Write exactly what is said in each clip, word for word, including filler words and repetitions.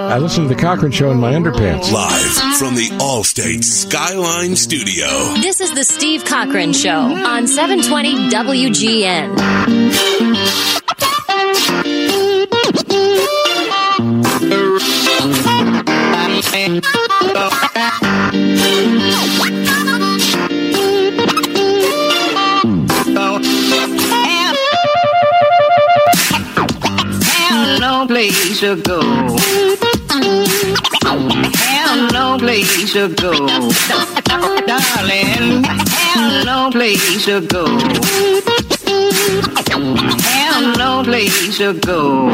I listen to the Cochran Show in my underpants. Live from the Allstate Skyline Studio. This is the Steve Cochran Show on seven twenty W G N. No place to go. Have no place to go. Darling, have no place to go. Have no place to go.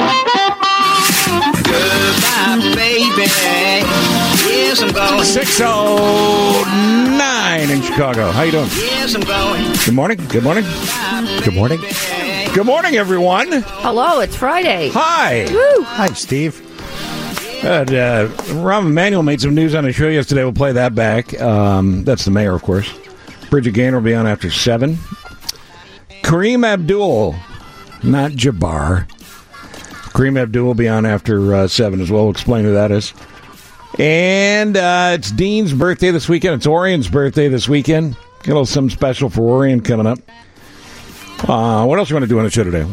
Goodbye, baby. Yes, I'm going. six oh nine in Chicago. How you doing? Yes, I'm going. Good morning. Good morning. Good morning. Good morning, everyone. Hello, it's Friday. Hi. Woo. Hi, Steve. Uh, uh, Rahm Emanuel made some news on the show yesterday. We'll play that back. Um, that's the mayor, of course. Bridget Gaynor will be on after seven. Kareem Abdul, not Jabbar. Kareem Abdul will be on after uh, seven as well. We'll explain who that is. And uh, it's Dean's birthday this weekend. It's Orion's birthday this weekend. Got a little something special for Orion coming up. Uh, what else you want to do on the show today?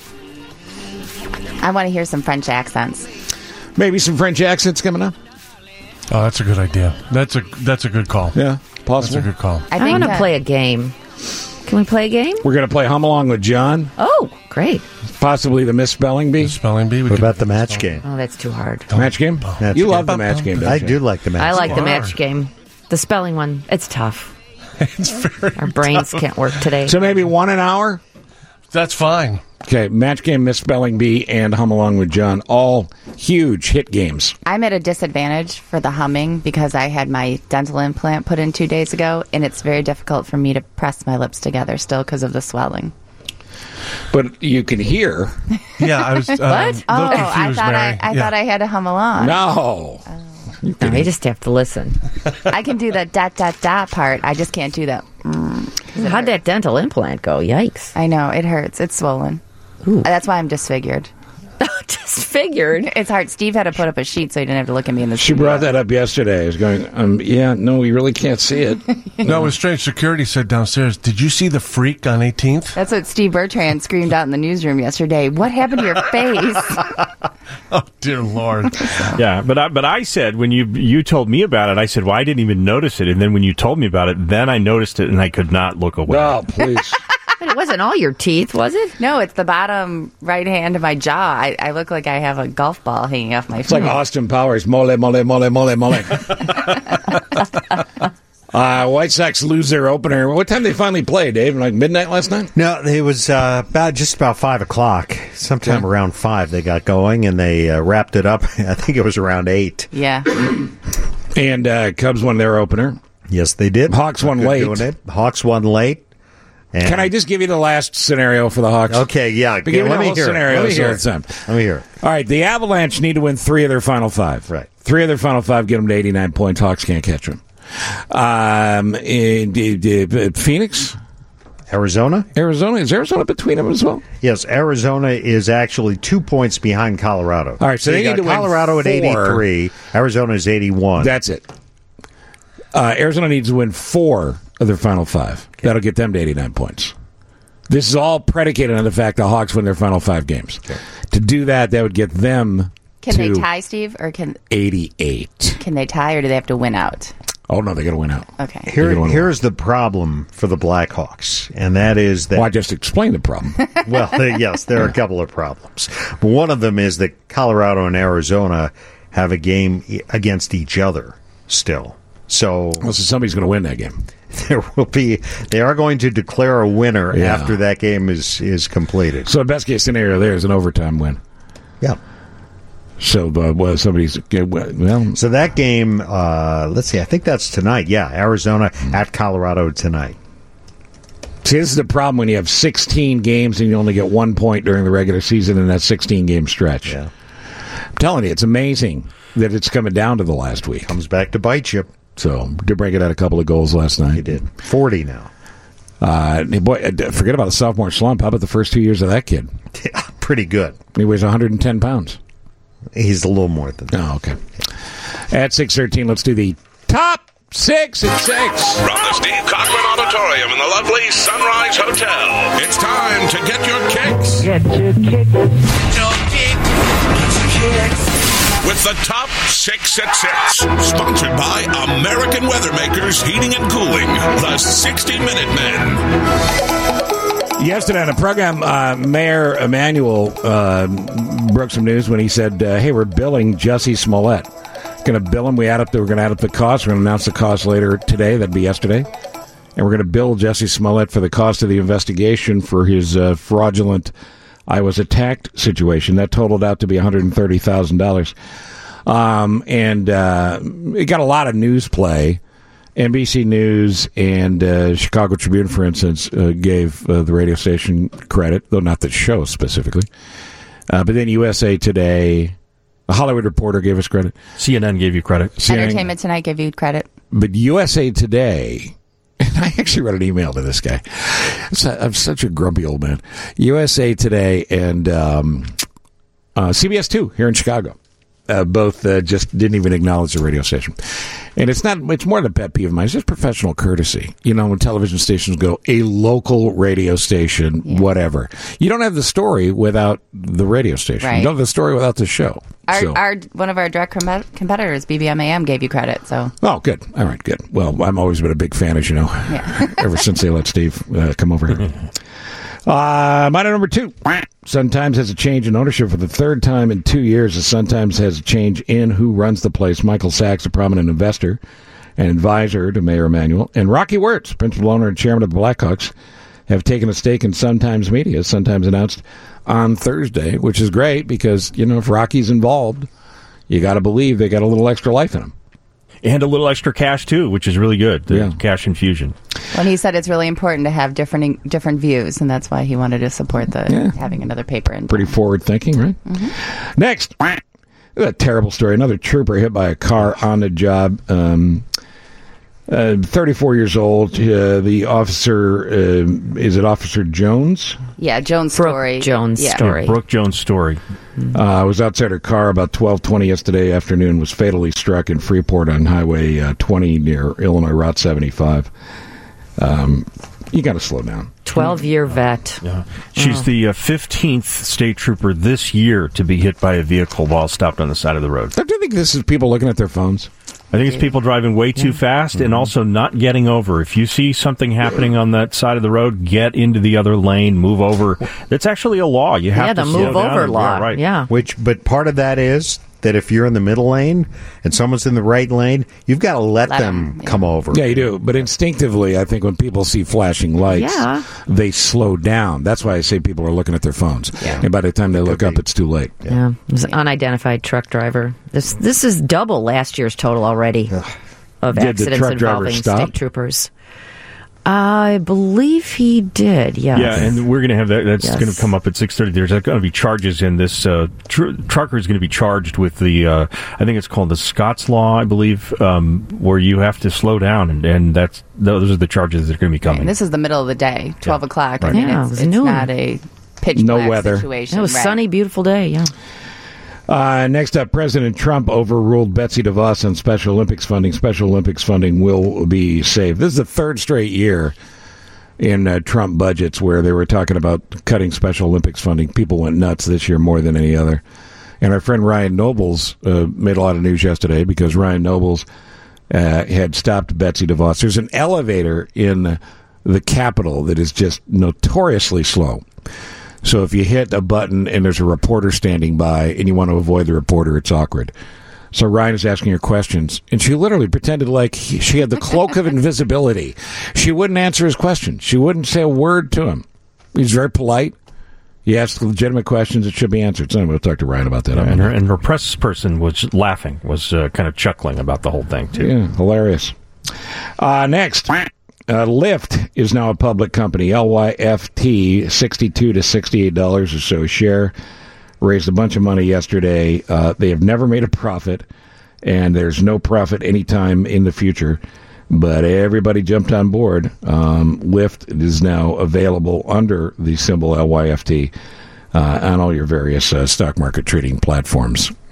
I want to hear some French accents. Maybe some French accents coming up. Oh, that's a good idea. That's a that's a good call. Yeah, possible. That's a good call. I, I want to play a game. Can we play a game? We're going to play Hum Along with John. Oh, great. Possibly the misspelling bee. The spelling bee. We what could, about the match game? Oh, that's too hard. Match game? Match you game. love the match game, don't I you? do like the match I like game. the match game. The spelling one, it's tough. It's very Our brains tough. can't work today. So maybe one an hour? That's fine. Okay, match game, misspelling bee, and Hum Along with John. All huge hit games. I'm at a disadvantage for the humming because I had my dental implant put in two days ago, and it's very difficult for me to press my lips together still because of the swelling. But you can hear. Yeah, I was. Uh, What? Oh, confused, I thought Mary. I, I yeah. thought I had to hum along. No. No, you just have to listen. I can do the dot dot dot part. I just can't do that. Mm, How'd that dental implant go? Yikes. I know it hurts. It's swollen. Ooh. That's why I'm disfigured. Disfigured. It's hard. Steve had to put up a sheet so he didn't have to look at me in the. She studio. brought that up yesterday. I was going, um, yeah, no, we really can't see it. No, it was strange. Security said downstairs, did you see the freak on eighteenth? That's what Steve Bertrand screamed out in the newsroom yesterday. What happened to your face? Oh, dear Lord. Yeah, but I, but I said, when you you told me about it, I said, well, I didn't even notice it. And then when you told me about it, then I noticed it, and I could not look away. Oh, please. But it wasn't all your teeth, was it? No, it's the bottom right hand of my jaw. I, I look like I have a golf ball hanging off my It's foot. like Austin Powers. Mole, mole, mole, mole, mole. uh, White Sox lose their opener. What time did they finally play, Dave? Like midnight last night? No, it was uh, about just about five o'clock. Sometime Okay. around five, they got going and they uh, wrapped it up. I think it was around eight. Yeah. And uh, Cubs won their opener. Yes, they did. Hawks won Good late. doing it. Hawks won late. And Can I just give you the last scenario for the Hawks? Okay, yeah. But give me let the me whole hear it. scenario Let me hear all it. the time. Let me hear it. All right, the Avalanche need to win three of their final five. Right. Three of their final five, get them to eighty-nine points. Hawks can't catch them. Um, in, in, in Phoenix? Arizona? Arizona? Is Arizona between them as well? Yes, Arizona is actually two points behind Colorado. All right, so they you need got to win Colorado at four. eighty-three. Arizona is eighty-one. That's it. Uh, Arizona needs to win four of their final five. Okay. That'll get them to eighty-nine points. This is all predicated on the fact the Hawks win their final five games. Okay. To do that, that would get them Can to they tie, Steve, or can eighty-eight. can they tie, or do they have to win out? Oh, no, they got to win out. Okay. Here, here's the problem for the Blackhawks, and that is that... Well, I just explained the problem. Well, yes, there are a couple of problems. But one of them is that Colorado and Arizona have a game against each other still. So, well, so somebody's going to win that game. There will be. They are going to declare a winner Yeah. after that game is, is completed. So the best case scenario there is an overtime win. Yeah. So, uh, well, somebody's well. So that game, uh, let's see. I think that's tonight. Yeah, Arizona at Colorado tonight. See, this is the problem when you have sixteen games and you only get one point during the regular season in that sixteen game stretch. Yeah. I'm telling you, it's amazing that it's coming down to the last week. Comes back to bite you. So, DeBrincat had a couple of goals last night. He did. forty now. Uh, boy, forget about the sophomore slump. How about the first two years of that kid? Yeah, pretty good. He weighs one hundred ten pounds. he's a little more than that. Oh, okay. At six thirteen, let's do the top six at six. From the Steve Cochran Auditorium in the lovely Sunrise Hotel, it's time to get your kicks. Get your kicks. Your kicks. With the top six at six, sponsored by American Weathermakers Heating and Cooling, the sixty minute Men. Yesterday on the program, uh, Mayor Emanuel uh, broke some news when he said, uh, hey, we're billing Jussie Smollett. Going to bill him. We add up the, we're going to add up the cost. We're going to announce the cost later today. That'd be yesterday. And we're going to bill Jussie Smollett for the cost of the investigation for his uh, fraudulent I was attacked situation. That totaled out to be one hundred thirty thousand dollars. Um, and uh, it got a lot of news play. N B C News and uh, Chicago Tribune, for instance, uh, gave uh, the radio station credit, though not the show specifically. Uh, but then U S A Today, The Hollywood Reporter gave us credit. C N N gave you credit. C N N, Entertainment Tonight gave you credit. But U S A Today, and I actually wrote an email to this guy. I'm such a grumpy old man. U S A Today and um, uh, C B S two here in Chicago. Uh, both uh, just didn't even acknowledge the radio station. And it's not, it's more than a pet peeve of mine. It's just professional courtesy. You know, when television stations go, a local radio station, yeah. whatever. You don't have the story without the radio station. Right. You don't have the story without the show. Our, so. our One of our direct com- competitors, B B M A M, gave you credit. So. Oh, good. All right, good. Well, I've always been a big fan, as you know, yeah. ever since they let Steve uh, come over here. Uh, minor number two. Sun Times has a change in ownership for the third time in two years. The Sun Times has a change in who runs the place. Michael Sachs, a prominent investor and advisor to Mayor Emanuel, and Rocky Wirtz, principal owner and chairman of the Blackhawks, have taken a stake in Sun Times Media. Sun Times announced on Thursday, which is great because, you know, if Rocky's involved, you got to believe they got a little extra life in them. And a little extra cash, too, which is really good, the yeah. cash infusion. Well, he said it's really important to have different different views, and that's why he wanted to support the yeah. having another paper in. Pretty forward thinking, right? Mm-hmm. Next, a terrible story. Another trooper hit by a car on the job. Um, uh, thirty-four years old. Uh, the officer, uh, is it Officer Jones? Yeah, Jones' Brooke story. Jones' yeah. story. Yeah, Brooke Jones' story. I uh, was outside her car about twelve twenty yesterday afternoon, was fatally struck in Freeport on Highway uh, twenty near Illinois Route seventy-five. Um, you got to slow down. twelve-year vet. Yeah. She's oh. the uh, fifteenth state trooper this year to be hit by a vehicle while stopped on the side of the road. Don't you think this is people looking at their phones? I think it's people driving way too yeah. fast mm-hmm. and also not getting over. If you see something happening on that side of the road, get into the other lane, move over. That's actually a law. You have yeah, to the slow move down over and, law. Yeah, right. Yeah. Which, but part of that is that if you're in the middle lane and someone's in the right lane, you've got to let, let them, them yeah. come over. Yeah, you do. But instinctively, I think when people see flashing lights, yeah. they slow down. That's why I say people are looking at their phones. Yeah. And by the time they it look up, it's too late. Yeah. yeah. It was an unidentified truck driver. This this is double last year's total already of Did accidents the truck driver involving stop? state troopers. I believe he did, yes. Yeah, and we're going to have that. That's yes. going to come up at six thirty. There's going to be charges in this. Uh, tr- trucker is going to be charged with the, uh, I think it's called the Scots Law, I believe, um, where you have to slow down, and, and that's those are the charges that are going to be coming. Right, and this is the middle of the day, twelve yeah. o'clock. Right. I mean, Yeah, it's, it was it's noon. not a pitch No black weather. situation. It was a right. sunny, beautiful day, yeah. Uh, next up, President Trump overruled Betsy DeVos on Special Olympics funding. Special Olympics funding will be saved. This is the third straight year in uh, Trump budgets where they were talking about cutting Special Olympics funding. People went nuts this year more than any other. And our friend Ryan Nobles uh, made a lot of news yesterday because Ryan Nobles uh, had stopped Betsy DeVos. There's an elevator in the Capitol that is just notoriously slow. So if you hit a button and there's a reporter standing by and you want to avoid the reporter, it's awkward. So Ryan is asking her questions, and she literally pretended like he, she had the cloak of invisibility. She wouldn't answer his questions. She wouldn't say a word to him. He's very polite. He asked legitimate questions that should be answered. So I'm going to talk to Ryan about that. Yeah, and, her, and her press person was laughing, was uh, kind of chuckling about the whole thing, too. Yeah, hilarious. Uh, next. Uh, Lyft is now a public company. L Y F T, sixty-two to sixty-eight dollars or so a share. Raised a bunch of money yesterday. Uh, they have never made a profit, and there's no profit anytime in the future. But everybody jumped on board. Um, Lyft is now available under the symbol L Y F T uh, on all your various uh, stock market trading platforms.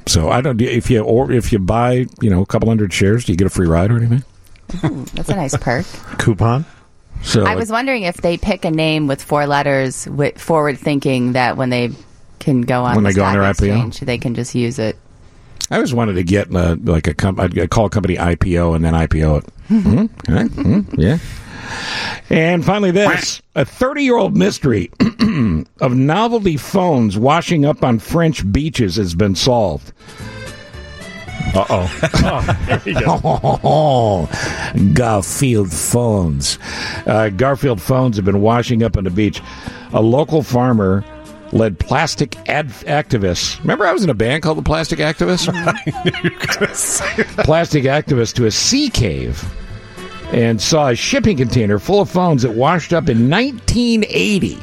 So I don't. If you or if you buy, you know, a couple hundred shares, do you get a free ride or anything? Ooh, that's a nice perk. Coupon? So I was wondering if they pick a name with four letters, with forward thinking that when they can go on When the they go on stock their I P O? exchange, they can just use it. I always wanted to get uh, like a comp- I'd call a company I P O and then I P O it. Mm-hmm. Right? Mm-hmm. Yeah. And finally, this a thirty-year-old mystery of novelty phones washing up on French beaches has been solved. Uh-oh. Oh, there you go. Oh, Garfield phones. Uh, Garfield phones have been washing up on the beach. A local farmer led plastic ad- activists. Remember I was in a band called the Plastic Activists? I knew you were going to say that. Plastic activists to a sea cave and saw a shipping container full of phones that washed up in nineteen eighty.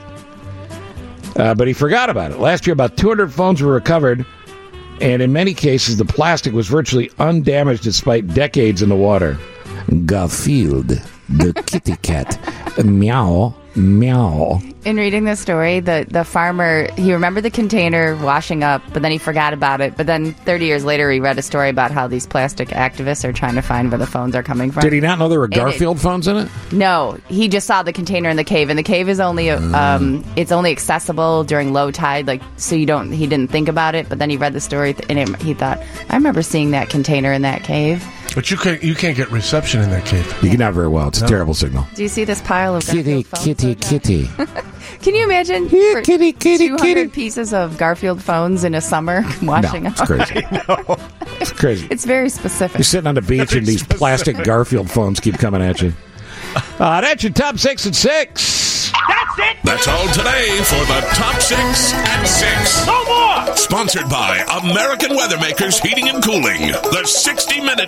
Uh, but he forgot about it. Last year, about two hundred phones were recovered, and in many cases, the plastic was virtually undamaged despite decades in the water. Garfield, the kitty cat, meow, meow. In reading this story, the, the farmer, he remembered the container washing up, but then he forgot about it. But then thirty years later, he read a story about how these plastic activists are trying to find where the phones are coming from. Did he not know there were And Garfield it- phones in it? No, he just saw the container in the cave, and the cave is only um, it's only accessible during low tide, like so you don't. He didn't think about it, but then he read the story and it, he thought, I remember seeing that container in that cave. But you can't, you can't get reception in that cave. You can not very well. It's a terrible signal. Do you see this pile of Kitty, Garfield phones kitty, right now? kitty. Can you imagine Yeah, for kitty, kitty, two hundred kitty. pieces of Garfield phones in a summer washing No, up? it's crazy. It's crazy. It's very specific. You're sitting on the beach and these plastic Garfield phones keep coming at you. Uh, that's your top six and six. That's it. That's all today for the Top Six at Six. No more. Sponsored by American Weathermakers Heating and Cooling, the sixty minute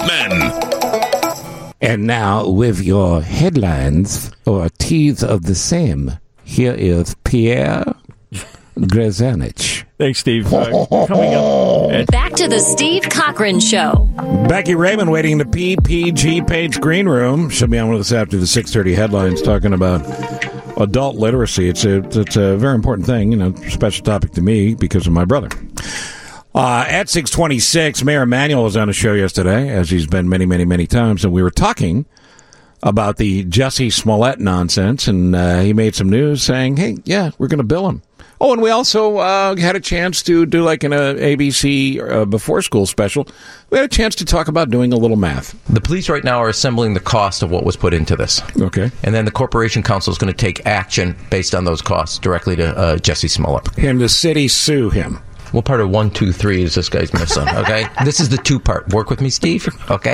Men. And now, with your headlines or tease of the same, here is Pierre Grzanich. Thanks, Steve. Uh, coming up. Back to the Steve Cochran Show. Becky Raymond waiting in the P P G Page Green Room. She'll be on with us after the six thirty headlines talking about adult literacy. It's a, it's a very important thing, you know, special topic to me because of my brother. Uh, at six twenty-six, Mayor Emanuel was on the show yesterday, as he's been many, many, many times, and we were talking about the Jussie Smollett nonsense, and uh, he made some news saying, hey, yeah, we're going to bill him. Oh, and we also uh, had a chance to do like in a A B C uh, before school special. We had a chance to talk about doing a little math. The police right now are assembling the cost of what was put into this. Okay. And then the Corporation Council is going to take action based on those costs directly to uh, Jussie Smollett. And the city sue him. What part of one, two, three is this guy's missing? Okay, this is the two part. Work with me, Steve. Okay.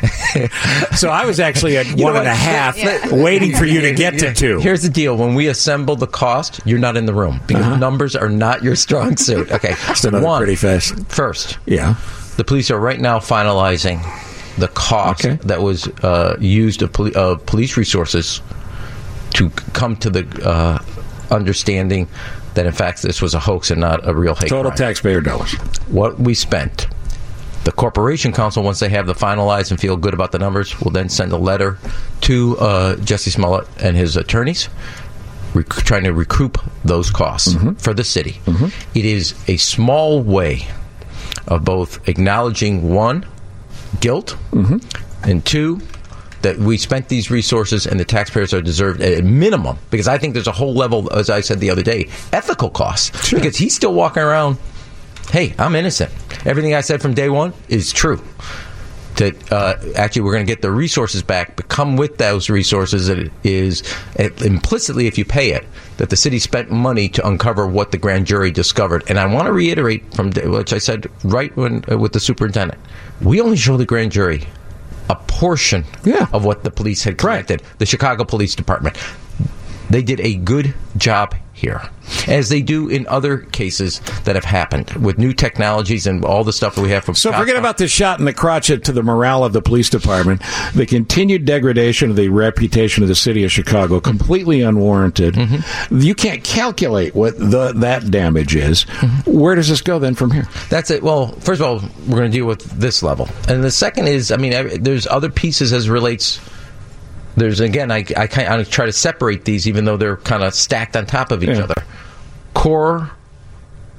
So I was actually at You one know and a what? half, Yeah. waiting for you to get to two. Here's the deal: when we assemble the cost, you're not in the room because Uh-huh. numbers are not your strong suit. Okay, Just another one pretty fast. first. Yeah. The police are right now finalizing the cost Okay. that was uh, used of poli- uh, police resources to c- come to the uh, understanding that, in fact, this was a hoax and not a real hate Total crime. taxpayer dollars. What we spent. The Corporation Council, once they have the finalized and feel good about the numbers, will then send a letter to uh, Jussie Smollett and his attorneys rec- trying to recoup those costs Mm-hmm. for the city. It is a small way of both acknowledging, one, guilt, Mm-hmm. and two, that we spent these resources and the taxpayers are deserved at a minimum, because I think there's a whole level, as I said the other day, ethical costs. Sure. Because he's still walking around, hey, I'm innocent. Everything I said from day one is true. That uh, actually we're going to get the resources back, but come with those resources that it is it, implicitly, if you pay it, that the city spent money to uncover what the grand jury discovered. And I want to reiterate from day, which I said right when uh, with the superintendent, we only show the grand jury a portion Yeah. of what the police had collected. The Chicago Police Department. They did a good job here, as they do in other cases that have happened with new technologies and all the stuff that we have from So Chicago. forget about the shot in the crotchet to the morale of the police department, the continued degradation of the reputation of the city of Chicago, completely unwarranted. Mm-hmm. You can't calculate what the that damage is. Mm-hmm. Where does this go then from here? That's it. Well, first of all, we're going to deal with this level. And the second is, I mean, I- there's other pieces as relates. There's, again, I, I, kind I try to separate these, even though they're kind of stacked on top of each Yeah. other. Core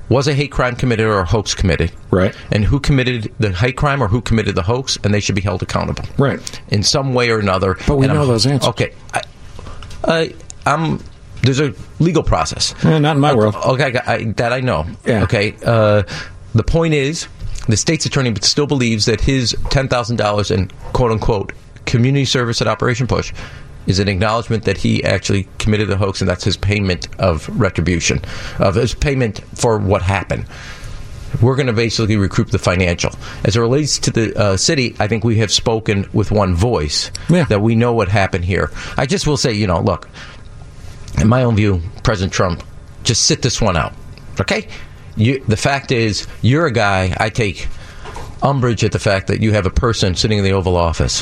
was a hate crime committed or a hoax committed? Right. And who committed the hate crime or who committed the hoax? And they should be held accountable. Right. In some way or another. But we and know I'm, those answers. Okay. I, I, I'm... There's a legal process. Eh, not in my world. Okay, I, that I know. Yeah. Okay. Uh, the point is, the state's attorney still believes that his ten thousand dollars in quote-unquote community service at Operation Push is an acknowledgement that he actually committed the hoax, and that's his payment of retribution, of his payment for what happened. We're going to basically recoup the financial. As it relates to the uh, city, I think we have spoken with one voice yeah. that we know what happened here. I just will say, you know, look, in my own view, President Trump, just sit this one out, okay? You, the fact is, you're a guy, I take umbrage at the fact that you have a person sitting in the Oval Office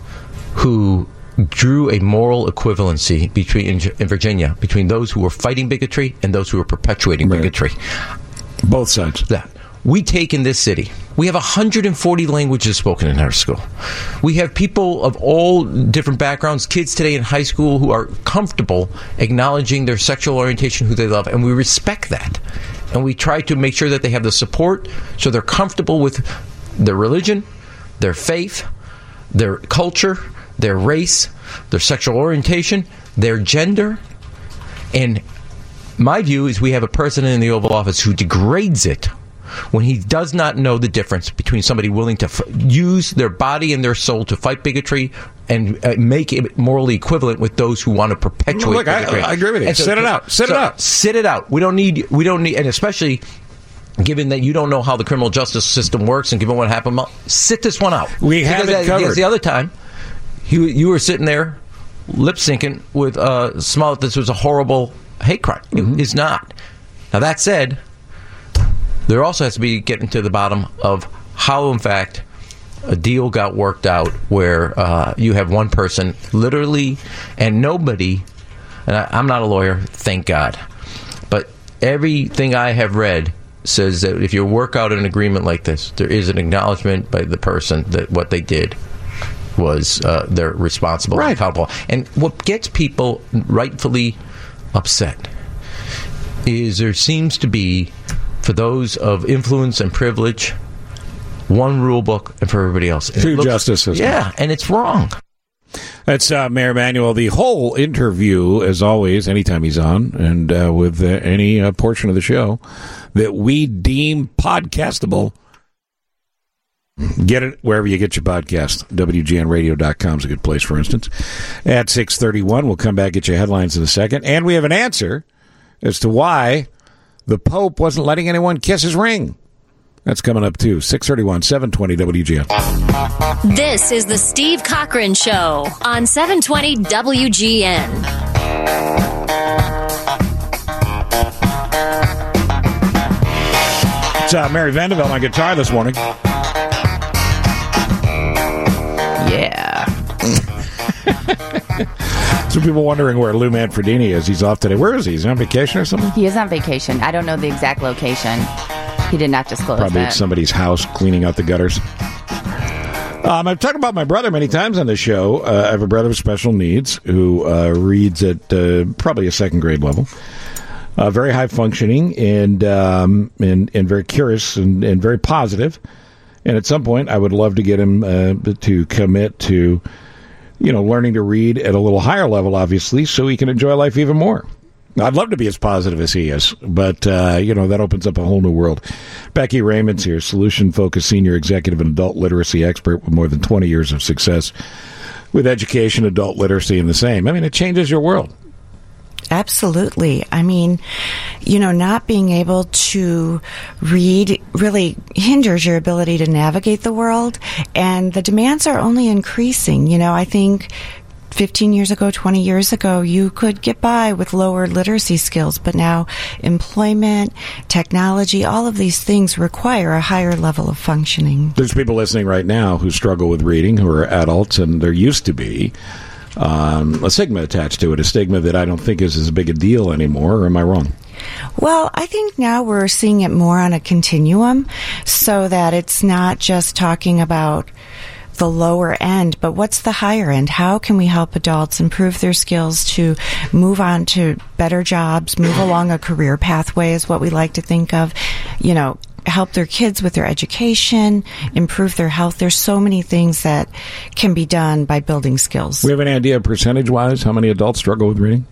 who drew a moral equivalency between in, in Virginia between those who were fighting bigotry and those who were perpetuating right. bigotry. Both sides. That. We take in this city, we have one hundred forty languages spoken in our school. We have people of all different backgrounds, kids today in high school who are comfortable acknowledging their sexual orientation, who they love, and we respect that. And we try to make sure that they have the support so they're comfortable with their religion, their faith, their culture, their race, their sexual orientation, their gender. And my view is we have a president in the Oval Office who degrades it when he does not know the difference between somebody willing to f- use their body and their soul to fight bigotry and uh, make it morally equivalent with those who want to perpetuate Look, bigotry. I, I agree with you. And so, sit it out. Sit so, it out. Sit it out. We don't need. We don't need. And especially given that you don't know how the criminal justice system works, and given what happened, sit this one out. We have because it covered. Because the other time, you you were sitting there lip syncing with uh, small that this was a horrible hate crime. Mm-hmm. It is not. Now that said, there also has to be getting to the bottom of how, in fact, a deal got worked out where uh, you have one person literally and nobody, and I, I'm not a lawyer, thank God, but everything I have read says that if you work out an agreement like this, there is an acknowledgement by the person that what they did was uh, they're responsible right. and accountable. And what gets people rightfully upset is there seems to be, for those of influence and privilege, one rule book, and for everybody else, two justice systems. Yeah, and it's wrong. That's uh, Mayor Emanuel. The whole interview, as always, anytime he's on, and uh, with uh, any uh, portion of the show that we deem podcastable, get it wherever you get your podcast. W G N radio dot com is a good place, for instance. At six thirty-one, we'll come back, get you headlines in a second. And we have an answer as to why the Pope wasn't letting anyone kiss his ring. That's coming up, too. six thirty-one, seven twenty W G N. This is the Steve Cochran Show on seven twenty W G N. It's uh, Mary Vanderbilt on guitar this morning. Yeah. Some people wondering where Lou Manfredini is. He's off today. Where is he? Is he on vacation or something? He is on vacation. I don't know the exact location. He did not disclose Probably that. at somebody's house cleaning out the gutters. Um, I've talked about my brother many times on this show. Uh, I have a brother with special needs who uh, reads at uh, probably a second grade level. Uh, very high functioning and, um, and and very curious and, and very positive. And at some point, I would love to get him uh, to commit to, you know, learning to read at a little higher level, obviously, so he can enjoy life even more. I'd love to be as positive as he is, but, uh, you know, that opens up a whole new world. Becky Raymond's here, solution-focused senior executive and adult literacy expert with more than twenty years of success with education, adult literacy, and the same. I mean, it changes your world. Absolutely. I mean, you know, not being able to read really hinders your ability to navigate the world, and the demands are only increasing. You know, I think fifteen years ago, twenty years ago, you could get by with lower literacy skills, but now employment, technology, all of these things require a higher level of functioning. There's people listening right now who struggle with reading, who are adults, and there used to be um, a stigma attached to it, a stigma that I don't think is as big a deal anymore, or am I wrong? Well, I think now we're seeing it more on a continuum, so that it's not just talking about the lower end, but what's the higher end? How can we help adults improve their skills to move on to better jobs, move along a career pathway is what we like to think of, you know, help their kids with their education, improve their health. There's so many things that can be done by building skills. We have an idea percentage-wise how many adults struggle with reading?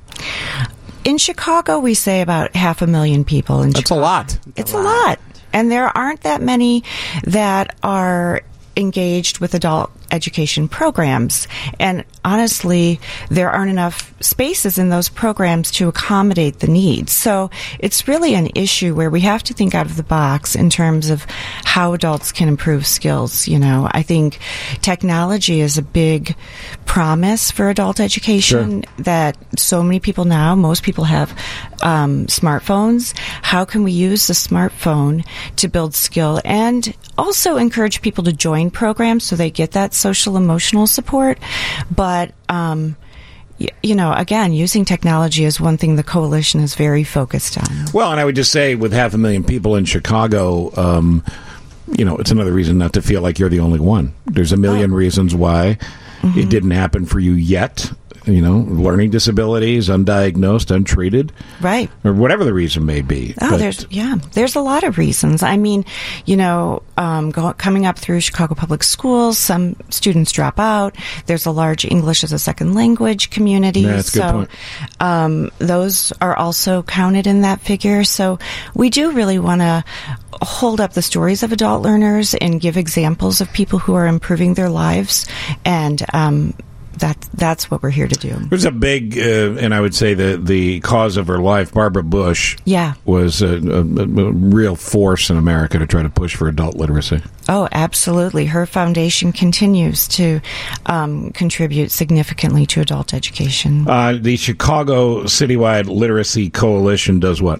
In Chicago, we say about half a million people. In That's Chicago. a lot. It's a lot. And there aren't that many that are engaged with adult education programs. And honestly, there aren't enough spaces in those programs to accommodate the needs. So it's really an issue where we have to think out of the box in terms of how adults can improve skills. You know, I think technology is a big promise for adult education. Sure. That so many people now, most people have um, smartphones. How can we use the smartphone to build skill and also encourage people to join programs so they get that social emotional support? But um, y- you know, again, using technology is one thing the coalition is very focused on. Well, and I would just say, with half a million people in Chicago, um, you know, it's another reason not to feel like you're the only one. There's a million oh. reasons why mm-hmm. it didn't happen for you yet. You know, learning disabilities, undiagnosed, untreated. Right. Or whatever the reason may be. Oh, but there's, yeah, there's a lot of reasons. I mean, you know, um, go, coming up through Chicago Public Schools, some students drop out. There's a large English as a second language community. Yeah, that's a good so, point. Um, those are also counted in that figure. So we do really want to hold up the stories of adult learners and give examples of people who are improving their lives. And, um, That that's what we're here to do. There's a big, uh, and I would say the the cause of her life, Barbara Bush, yeah. was a, a, a real force in America to try to push for adult literacy. Oh, absolutely. Her foundation continues to um, contribute significantly to adult education. Uh, the Chicago Citywide Literacy Coalition does what?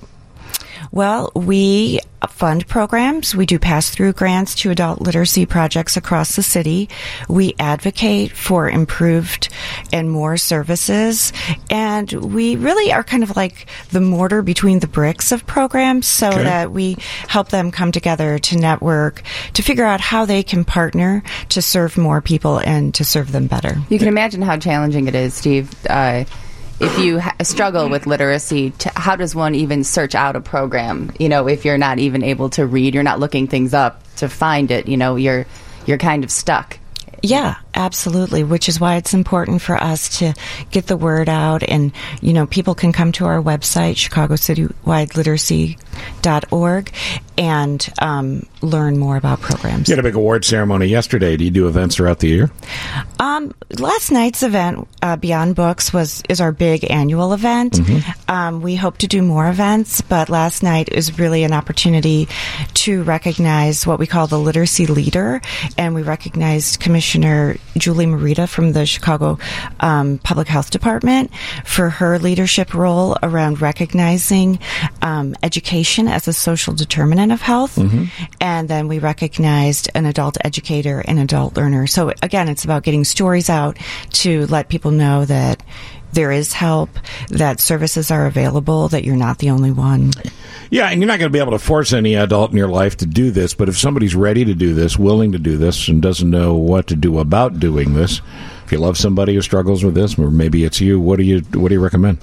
Well, we fund programs. We do pass-through grants to adult literacy projects across the city. We advocate for improved and more services. And we really are kind of like the mortar between the bricks of programs so okay. that we help them come together to network, to figure out how they can partner to serve more people and to serve them better. You can imagine how challenging it is, Steve. Uh, If you ha- struggle with literacy, t- how does one even search out a program? You know, if you're not even able to read, you're not looking things up to find it. You know, you're you're kind of stuck. Yeah, absolutely, which is why it's important for us to get the word out. And, you know, people can come to our website, chicago citywide literacy dot org, and um, learn more about programs. You had a big award ceremony yesterday. Do you do events throughout the year? Um, last night's event, uh, Beyond Books, was is our big annual event. Mm-hmm. Um, we hope to do more events, but last night is really an opportunity to recognize what we call the literacy leader, and we recognized Commissioner Julie Morita from the Chicago um, Public Health Department for her leadership role around recognizing um, education as a social determinant of health. Mm-hmm. And then we recognized an adult educator and adult learner. So again, it's about getting stories out to let people know that there is help, that services are available, that you're not the only one. Yeah, and you're not going to be able to force any adult in your life to do this, but if somebody's ready to do this, willing to do this, and doesn't know what to do about doing this, if you love somebody who struggles with this, or maybe it's you, what do you what do you recommend?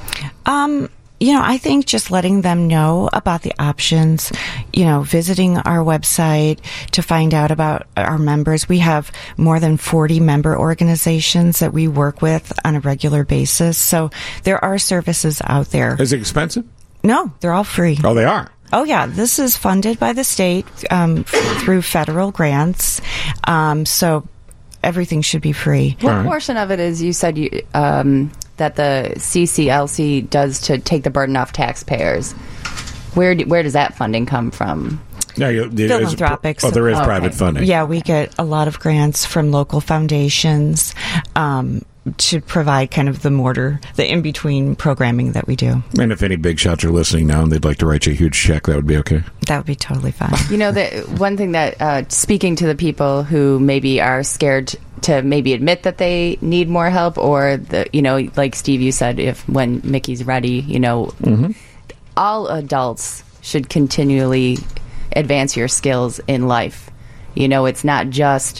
Um You know, I think just letting them know about the options, you know, visiting our website to find out about our members. We have more than forty member organizations that we work with on a regular basis. So there are services out there. Is it expensive? No, they're all free. Oh, they are? Oh, yeah. This is funded by the state um, f- through federal grants. Um, so everything should be free. What right. portion of it is, you said, you... Um, that the C C L C does to take the burden off taxpayers? Where do, where does that funding come from? No, you, Philanthropic. Oh, there is oh, private okay. funding. Yeah, we get a lot of grants from local foundations um, to provide kind of the mortar, the in-between programming that we do. And if any big shots are listening now and they'd like to write you a huge check, that would be okay? That would be totally fine. You know, the one thing that, uh, speaking to the people who maybe are scared to maybe admit that they need more help, or, the you know, like Steve, you said, if when Mickey's ready, you know, mm-hmm. all adults should continually advance your skills in life. You know, it's not just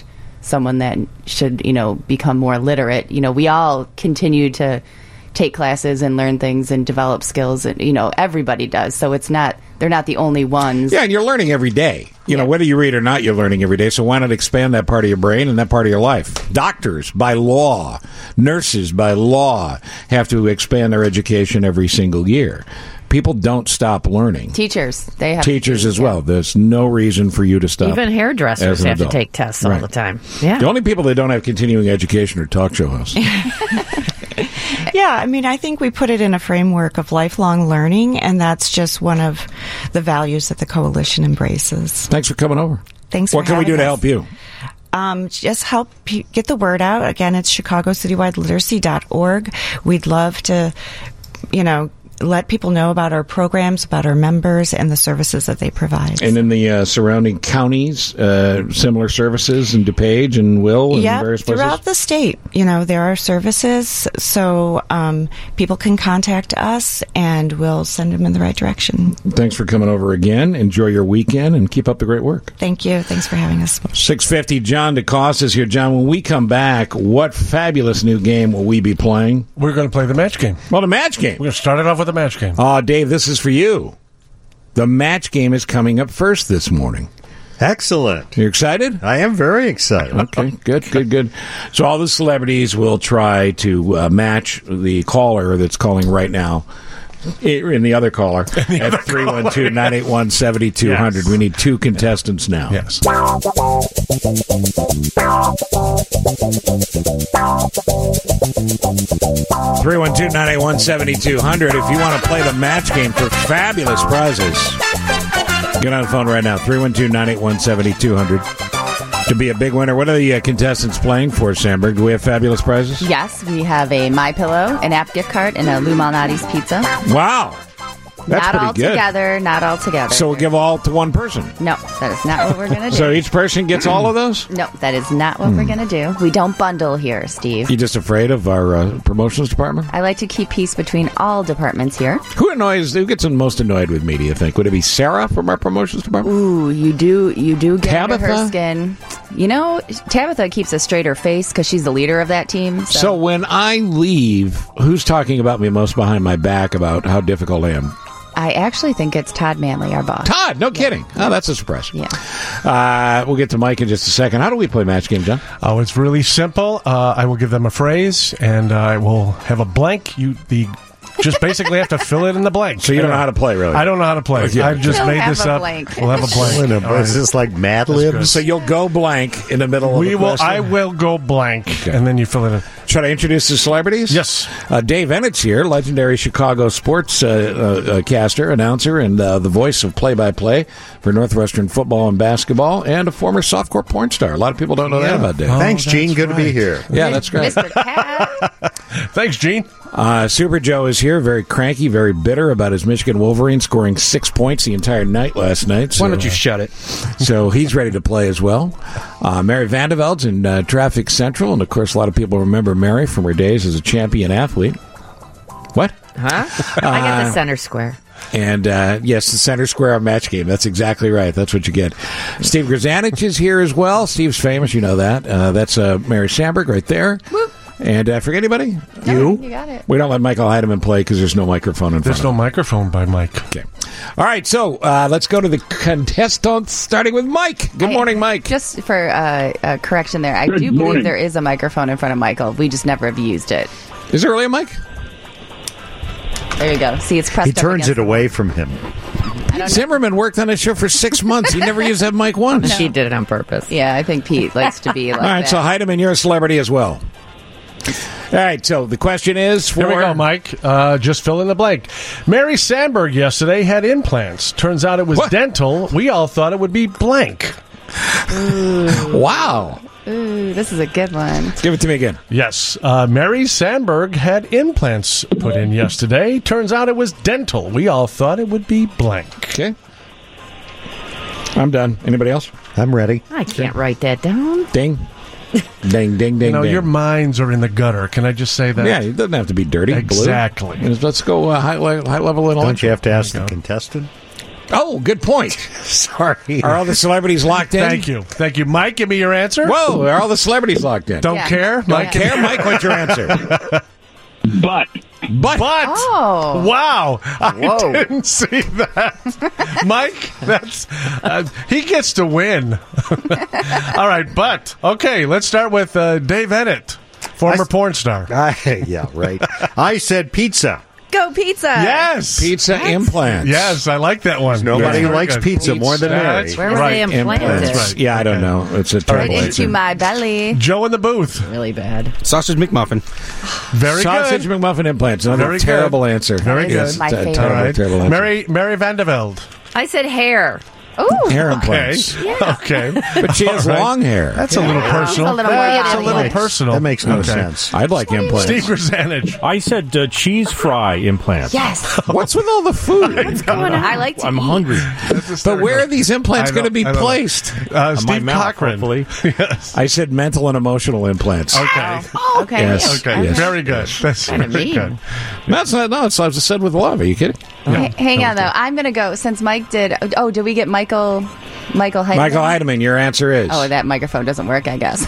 someone that should, you know, become more literate. You know, we all continue to take classes and learn things and develop skills, and you know, everybody does. So it's not they're not the only ones. Yeah, and you're learning every day. You know, whether you read or not, you're learning every day. So why not expand that part of your brain and that part of your life? Doctors, by law, nurses, by law, have to expand their education every single year. People don't stop learning. Teachers, they have teachers as well. There's no reason for you to stop. Even hairdressers have adult. to take tests right. all the time. Yeah. The only people that don't have continuing education are talk show hosts. Yeah, I mean, I think we put it in a framework of lifelong learning, and that's just one of the values that the coalition embraces. Thanks for coming over. Thanks. What for can we do us. to help you? Um, just help pe- get the word out. Again, it's chicago citywide literacy dot org. We'd love to, you know, let people know about our programs, about our members, and the services that they provide. And in the uh, surrounding counties, uh, similar services in DuPage and Will and yeah, various places? throughout the state, you know, there are services, so um, people can contact us, and we'll send them in the right direction. Thanks for coming over again. Enjoy your weekend, and keep up the great work. Thank you. Thanks for having us. six fifty, John DeCosta is here. John, when we come back, what fabulous new game will we be playing? We're going to play the match game. Well, the match game. We're going to start it off with the match game. Oh, Dave, this is for you. The match game is coming up first this morning. Excellent. You excited? I am very excited. Okay, good, good, good. So all the celebrities will try to uh, match the caller that's calling right now. In the other caller at three one two, nine eight one, seven two zero zero. We need two contestants now. Yes. three one two, nine eight one, seven two zero zero. If you want to play the match game for fabulous prizes, get on the phone right now. three one two, nine eight one, seven two zero zero. To be a big winner, what are the uh, contestants playing for, Sandberg? Do we have fabulous prizes? Yes, we have a MyPillow, an app gift card, and a Lou Malnati's pizza. Wow. That's not pretty all good. together, not all together. So we'll give all to one person. No, that is not what we're going to do. So each person gets all of those? No, that is not what Hmm. we're going to do. We don't bundle here, Steve. You just afraid of our uh, promotions department? I like to keep peace between all departments here. Who annoys? Who gets most annoyed with me? Do you think would it be Sarah from our promotions department? Ooh, you do, you do get under her Tabitha? skin. You know, Tabitha keeps a straighter face because she's the leader of that team. So. So when I leave, who's talking about me most behind my back about how difficult I am? I actually think it's Todd Manley, our boss. Todd, no kidding. Oh, that's a surprise. Yeah. Uh, we'll get to Mike in just a second. How do we play match game, John? Oh, it's really simple. Uh, I will give them a phrase, and I will have a blank. You the just basically have to fill it in the blank. So you don't know how to play, really? I don't know how to play. Okay. I've just We'll made have this a up. blank. We'll have a blank. Wait a minute, All right. is this like Mad That's Libs? good. So you'll go blank in the middle We of the will. question? I will go blank, Okay. and then you fill it in. Should I introduce the celebrities? Yes. Uh, Dave Ennett's here, legendary Chicago sports uh, uh, uh, caster, announcer, and uh, the voice of play-by-play for Northwestern football and basketball, and a former softcore porn star. A lot of people don't know that about Dave. Oh, Thanks, Gene. that's Good to be right. here. Yeah, that's great. Mister Cat. Thanks, Gene. Uh, Super Joe is here, very cranky, very bitter about his Michigan Wolverines scoring six points the entire night last night. So, Why don't you shut it? So he's ready to play as well. Uh, Mary Vanderveld's in uh, Traffic Central, and of course, a lot of people remember Mary from her days as a champion athlete. What? Huh? I got the center square. And, uh, yes, the center square of match game. That's exactly right. That's what you get. Steve Grzanich is here as well. Steve's famous. You know that. Uh, that's uh, Mary Sandberg right there. Whoop. And uh, forget anybody? No, you? you got it. We don't let Michael Heidemann play because there's no microphone in There's front no of him. microphone by Mike. Okay. All right, so uh, let's go to the contestants, starting with Mike. Good I- morning, Mike. Just for uh, a correction there, I do believe there is a microphone in front of Michael. We just never have used it. Is there really a mic? There you go. See, it's pressed He up turns against it away from him. Zimmerman worked on his show for six months. He never used that mic once. He did it on purpose. Yeah, I think Pete likes to be like All right, that. so Heidemann, you're a celebrity as well. All right, so the question is for... Here we go, Mike. Uh, just fill in the blank. Mary Sandberg yesterday had implants. Turns out it was What? dental. We all thought it would be blank. Wow. Ooh, this is a good one. Give it to me again. Yes, uh, Mary Sandberg had implants put in yesterday. Turns out it was dental. We all thought it would be blank. Okay. I'm done. Anybody else? I'm ready. I can't write that down. Ding. Ding, ding, ding, You know, ding. your minds are in the gutter. Can I just say that? Yeah, it doesn't have to be dirty. Exactly. Blue. Let's go uh, high, le- high level and Don't you electric. have to ask There the you go. contestant? Oh, good point. Sorry. Are all the celebrities locked in? Thank you. Thank you. Mike, give me your answer. Whoa, are all the celebrities locked in? Don't Yeah. care? Don't Mike? care, Mike? What's your answer? But But, But Oh. wow, I Whoa. didn't see that, Mike. That's uh, he gets to win. All right, but okay, let's start with uh, Dave Ennett, former I- porn star. I, yeah, right. I said pizza. Go pizza. Yes, pizza implants. yes, I like that one. Nobody Very likes good. pizza more than Mary. That's Where were right. they implanted? Implants. right. Yeah, I don't know. It's a Right terrible into answer. my belly. Joe in the booth. Really bad. sausage McMuffin. Very Sausage good. McMuffin implants. Another Very good. terrible answer. Very That is good. my It's a favorite. terrible, All right, terrible answer. Mary Mary Vandevelde. I said hair. Ooh. Hair Okay, implants. okay, But she has All right. long hair. That's a little personal. a little more That's a yummy. little personal. That makes no Okay. sense. I'd like implants. Steve Grzanich. I said uh, cheese fry implants. Yes. What's with all the food? I like to I'm eat. hungry. But where are these implants I know, going to be I know. placed? Uh, On my Steve mouth, Cochran. hopefully. Yes. I said mental and emotional implants. Okay. Okay. Yes. Okay. Yes. Very good. That's Kinda very mean. good. That's not, no, it's I just said with love. Are you kidding? H- hang on, though. I'm going to go, since Mike did. Oh, did we get Michael Michael Heidemann? Michael Heidemann, your answer is. Oh, that microphone doesn't work, I guess.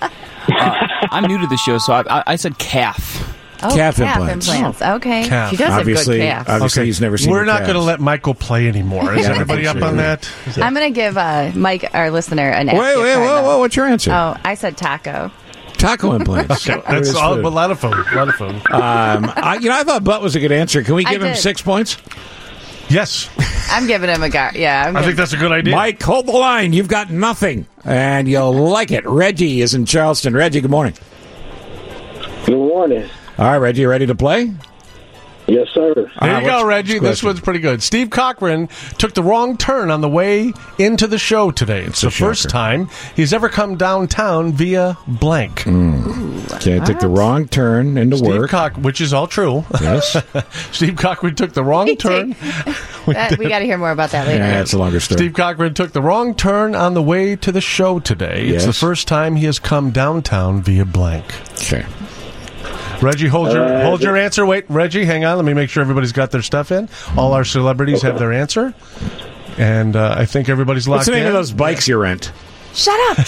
I'm new to the show, so I, I, I said calf. Oh, Calf implants. Okay. Calf. She does obviously, have good calves. obviously he's never seen We're your not calves. going to let Michael play anymore. Is Yeah, I everybody think up so, on yeah. that? Is that- I'm going to give uh, Mike, our listener, an Wait, wait, whoa, whoa, what's your answer? Oh, I said taco. Taco implants. Okay, that's all, a lot of food. A lot of food. Um, I, you know, I thought butt was a good answer. Can we I give him did. six points? Yes, I'm giving him a gar. Yeah, I'm I giving- think that's a good idea. Mike, hold the line. You've got nothing, and you'll like it. Reggie is in Charleston. Reggie, good morning. Good morning. All right, Reggie, you ready to play? Yes, sir. There Uh, you what's- go, Reggie. what's This question? one's pretty good. Steve Cochran took the wrong turn on the way into the show today. It's a the first shocker. time he's ever come downtown via blank. Okay, I took the wrong turn into Steve work. Coch, which is all true. Yes. Steve Cochran took the wrong turn. That- we got to hear more about that later. Yeah, it's a longer story. Steve Cochran took the wrong turn on the way to the show today. It's Yes. the first time he has come downtown via blank. Okay. Reggie, hold your Uh, hold your answer. Wait, Reggie, hang on. Let me make sure everybody's got their stuff in. All our celebrities have their answer, and uh, I think everybody's locked What's the name in. of those bikes you rent? Shut up.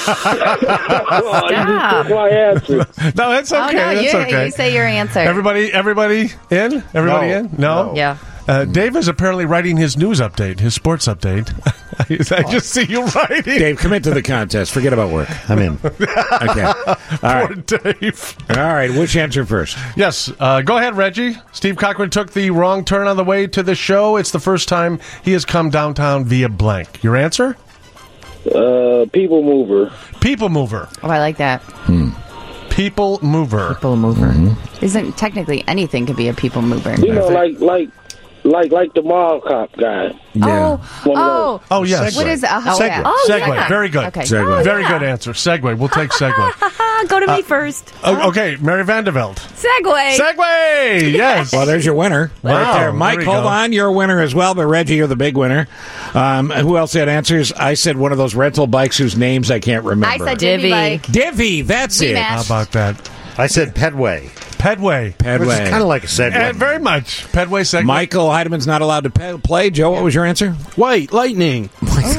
Oh, you just Stop. took my answer. No, that's okay. oh, no, that's you, okay. you say your answer. Everybody, everybody in? Everybody No. in? No. No. Yeah. Uh, Dave is apparently writing his news update, his sports update. I just see you writing. Dave, come into the contest. Forget about work. I'm in. Okay. All Poor right. Dave. All right. Which answer first? Yes, uh, go ahead, Reggie. Steve Cochran took the wrong turn on the way to the show. It's the first time he has come downtown via blank. Your answer? Uh, people mover. People mover. Oh, I like that. People mover. People mover. Mm-hmm. Isn't technically anything could be a people mover. You know, like like like like the mall cop guy. Oh, One of oh, Oh, yes. what is uh, Segway. yeah. Oh, Segway. yeah. Very good. Okay. Segway. Very good answer. Segway. We'll take Segway. Go to me first. O- okay, Mary Vandevelde. Segway. Segway. Yes. Well, there's your winner Wow, right there. there Mike, we hold go. on. You're a winner as well, but Reggie, you're the big winner. Um, who else had answers? I said one of those rental bikes whose names I can't remember. I said Divvy. Divvy bike. Divvy. That's it. Rematch. How about that? I said Pedway. Pedway. Which is Pedway. kind of like a segue. And very much. Pedway Segway. Michael Heidemann's not allowed to pe- play. Joe, what was your answer? White lightning.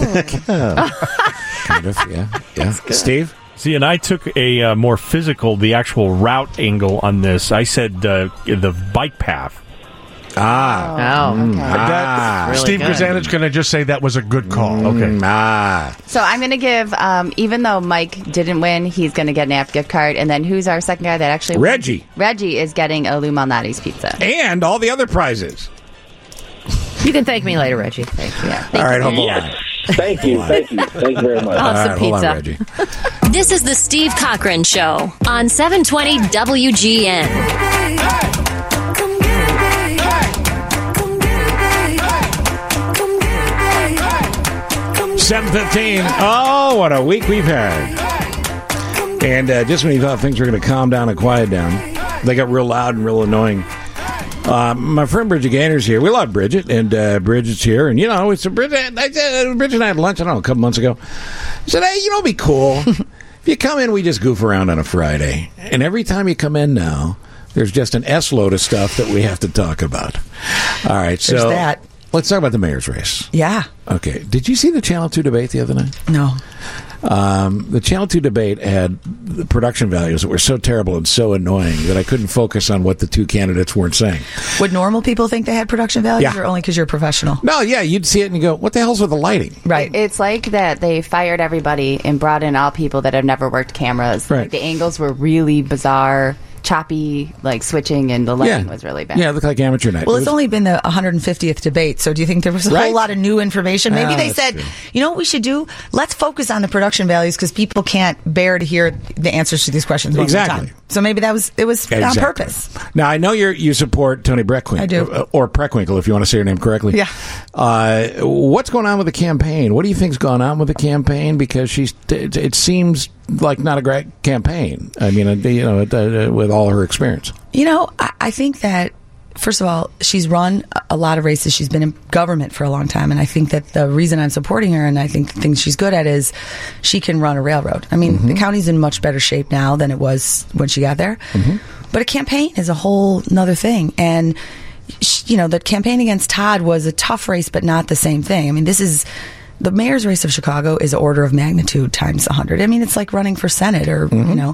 Kind of, yeah. Yeah. Steve? See, and I took a uh, more physical, the actual route angle on this. I said uh, the bike path. Ah. Oh, okay. That, Ah. Steve Really good. Grzanich can I just say that was a good call. Okay. Mm, ah. So I'm going to give, um, even though Mike didn't win, he's going to get an app gift card. And then who's our second guy that actually won? Reggie. Reggie is getting a Lou Malnati's pizza. And all the other prizes. You can thank me later, Reggie. Thank you. Yeah. All right, hold the Yes. line. Thank you. Thank you. Thank you very much. I'll All have right, some hold on, pizza. Reggie. This is the Steve Cochran Show on seven twenty W G N. seven fifteen. Oh, what a week we've had. And uh, just when you thought things were going to calm down and quiet down, they got real loud and real annoying. Uh, my friend Bridget Gainer's here. We love Bridget, and uh, Bridget's here. And, you know, it's a Bridget, I, uh, Bridget and I had lunch, I don't know, a couple months ago. I said, hey, you know, it'd be cool. If you come in, we just goof around on a Friday. And every time you come in now, there's just an S-load of stuff that we have to talk about. All right, so... There's that. Let's talk about the mayor's race. Yeah. Okay. Did you see the Channel two debate the other night? No. Um, the Channel two debate had the production values that were so terrible and so annoying that I couldn't focus on what the two candidates weren't saying. Would normal people think they had production values, Yeah. or only because you're a professional? No, yeah, you'd see it and you go, what the hell's with the lighting? Right. It's like that they fired everybody and brought in all people that have never worked cameras. Right. Like the angles were really bizarre, choppy, like switching, and the lighting Yeah. was really bad. Yeah, it looked like amateur night. Well, It it's was- only been the one hundred fiftieth debate, so do you think there was a Right. whole lot of new information? Maybe Ah, they that's said, true. you know what we should do? Let's focus on the production values because people can't bear to hear the answers to these questions one Exactly. more time. So maybe that was it was on Exactly. purpose. Now, I know you're, you support Tony Breckwinkle. I do. uh, Or Preckwinkle, if you want to say your name correctly. Yeah. Uh, what's going on with the campaign? What do you think's going on with the campaign? Because she's, it, it seems like not a great campaign. I mean, uh, you know, uh, with all her experience. You know, I, I think that, first of all, she's run a lot of races. She's been in government for a long time. And I think that the reason I'm supporting her and I think the things she's good at is she can run a railroad. I mean, the county's in much better shape now than it was when she got there. But a campaign is a whole nother thing. And, sh- you know, the campaign against Todd was a tough race, but not the same thing. I mean, this is... The mayor's race of Chicago is an order of magnitude times one hundred. I mean, it's like running for Senate or, you know.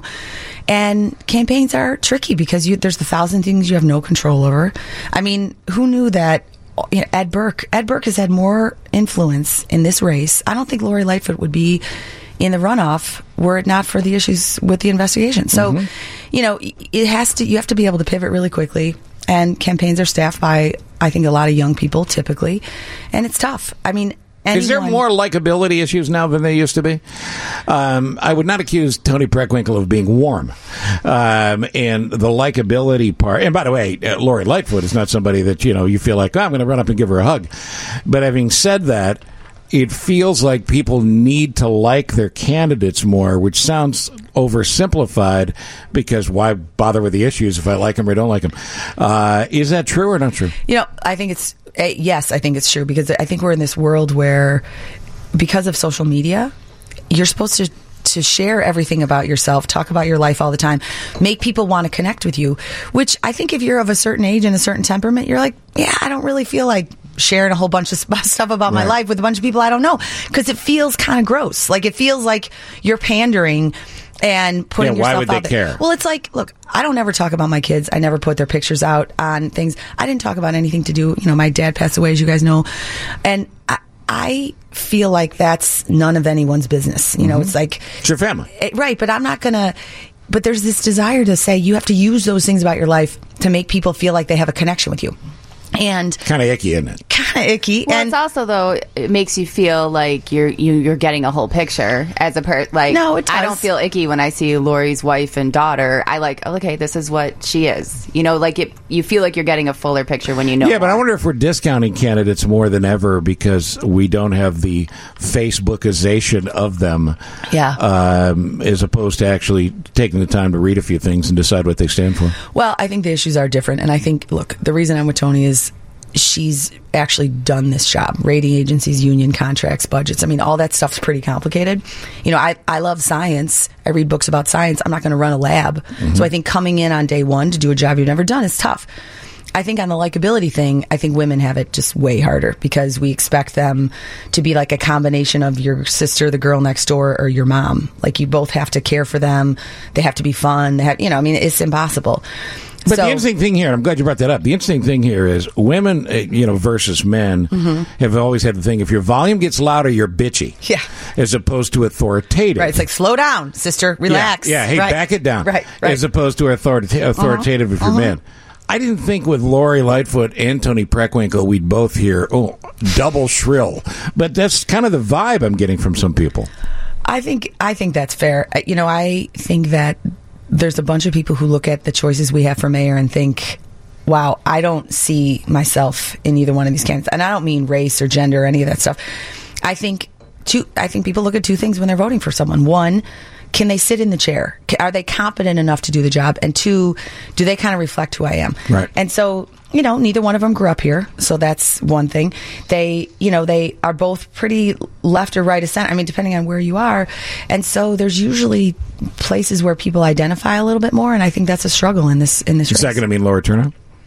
And campaigns are tricky because you, there's a thousand things you have no control over. I mean, who knew that you know, Ed Burke, Ed Burke has had more influence in this race. I don't think Lori Lightfoot would be in the runoff were it not for the issues with the investigation. So, you know, it has to, you have to be able to pivot really quickly. And campaigns are staffed by, I think, a lot of young people typically. And it's tough. I mean, Is there anyone- more likability issues now than there used to be? Um, I would not accuse Tony Preckwinkle of being warm. Um, and the likability part, and by the way, uh, Lori Lightfoot is not somebody that, you know, you feel like, oh, I'm going to run up and give her a hug. But having said that, it feels like people need to like their candidates more, which sounds oversimplified because why bother with the issues if I like them or don't like them? Uh, is that true or not true? You know, I think it's, uh, yes, I think it's true because I think we're in this world where, because of social media, you're supposed to to share everything about yourself, talk about your life all the time, make people want to connect with you, which I think if you're of a certain age and a certain temperament, you're like, yeah, I don't really feel like sharing a whole bunch of sp- stuff about my Right. life with a bunch of people I don't know because it feels kind of gross. Like it feels like you're pandering and putting Yeah, why yourself would they out there. care? Well, it's like, look, I don't ever talk about my kids. I never put their pictures out on things. I didn't talk about anything to do. You know, my dad passed away, as you guys know, and I, I feel like that's none of anyone's business. You know, Mhm. it's like it's your family, it, right? But I'm not gonna. But there's this desire to say you have to use those things about your life to make people feel like they have a connection with you, and Kind of icky, isn't it? kind of icky. Well, and it's also though it makes you feel like you're you, you're getting a whole picture as a per like. No, it I does. don't feel icky when I see Lori's wife and daughter. I like oh, okay, this is what she is. You know, like it. You feel like you're getting a fuller picture when you know. Yeah, but I wonder if we're discounting candidates more than ever because we don't have the Facebookization of them. Yeah. Um, as opposed to actually taking the time to read a few things and decide what they stand for. Well, I think the issues are different. And I think, look, the reason I'm with Tony is she's actually done this job. Rating agencies, union contracts, budgets. I mean, all that stuff's pretty complicated. You know, I, I love science. I read books about science. I'm not going to run a lab. Mhm. So I think coming in on day one to do a job you've never done is tough. I think on the likability thing, I think women have it just way harder because we expect them to be like a combination of your sister, the girl next door, or your mom. Like you both have to care for them. They have to be fun. They have, you know, I mean, it's impossible. But So- the interesting thing here, and I'm glad you brought that up. The interesting thing here is women, uh, you know, versus men Mhm. have always had the thing: if your volume gets louder, you're bitchy. Yeah. As opposed to authoritative. Right. It's like, slow down, sister. Relax. Yeah, yeah. Hey, Right. back it down. Right. Right. As opposed to authorita- authoritative if you're uh-huh. men. I didn't think with Lori Lightfoot and Tony Preckwinkle we'd both hear, oh, double shrill. But that's kind of the vibe I'm getting from some people. I think I think that's fair. I- You know, I think that there's a bunch of people who look at the choices we have for mayor and think, wow, I don't see myself in either one of these candidates. And I don't mean race or gender or any of that stuff. I think two I think people look at two things when they're voting for someone. One, can they sit in the chair? Ca- Are they competent enough to do the job? And two, do they kind of reflect who I am? Right. And so, you know, neither one of them grew up here. So that's one thing. They, you know, they are both pretty left or right of center. I mean, depending on where you are. And so there's usually places where people identify a little bit more. And I think that's a struggle in this, in this Is that race. going to mean lower turnout? I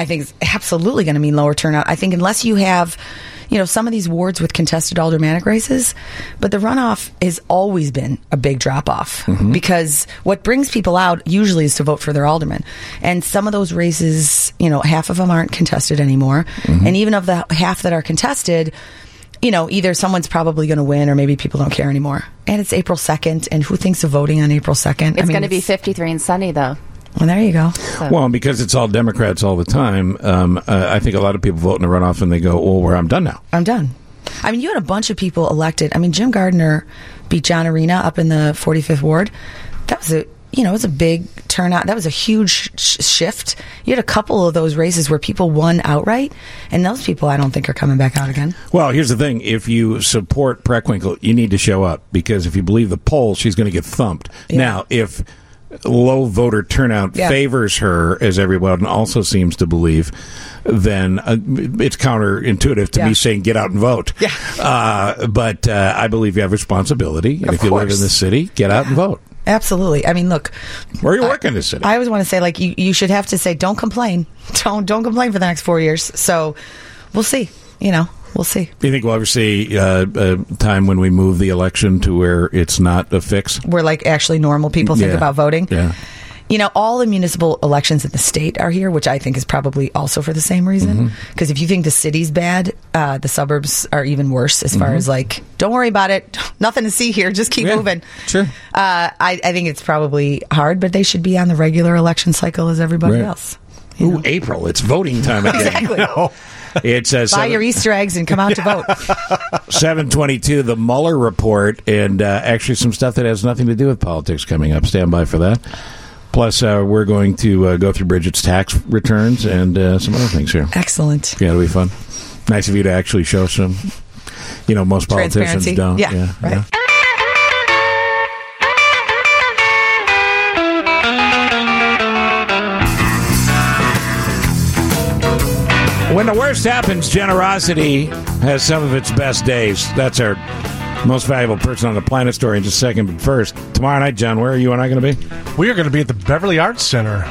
I think it's absolutely going to mean lower turnout. I think unless you have, you know, some of these wards with contested aldermanic races, but the runoff has always been a big drop off Mm-hmm. because what brings people out usually is to vote for their alderman. And some of those races, you know, half of them aren't contested anymore. Mm-hmm. And even of the half that are contested, you know, either someone's probably going to win or maybe people don't care anymore. And it's April second, and who thinks of voting on April second? It's going to be fifty-three and sunny, though. Well, there you go. Well, and because it's all Democrats all the time, um, uh, I think a lot of people vote in the runoff and they go, "Oh, well, I'm done now." I'm done. I mean, you had a bunch of people elected. I mean, Jim Gardner beat John Arena up in the forty-fifth ward. That was a, you know, it was a big turnout. That was a huge sh- shift. You had a couple of those races where people won outright, and those people I don't think are coming back out again. Well, here's the thing. If you support Preckwinkle, you need to show up, because if you believe the poll, she's going to get thumped. Yeah. Now, if low voter turnout Yeah. favors her, as everyone also seems to believe, then uh, it's counterintuitive to Yeah. me saying get out and vote. Yeah. Uh, but uh, I believe you have responsibility. And Of if you live in course. the city, get out and vote. Absolutely. I mean, look. Where you work in the city? I always want to say, like, you, you should have to say, don't complain. Don't don't complain for the next four years. So we'll see. You know, we'll see. Do you think we'll ever see uh, a time when we move the election to where it's not a fix? Where, like, actually normal people think Yeah. about voting. Yeah. You know, all the municipal elections in the state are here, which I think is probably also for the same reason. Because if you think the city's bad, uh, the suburbs are even worse as far Mhm. as, like, don't worry about it. Nothing to see here. Just keep Yeah, moving. Sure. Uh, I, I think it's probably hard, but they should be on the regular election cycle as everybody Right. else. Ooh, April. It's voting time again. Exactly. It's uh, Buy seven, your Easter eggs and come out to vote. seven twenty-two, the Mueller report, and uh, actually some stuff that has nothing to do with politics coming up. Stand by for that. Plus, uh, we're going to uh, go through Bridget's tax returns and uh, some other things here. Excellent. Yeah, it'll be fun. Nice of you to actually show some, you know, most politicians Transparency. don't. Yeah, right. When the worst happens, generosity has some of its best days. That's our most valuable person on the planet story in just a second. But first, tomorrow night, John, where are you and I going to be? We are going to be at the Beverly Arts Center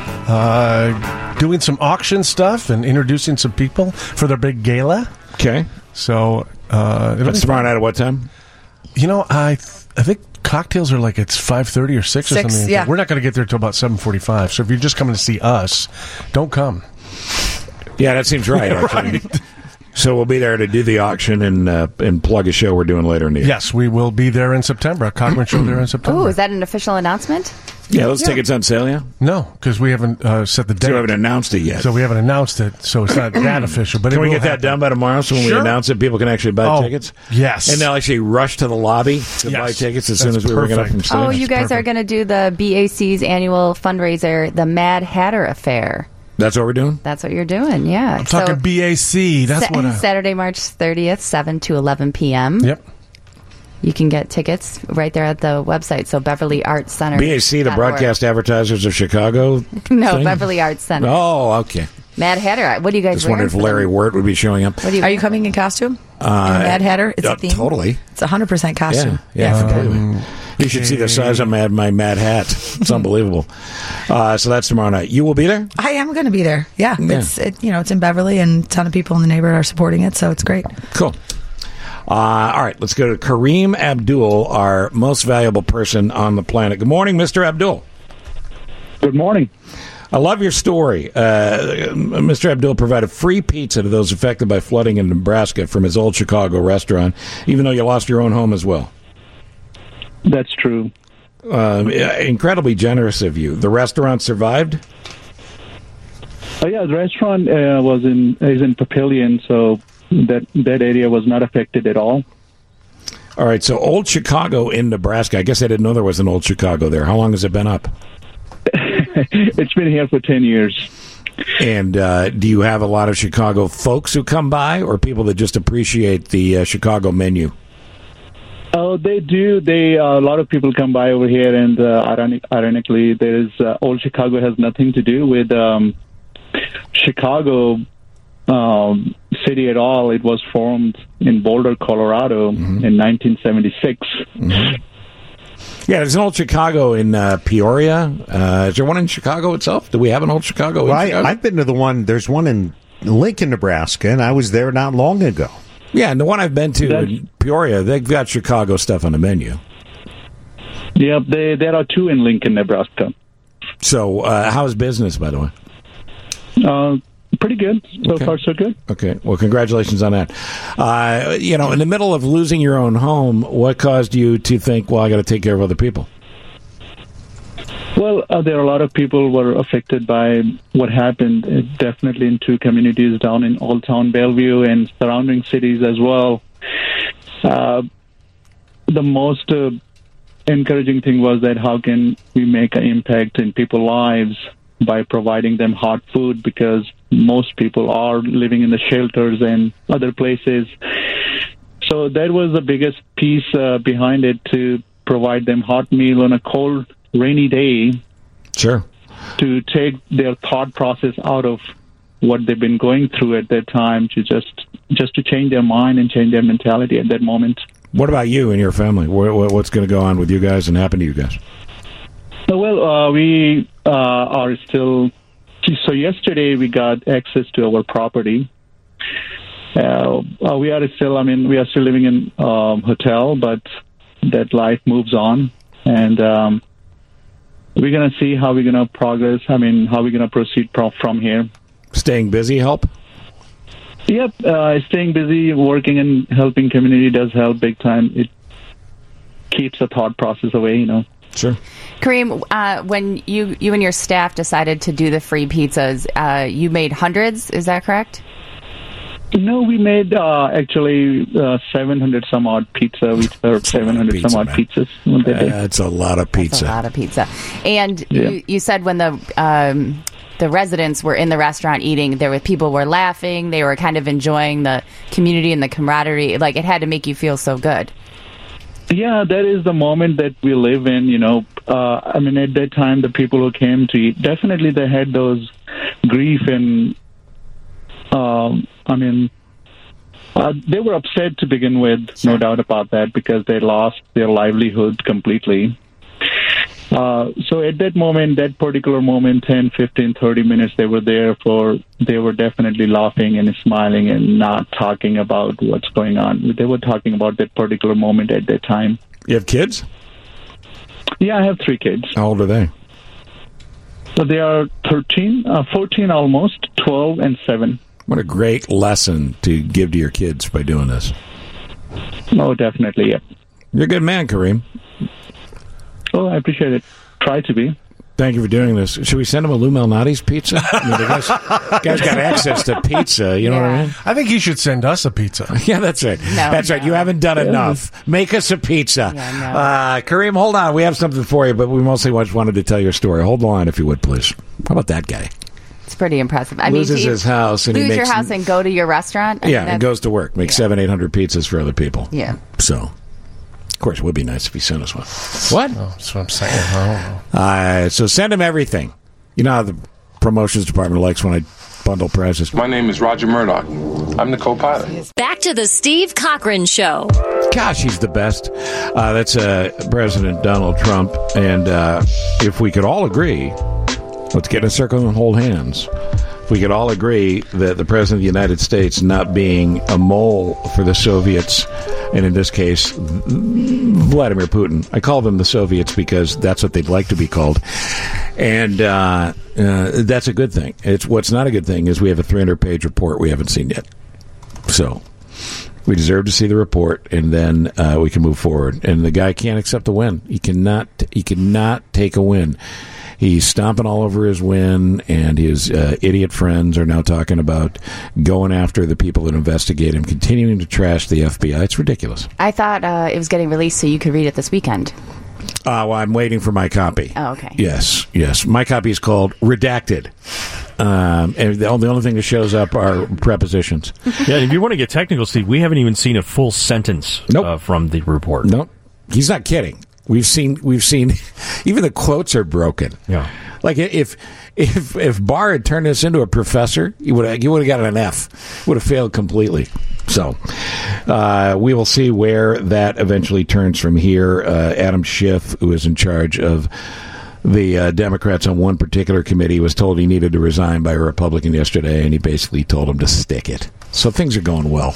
uh, doing some auction stuff and introducing some people for their big gala. Okay. So, uh, it'll That's be tomorrow fun. night at what time? You know, I th- I think cocktails are like it's five thirty or six or Six, something. yeah. We're not going to get there till about seven forty-five. So if you're just coming to see us, don't come. Yeah, that seems right, actually. So we'll be there to do the auction and uh, and plug a show we're doing later in the year. Yes, we will be there in September. A Cochran show there in September. Ooh, is that an official announcement? Yeah, those tickets on sale, yeah? No, because we haven't uh, set the date. So we haven't announced it yet. So we haven't announced it, so it's not that official. But Can it we will get that happen. done by tomorrow so when Sure. we announce it, people can actually buy Oh, tickets? yes. And they'll actually rush to the lobby to Yes. buy tickets as That's soon as we bring it up perfect. from stage? Oh, you guys are going to do the B A C's annual fundraiser, the Mad Hatter Affair. That's what we're doing? That's what you're doing, yeah. I'm talking B A C. That's Sa- what I... Saturday, March thirtieth, seven to eleven p.m. Yep. You can get tickets right there at the website. So Beverly Arts Center. B A C, the Broadcast Advertisers of Chicago? No, thing? Beverly Arts Center. Oh, okay. Mad Hatter. What do you guys Just wearing wondered if for Larry them? Wirt would be showing up. What do you Are you coming in costume? Uh, in a Mad Hatter? It's uh, a theme? Totally. It's one hundred percent costume. Yeah, yeah, completely. Um, You should see the size of my, my mad hat. It's unbelievable. Uh, so that's tomorrow night. You will be there? I am going to be there. Yeah, Yeah. it's it, you know it's in Beverly, and a ton of people in the neighborhood are supporting it, so it's great. Cool. Uh, all right, let's go to Kareem Abdul, our most valuable person on the planet. Good morning, Mister Abdul. Good morning. I love your story. Uh, Mister Abdul provided free pizza to those affected by flooding in Nebraska from his old Chicago restaurant, even though you lost your own home as well. That's true. Um, incredibly generous of you. The restaurant survived? Oh yeah, the restaurant uh, was in is in Papillion, so that that area was not affected at all. All right, so Old Chicago in Nebraska. I guess I didn't know there was an Old Chicago there. How long has it been up? It's been here for ten years. And uh, do you have a lot of Chicago folks who come by, or people that just appreciate the uh, Chicago menu? Oh, they do. They uh, a lot of people come by over here, and uh, ironic, ironically, there is uh, Old Chicago has nothing to do with um, Chicago um, city at all. It was formed in Boulder, Colorado, Mm-hmm. in nineteen seventy-six. Mm-hmm. Yeah, there's an old Chicago in uh, Peoria. Uh, is there one in Chicago itself? Do we have an old Chicago Well, in I, Chicago? I've been to the one, there's one in Lincoln, Nebraska, and I was there not long ago. Yeah, and the one I've been to in Peoria, they've got Chicago stuff on the menu. Yep, they, there are two in Lincoln, Nebraska. So, uh, how's business, by the way? Uh, pretty good. So Okay. far, so good. Okay, well, congratulations on that. Uh, you know, in the middle of losing your own home, what caused you to think, well, I got to take care of other people? Well, uh, there are a lot of people were affected by what happened. Uh, definitely in two communities down in Old Town Bellevue and surrounding cities as well. Uh, the most uh, encouraging thing was that how can we make an impact in people's lives by providing them hot food, because most people are living in the shelters and other places. So that was the biggest piece uh, behind it, to provide them hot meal on a cold, rainy day. Sure. To take their thought process out of what they've been going through at that time, to just just to change their mind and change their mentality at that moment. What about you and your family? What, what, what's going to go on with you guys and happen to you guys? Well, uh, we uh, are still. So yesterday we got access to our property. Uh, uh, we are still. I mean, we are still living in um, hotel, but that life moves on, and um, we're gonna see how we're gonna progress. I mean, how we're gonna proceed pro- from here. Staying busy help? Yep, uh, staying busy, working and helping community does help big time. It keeps the thought process away, you know. Sure. Kareem, uh, when you, you and your staff decided to do the free pizzas, uh, you made hundreds, is that correct? No, we made uh, actually uh, seven hundred some odd pizza. We served seven hundred pizza, some odd man. pizzas. one day. That's a lot of pizza. That's a lot of pizza. And Yeah. you, you said when the um, the residents were in the restaurant eating, there were people were laughing. They were kind of enjoying the community and the camaraderie. Like, it had to make you feel so good. Yeah, that is the moment that we live in, you know. Uh, I mean, at that time, the people who came to eat, definitely they had those grief and, um, I mean, uh, they were upset to begin with, no doubt about that, because they lost their livelihood completely. Uh, so at that moment, that particular moment, ten, fifteen, thirty minutes, they were there for, they were definitely laughing and smiling and not talking about what's going on. They were talking about that particular moment at that time. You have kids? Yeah, I have three kids. How old are they? So they are thirteen, uh, fourteen almost, twelve, and seven. What a great lesson to give to your kids by doing this. Oh, definitely, yeah. You're a good man, Kareem. Oh, I appreciate it. Try to be. Thank you for doing this. Should we send him a Lou Malnati's pizza? I mean, the guy's, guy's got access to pizza, you know what I mean? I think he should send us a pizza. Yeah, that's right. that's right. You haven't done enough. Make us a pizza. uh, Kareem, hold on. We have something for you, but we mostly just wanted to tell your story. Hold the line, if you would, please. How about that guy? It's pretty impressive. I Loses mean, to his house and he lose your makes- house and go to your restaurant. I mean, Yeah, and that's- goes to work. Makes seven, eight hundred pizzas for other people. Yeah. So, of course, it would be nice if he sent us one. What? Oh, that's what I'm saying. I don't know. Uh, so send him everything. You know how the promotions department likes when I bundle prizes. My name is Roger Murdoch. I'm the co-pilot. Back to the Steve Cochran Show. Gosh, he's the best. Uh, that's uh, President Donald Trump. And uh, if we could all agree, let's get in a circle and hold hands. If we could all agree that the President of the United States not being a mole for the Soviets, and in this case, Vladimir Putin. I call them the Soviets because that's what they'd like to be called. And uh, uh, that's a good thing. It's what's not a good thing is we have a three hundred page report we haven't seen yet. So we deserve to see the report, and then uh, we can move forward. And the guy can't accept a win. He cannot. He cannot take a win. He's stomping all over his win, and his uh, idiot friends are now talking about going after the people that investigate him, continuing to trash the F B I. It's ridiculous. I thought uh, it was getting released so you could read it this weekend. Uh, well, I'm waiting for my copy. Oh, okay. Yes, yes. My copy is called Redacted. Um, and the only, the only thing that shows up are prepositions. Yeah, if you want to get technical, Steve, we haven't even seen a full sentence nope. uh, from the report. Nope. He's not kidding. We've seen, we've seen, even the quotes are broken. Yeah. Like if if if Barr had turned this into a professor, he would have he would have gotten an F. Would have failed completely. So uh, we will see where that eventually turns from here. Uh, Adam Schiff, who is in charge of the uh, Democrats on one particular committee, was told he needed to resign by a Republican yesterday, and he basically told him to stick it. So things are going well.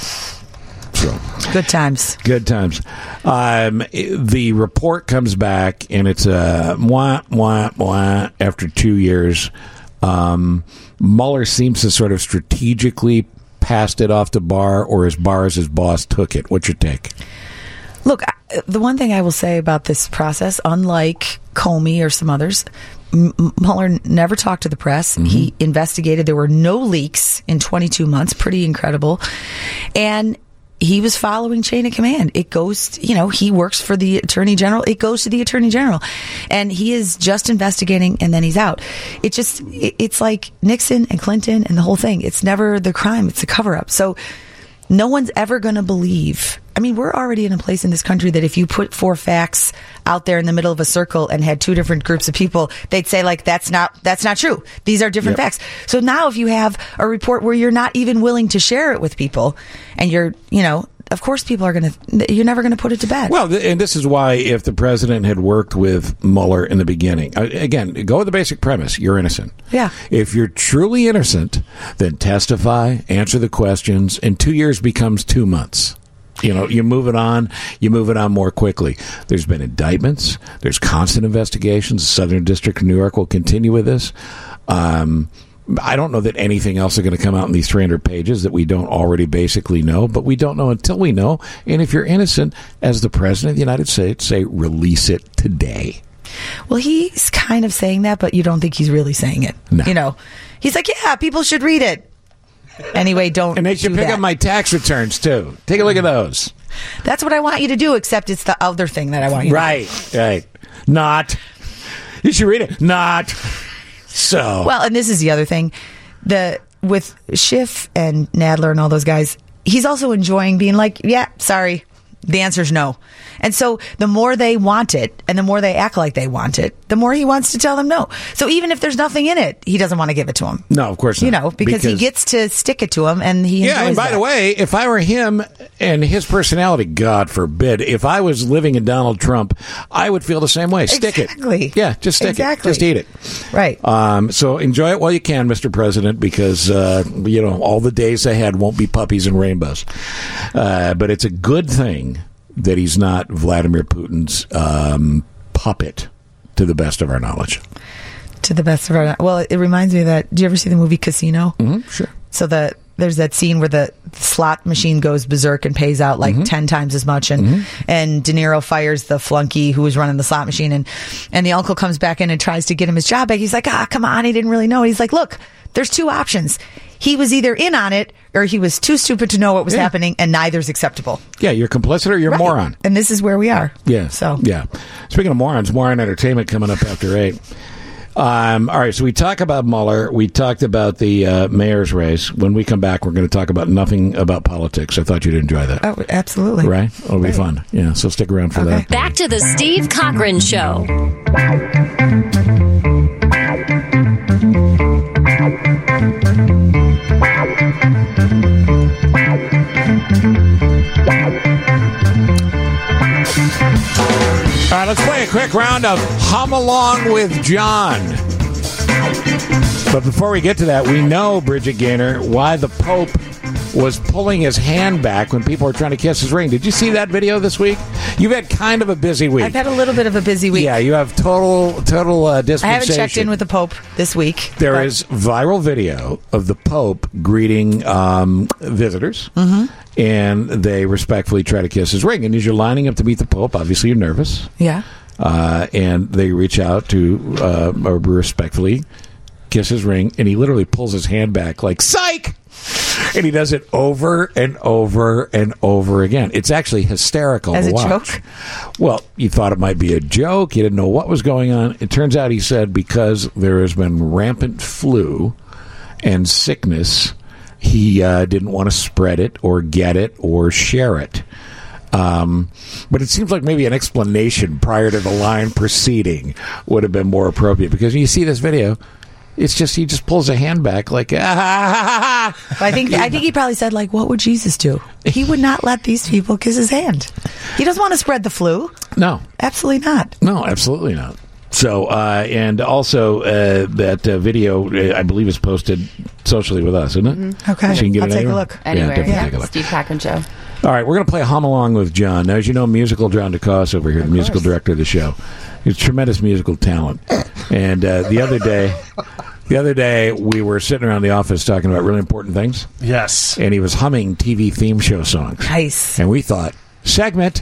So good times. Good times. Um, the report comes back, and it's a wah, wah, wah after two years. Um, Mueller seems to sort of strategically passed it off to Barr, or as Barr as his boss took it. What's your take? Look, the one thing I will say about this process, unlike Comey or some others, M- Mueller never talked to the press. Mm-hmm. He investigated. There were no leaks in twenty-two months. Pretty incredible. And he was following chain of command. It goes, you know, he works for the Attorney General. It goes to the Attorney General. And he is just investigating, and then he's out. It just, it, it's like Nixon and Clinton and the whole thing. It's never the crime. It's a cover-up. So no one's ever going to believe. I mean, we're already in a place in this country that if you put four facts out there in the middle of a circle and had two different groups of people, they'd say, like, that's not that's not true. These are different yep. facts. So now if you have a report where you're not even willing to share it with people, and you're, you know, of course people are going to, you're never going to put it to bed. Well, th- and this is why if the president had worked with Mueller in the beginning, uh, again, go with the basic premise, you're innocent. Yeah. If you're truly innocent, then testify, answer the questions, and two years becomes two months. You know, you move it on, you move it on more quickly. There's been indictments. There's constant investigations. The Southern District of New York will continue with this. Um, I don't know that anything else is going to come out in these three hundred pages that we don't already basically know, but we don't know until we know. And if you're innocent, as the President of the United States, say, release it today. Well, he's kind of saying that, but you don't think he's really saying it. No. You know, he's like, yeah, people should read it. Anyway, don't. And they should do pick that. up my tax returns, too. Take a look at those. That's what I want you to do, except it's the other thing that I want you right, to do. Right, right. Not. You should read it. Not. So. Well, and this is the other thing. The with Schiff and Nadler and all those guys, he's also enjoying being like, yeah, sorry. The answer's no. And so the more they want it and the more they act like they want it, the more he wants to tell them no. So even if there's nothing in it, he doesn't want to give it to him. No, of course not. You know, because, because he gets to stick it to him and he Yeah, and by that. the way, if I were him and his personality, God forbid, if I was living in Donald Trump, I would feel the same way. Stick exactly. it. Yeah, just stick exactly. it. Just eat it. Right. Um, so enjoy it while you can, Mister President, because, uh, you know, all the days ahead won't be puppies and rainbows. Uh, but it's a good thing that he's not Vladimir Putin's um, puppet, to the best of our knowledge. To the best of our well, it reminds me of that. Do you ever see the movie Casino? Mm-hmm, sure. So the there's that scene where the slot machine goes berserk and pays out like mm-hmm. ten times as much, and mm-hmm. and De Niro fires the flunky who was running the slot machine, and and the uncle comes back in and tries to get him his job back. He's like, ah, come on, he didn't really know. He's like, look, there's two options. He was either in on it or he was too stupid to know what was yeah. happening, and neither's acceptable. Yeah, you're complicit or you're right. a moron. And this is where we are. Yeah. So yeah. Speaking of morons, Moron Entertainment coming up after eight. Um, all right, so we talk about Mueller. We talked about the uh, mayor's race. When we come back, we're going to talk about nothing about politics. I thought you'd enjoy that. Oh, absolutely. Right? It'll be right. fun. Yeah, so stick around for okay. that. Back to the Steve Cochran Show. All right, let's play a quick round of Hum Along with John. But before we get to that, we know, Bridget Gaynor, why the Pope was pulling his hand back when people were trying to kiss his ring. Did you see that video this week? You've had kind of a busy week. I've had a little bit of a busy week. Yeah, you have total total uh, dispensation. I haven't checked in with the Pope this week. There but. is viral video of the Pope greeting um, visitors, mm-hmm. and they respectfully try to kiss his ring. And as you're lining up to meet the Pope, obviously you're nervous. Yeah. Uh, and they reach out to uh, respectfully kiss his ring, and he literally pulls his hand back like, psych! And he does it over and over and over again. It's actually hysterical As to a watch. joke? Well, you thought it might be a joke. You didn't know what was going on. It turns out, he said, because there has been rampant flu and sickness, he uh, didn't want to spread it or get it or share it. Um, but it seems like maybe an explanation prior to the line proceeding would have been more appropriate, because when you see this video, It's just he just pulls a hand back like ah. I think I think he probably said like, "What would Jesus do?" He would not let these people kiss his hand. He doesn't want to spread the flu. No, absolutely not. No, absolutely not. So, uh, and also uh, that uh, video, uh, I believe, is posted socially with us, isn't it? Mm-hmm. Okay, so you can get I'll it take anywhere? a look. Anywhere, yeah, definitely yeah. take a look. Steve Cochran Show. All right, we're going to play Hum Along with John. Now, as you know, musical John DeCoste over here, the musical director of the show. He's tremendous musical talent. And uh, the other day, the other day, we were sitting around the office talking about really important things. Yes. And he was humming T V theme show songs. Nice. And we thought, segment.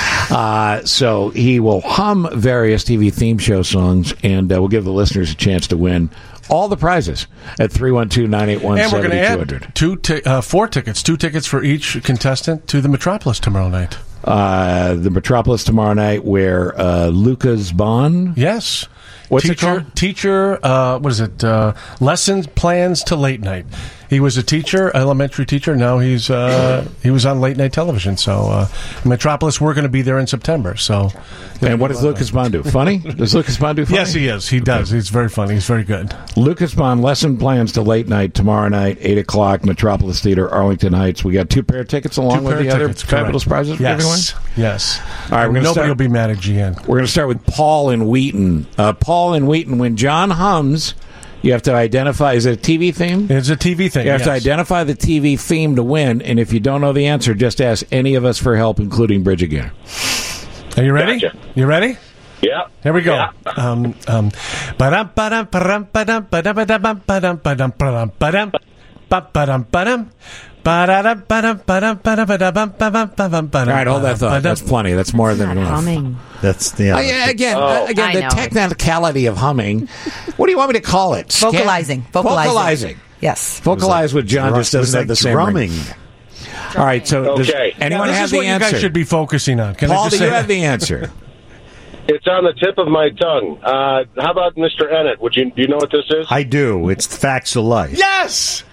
Uh, so he will hum various T V theme show songs, and uh, we'll give the listeners a chance to win all the prizes at three one two, nine eight one, And we're seven going to two zero zero. add two ti- uh, four tickets, two tickets for each contestant to the Metropolis tomorrow night. Uh, the Metropolis tomorrow night, where uh, Lucas Bond. Yes. What's teacher, it called? Teacher, uh, what is it? Uh, lessons plans to late night. He was a teacher, elementary teacher. Now he's uh, he was on late night television. So uh, Metropolis, we're going to be there in September. So, and what does Lucas Bond do? Funny? Does Lucas Bond do funny? Yes, he is. He does. He's very funny. He's very good. Lucas Bond, lesson plans to late night tomorrow night, eight o'clock, Metropolis Theater, Arlington Heights. We got two pair of tickets along Two with pair the of other tickets, fabulous correct. prizes we're giving away. Yes. Yes. All right, we're gonna Nobody start- will be mad at G N. We're going to start with Paul in Wheaton. Uh, Paul in Wheaton, when John hums, you have to identify, is it a T V theme? It's a T V thing. You have to yes. identify the T V theme to win, and if you don't know the answer, just ask any of us for help, including Bridget Gaynor. Are you ready? Gotcha. You ready? Yeah. Here we go. Yeah. Um, um, ba-dum, ba-dum, ba-dum, ba-dum, ba-dum, ba-dum, ba-dum, ba-dum, ba-dum, ba-dum, ba-dum, ba-dum. Ba-da-dum, ba-dum, ba-dum, ba-dum, ba-dum, ba-dum, ba-dum, ba-dum, All right, hold that thought. ba-dum. That's plenty. That's more than enough. Humming. That's the Uh, other yeah, thing. again, Oh. uh, again, I the know. technicality of humming. What do you want me to call it? Scan- Vocalizing. Vocalizing. Vocalizing. Yes. Vocalize with John Drum- just it was doesn't have like the same drumming. ring. All right, so does Okay. anyone This have is the what answer? you guys should be focusing on. Can I Paul, just do you say have that? the answer? It's on the tip of my tongue. Uh, how about Mister Ennett? Would you do you know what this is? I do. It's the facts of life. Yes!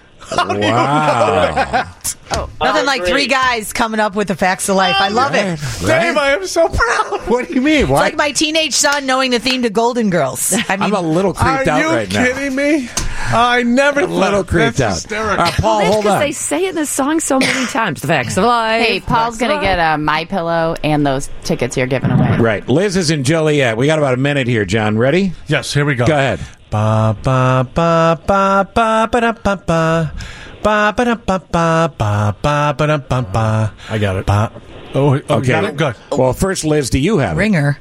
Wow. Nothing like three guys coming up with the facts of life. I love it. Dave, I am so proud. What do you mean? It's Why? like my teenage son knowing the theme to Golden Girls. I mean, I'm a little creeped Are out you right now. kidding me? I never A little thought creeped that's out. hysterical. All right, Paul, That's hold because on. they say it in the song so many times. The facts of life. Hey, Paul's going to get a My Pillow and those tickets you're giving away. Right. Liz is in Joliet. We got about a minute here, John. Ready? Yes, here we go. Go ahead. Ba ba ba ba ba ba da ba ba ba ba da ba ba ba ba ba da ba ba. I got it. Ba. Oh, oh Okay. got it? Good. Well, first, Liz, do you have it? Ringer.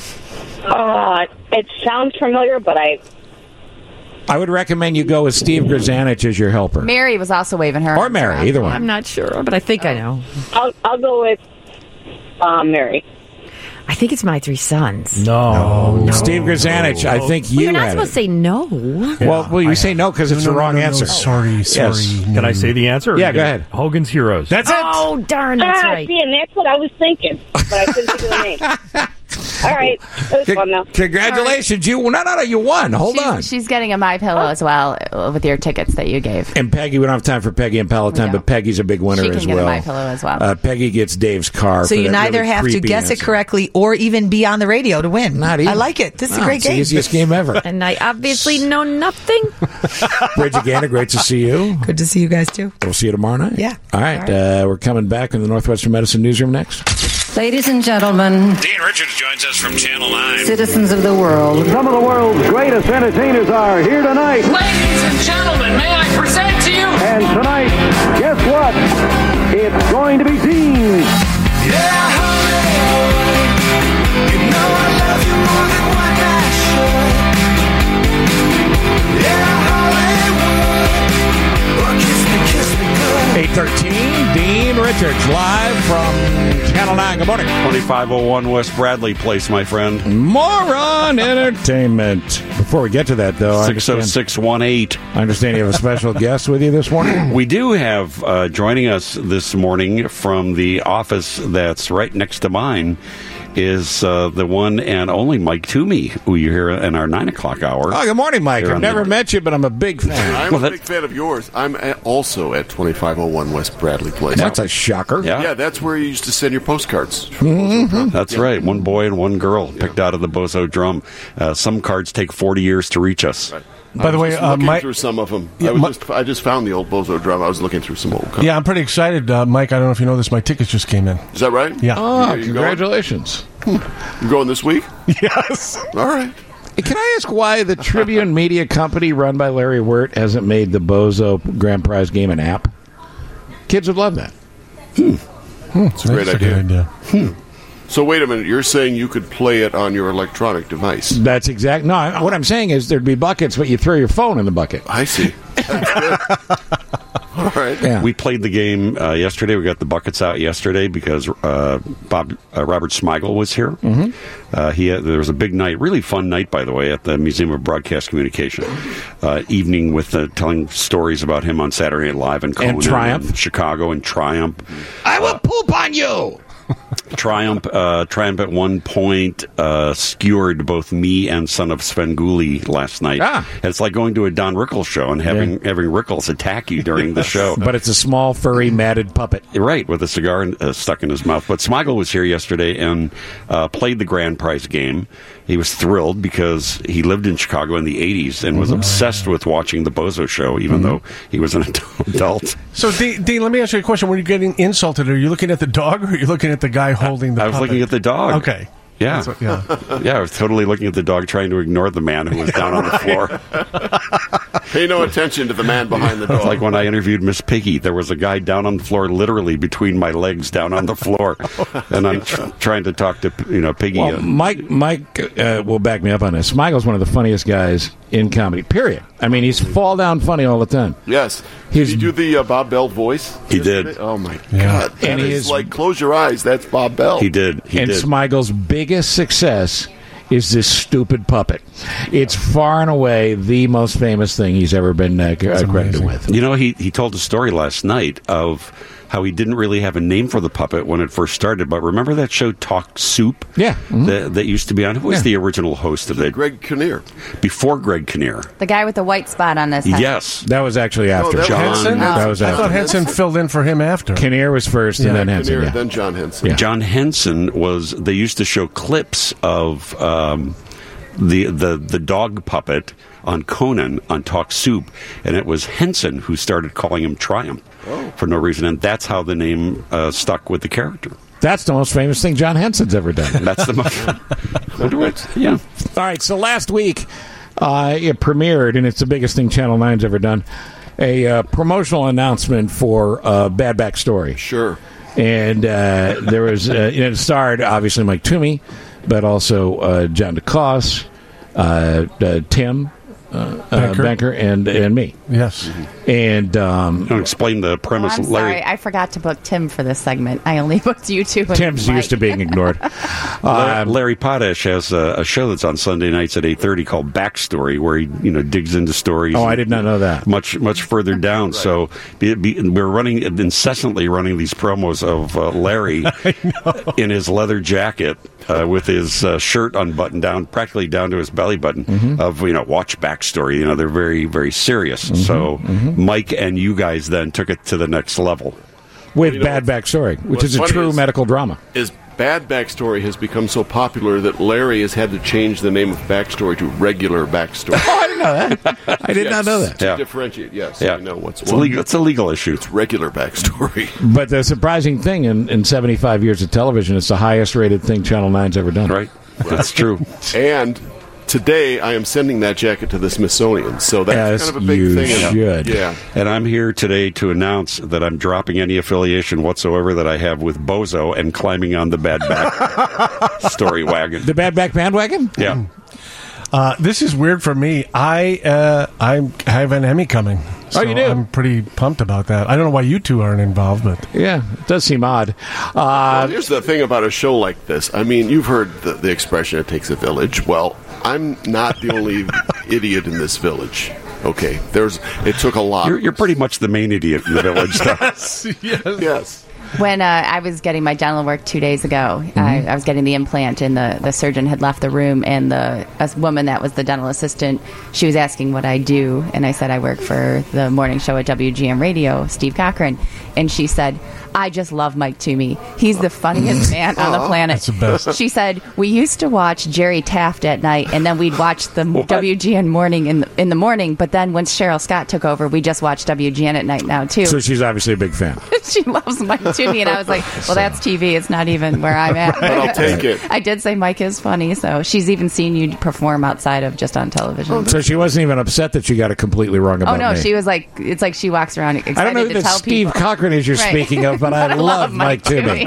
Uh, it sounds familiar, but I I would recommend you go with Steve Grzanich as your helper. Mary was also waving her. Or arms Mary, around. either one. I'm not sure, but I think I know. I'll I'll go with uh, Mary. I think it's My Three Sons. No. Steve Grzanich, I think Well, you you're not had supposed it. to say no. Well, well, you say no because it's No, the no, wrong no, no, answer. Sorry, sorry. Yes. no. Can I say the answer? Yeah, go ahead. Hogan's Heroes. That's it. Oh, darn, that's ah, right. see, and that's what I was thinking, but I couldn't think of the name. All right, it was C- fun though. Congratulations, you no, no, no, you won. Hold she's, on. She's getting a My Pillow as well uh, with your tickets that you gave. And Peggy, we don't have time for Peggy and Palatine, We but don't. Peggy's a big winner She can as get a well. My Pillow as well. Uh, Peggy gets Dave's car. So for you that neither really have to creepy guess it answer. correctly or even be on the radio to win. Not even. I like it. This is No, a great it's game. the easiest game ever. And I obviously know nothing. Bridget Gaynor, great to see you. Good to see you guys too. We'll see you tomorrow night. Yeah. All right. Uh, we're coming back in the Northwestern Medicine Newsroom next. Ladies and gentlemen, Dean Richards joins us from Channel nine. citizens of the world, Some of the world's greatest entertainers are here tonight. Ladies and gentlemen, may I present to you? And tonight, guess what? It's going to be Dean. Yeah, honey, you know I love you more than what I should. Yeah, Hollywood, oh, kiss me, kiss me good. eight thirteen, Dean Richards, live from Channel nine. Good morning. twenty-five oh one West Bradley Place, my friend. Moron Entertainment. Before we get to that, though, I six oh six one eight. I understand you have a special guest with you this morning. We do have uh, joining us this morning from the office that's right next to mine is uh, the one and only Mike Toomey, who you hear in our nine o'clock hour. Oh, good morning, Mike. Here I've on never the- met you, but I'm a big fan. I'm Well, a that- big fan of yours. I'm at, also at twenty-five oh one West Bradley Place. That's a shocker. Yeah. that's where you used to send your postcards. Mm-hmm. That's right. One boy and one girl picked out of the Bozo drum. Uh, some cards take forty years to reach us. Right. By I the was way, just uh, looking Mike- through some of them. Yeah, I, was Mi- just, I just found the old Bozo drum. I was looking through some old cards. Yeah, I'm pretty excited, uh, Mike. I don't know if you know this. My tickets just came in. Is that right? Yeah. Oh, You- you congratulations. Going? You going this week? Yes. All right. Can I ask why the Tribune Media Company run by Larry Wirt hasn't made the Bozo Grand Prize game an app? Kids would love that. Hmm. It's a great That's a idea. good idea. Hmm. So wait a minute. You're saying you could play it on your electronic device? That's exact. No, I- what I'm saying is there'd be buckets, but you throw your phone in the bucket. I see. That's good. All right. Yeah. We played the game uh, yesterday. We got the buckets out yesterday because uh, Bob uh, Robert Smigel was here. Mhm. Uh, he had, there was a big night, really fun night, by the way, at the Museum of Broadcast Communication. Uh, evening with uh, telling stories about him on Saturday Night Live and Conan Triumph. and Chicago and Triumph. I will poop on you. Triumph, uh, Triumph at one point uh, skewered both me and Son of Svengoolie last night. Ah. It's like going to a Don Rickles show and having Yeah. having Rickles attack you during the show. But it's a small, furry, matted puppet. Right, with a cigar uh, stuck in his mouth. But Smigel was here yesterday and uh, played the grand prize game. He was thrilled because he lived in Chicago in the eighties and was obsessed with watching the Bozo show, even though he was an adult. So, Dean, Dean, let me ask you a question. When you're getting insulted, are you looking at the dog or are you looking at the guy holding the I was puppet? looking at the dog. Okay. Yeah. That's what- yeah. Yeah, I was totally looking at the dog, trying to ignore the man who was down on the floor. Pay no attention to the man behind the It's dog. like when I interviewed Miss Piggy, there was a guy down on the floor, literally between my legs, down on the floor, and I'm tr- trying to talk to you know Piggy. Well, uh, Mike Mike uh, will back me up on this. Smigel's one of the funniest guys in comedy, period. I mean, he's fall down funny all the time. Yes. His- Did you do the uh, Bob Bell voice? He yesterday? did. Oh, my Yeah. God. That And is he is- like, close your eyes. That's Bob Bell. he did. He and did. Smigel's biggest success is this stupid puppet. It's far and away the most famous thing he's ever been uh, That's credited amazing. with. You know, he, he told a story last night of how he didn't really have a name for the puppet when it first started. But remember that show Talk Soup? Yeah. Mhm. That, that used to be on. Who was Yeah. the original host of it? Greg Kinnear. Before Greg Kinnear. The guy with the white spot on his head. Yes. That was actually after. that was John. Henson? That was I after. thought Henson filled in for him after. Kinnear was first, Yeah. and then Henson. Kinnear, Yeah. then John Henson. Yeah. John Henson was. They used to show clips of um, the the the dog puppet on Conan on Talk Soup, and it was Henson who started calling him Triumph Oh. for no reason, and that's how the name uh, stuck with the character. That's the most famous thing John Henson's ever done. That's the most. Wonder what? Yeah. All right, so last week uh, it premiered, and it's the biggest thing Channel nine's ever done, a uh, promotional announcement for uh, Bad Back Story. Sure. And uh, there was, uh, you know, it starred, obviously, Mike Toomey, but also uh, John DeCoste, uh, uh, Tim uh, uh, Banker. Banker, and, and me. Yes. And um, Don't explain the Oh, premise, I'm Larry. sorry. I forgot to book Tim for this segment. I only booked you two. and Tim's Mike. used to being ignored. La- Um, Larry Potash has a, a show that's on Sunday nights at eight thirty called Backstory, where he you know digs into stories. Oh, I did not know that. Much much further down. So be, be, we're running incessantly running these promos of uh, Larry in his leather jacket uh, with his uh, shirt unbuttoned down, practically down to his belly button. Mm-hmm. Of you know watch Backstory. You know they're very very serious. So Mm-hmm. Mike and you guys then took it to the next level. with You know, Bad Back Story, which what's is a funny true is- medical drama. Is Bad Backstory has become so popular that Larry has had to change the name of Backstory to Regular Backstory. Oh, I didn't know that. I did not know that. To Yeah. differentiate, yes. Yeah, You know what's it's a one. legal. It's a legal issue. It's Regular Backstory. But the surprising thing in, in seventy-five years of television, it's the highest rated thing Channel nine's ever done. Right. That's true. And today I am sending that jacket to the Smithsonian, so that's Yes, kind of a big you thing. in- should. Yeah. And I'm here today to announce that I'm dropping any affiliation whatsoever that I have with Bozo and climbing on the Bad Back Story wagon. The Bad Back bandwagon? Yeah. Uh, this is weird for me. I uh, I have an Emmy coming. So Oh, you do? I'm pretty pumped about that. I don't know why you two aren't involved, but Yeah, it does seem odd. Uh, Well, here's the thing about a show like this. I mean, you've heard the, the expression, it takes a village. Well, I'm not the only idiot in this village. Okay, there's. It took a lot. You're, you're pretty much the main idiot in the village, though. yes, yes. yes. When uh, I was getting my dental work two days ago, Mm-hmm. I, I was getting the implant, and the, the surgeon had left the room, and the a woman that was the dental assistant, she was asking what I do, and I said I work for the morning show at W G M Radio, Steve Cochran, and she said, I just love Mike Toomey. He's the funniest man on the planet. That's the best. She said, we used to watch Jerry Taft at night, and then we'd watch the W G N morning in the, in the morning, but then once Cheryl Scott took over, we just watch W G N at night now, too. So she's obviously a big fan. She loves Mike Toomey, and I was like, well, that's T V. It's not even where I'm at. But I'll take it. I did say Mike is funny, so she's even seen you perform outside of just on television. So she wasn't even upset that you got it completely wrong about Oh, no, me. she was like, it's like she walks around excited I don't know to who tell that Steve people. Cochran is you're Right. speaking of, but I, love Mike Toomey.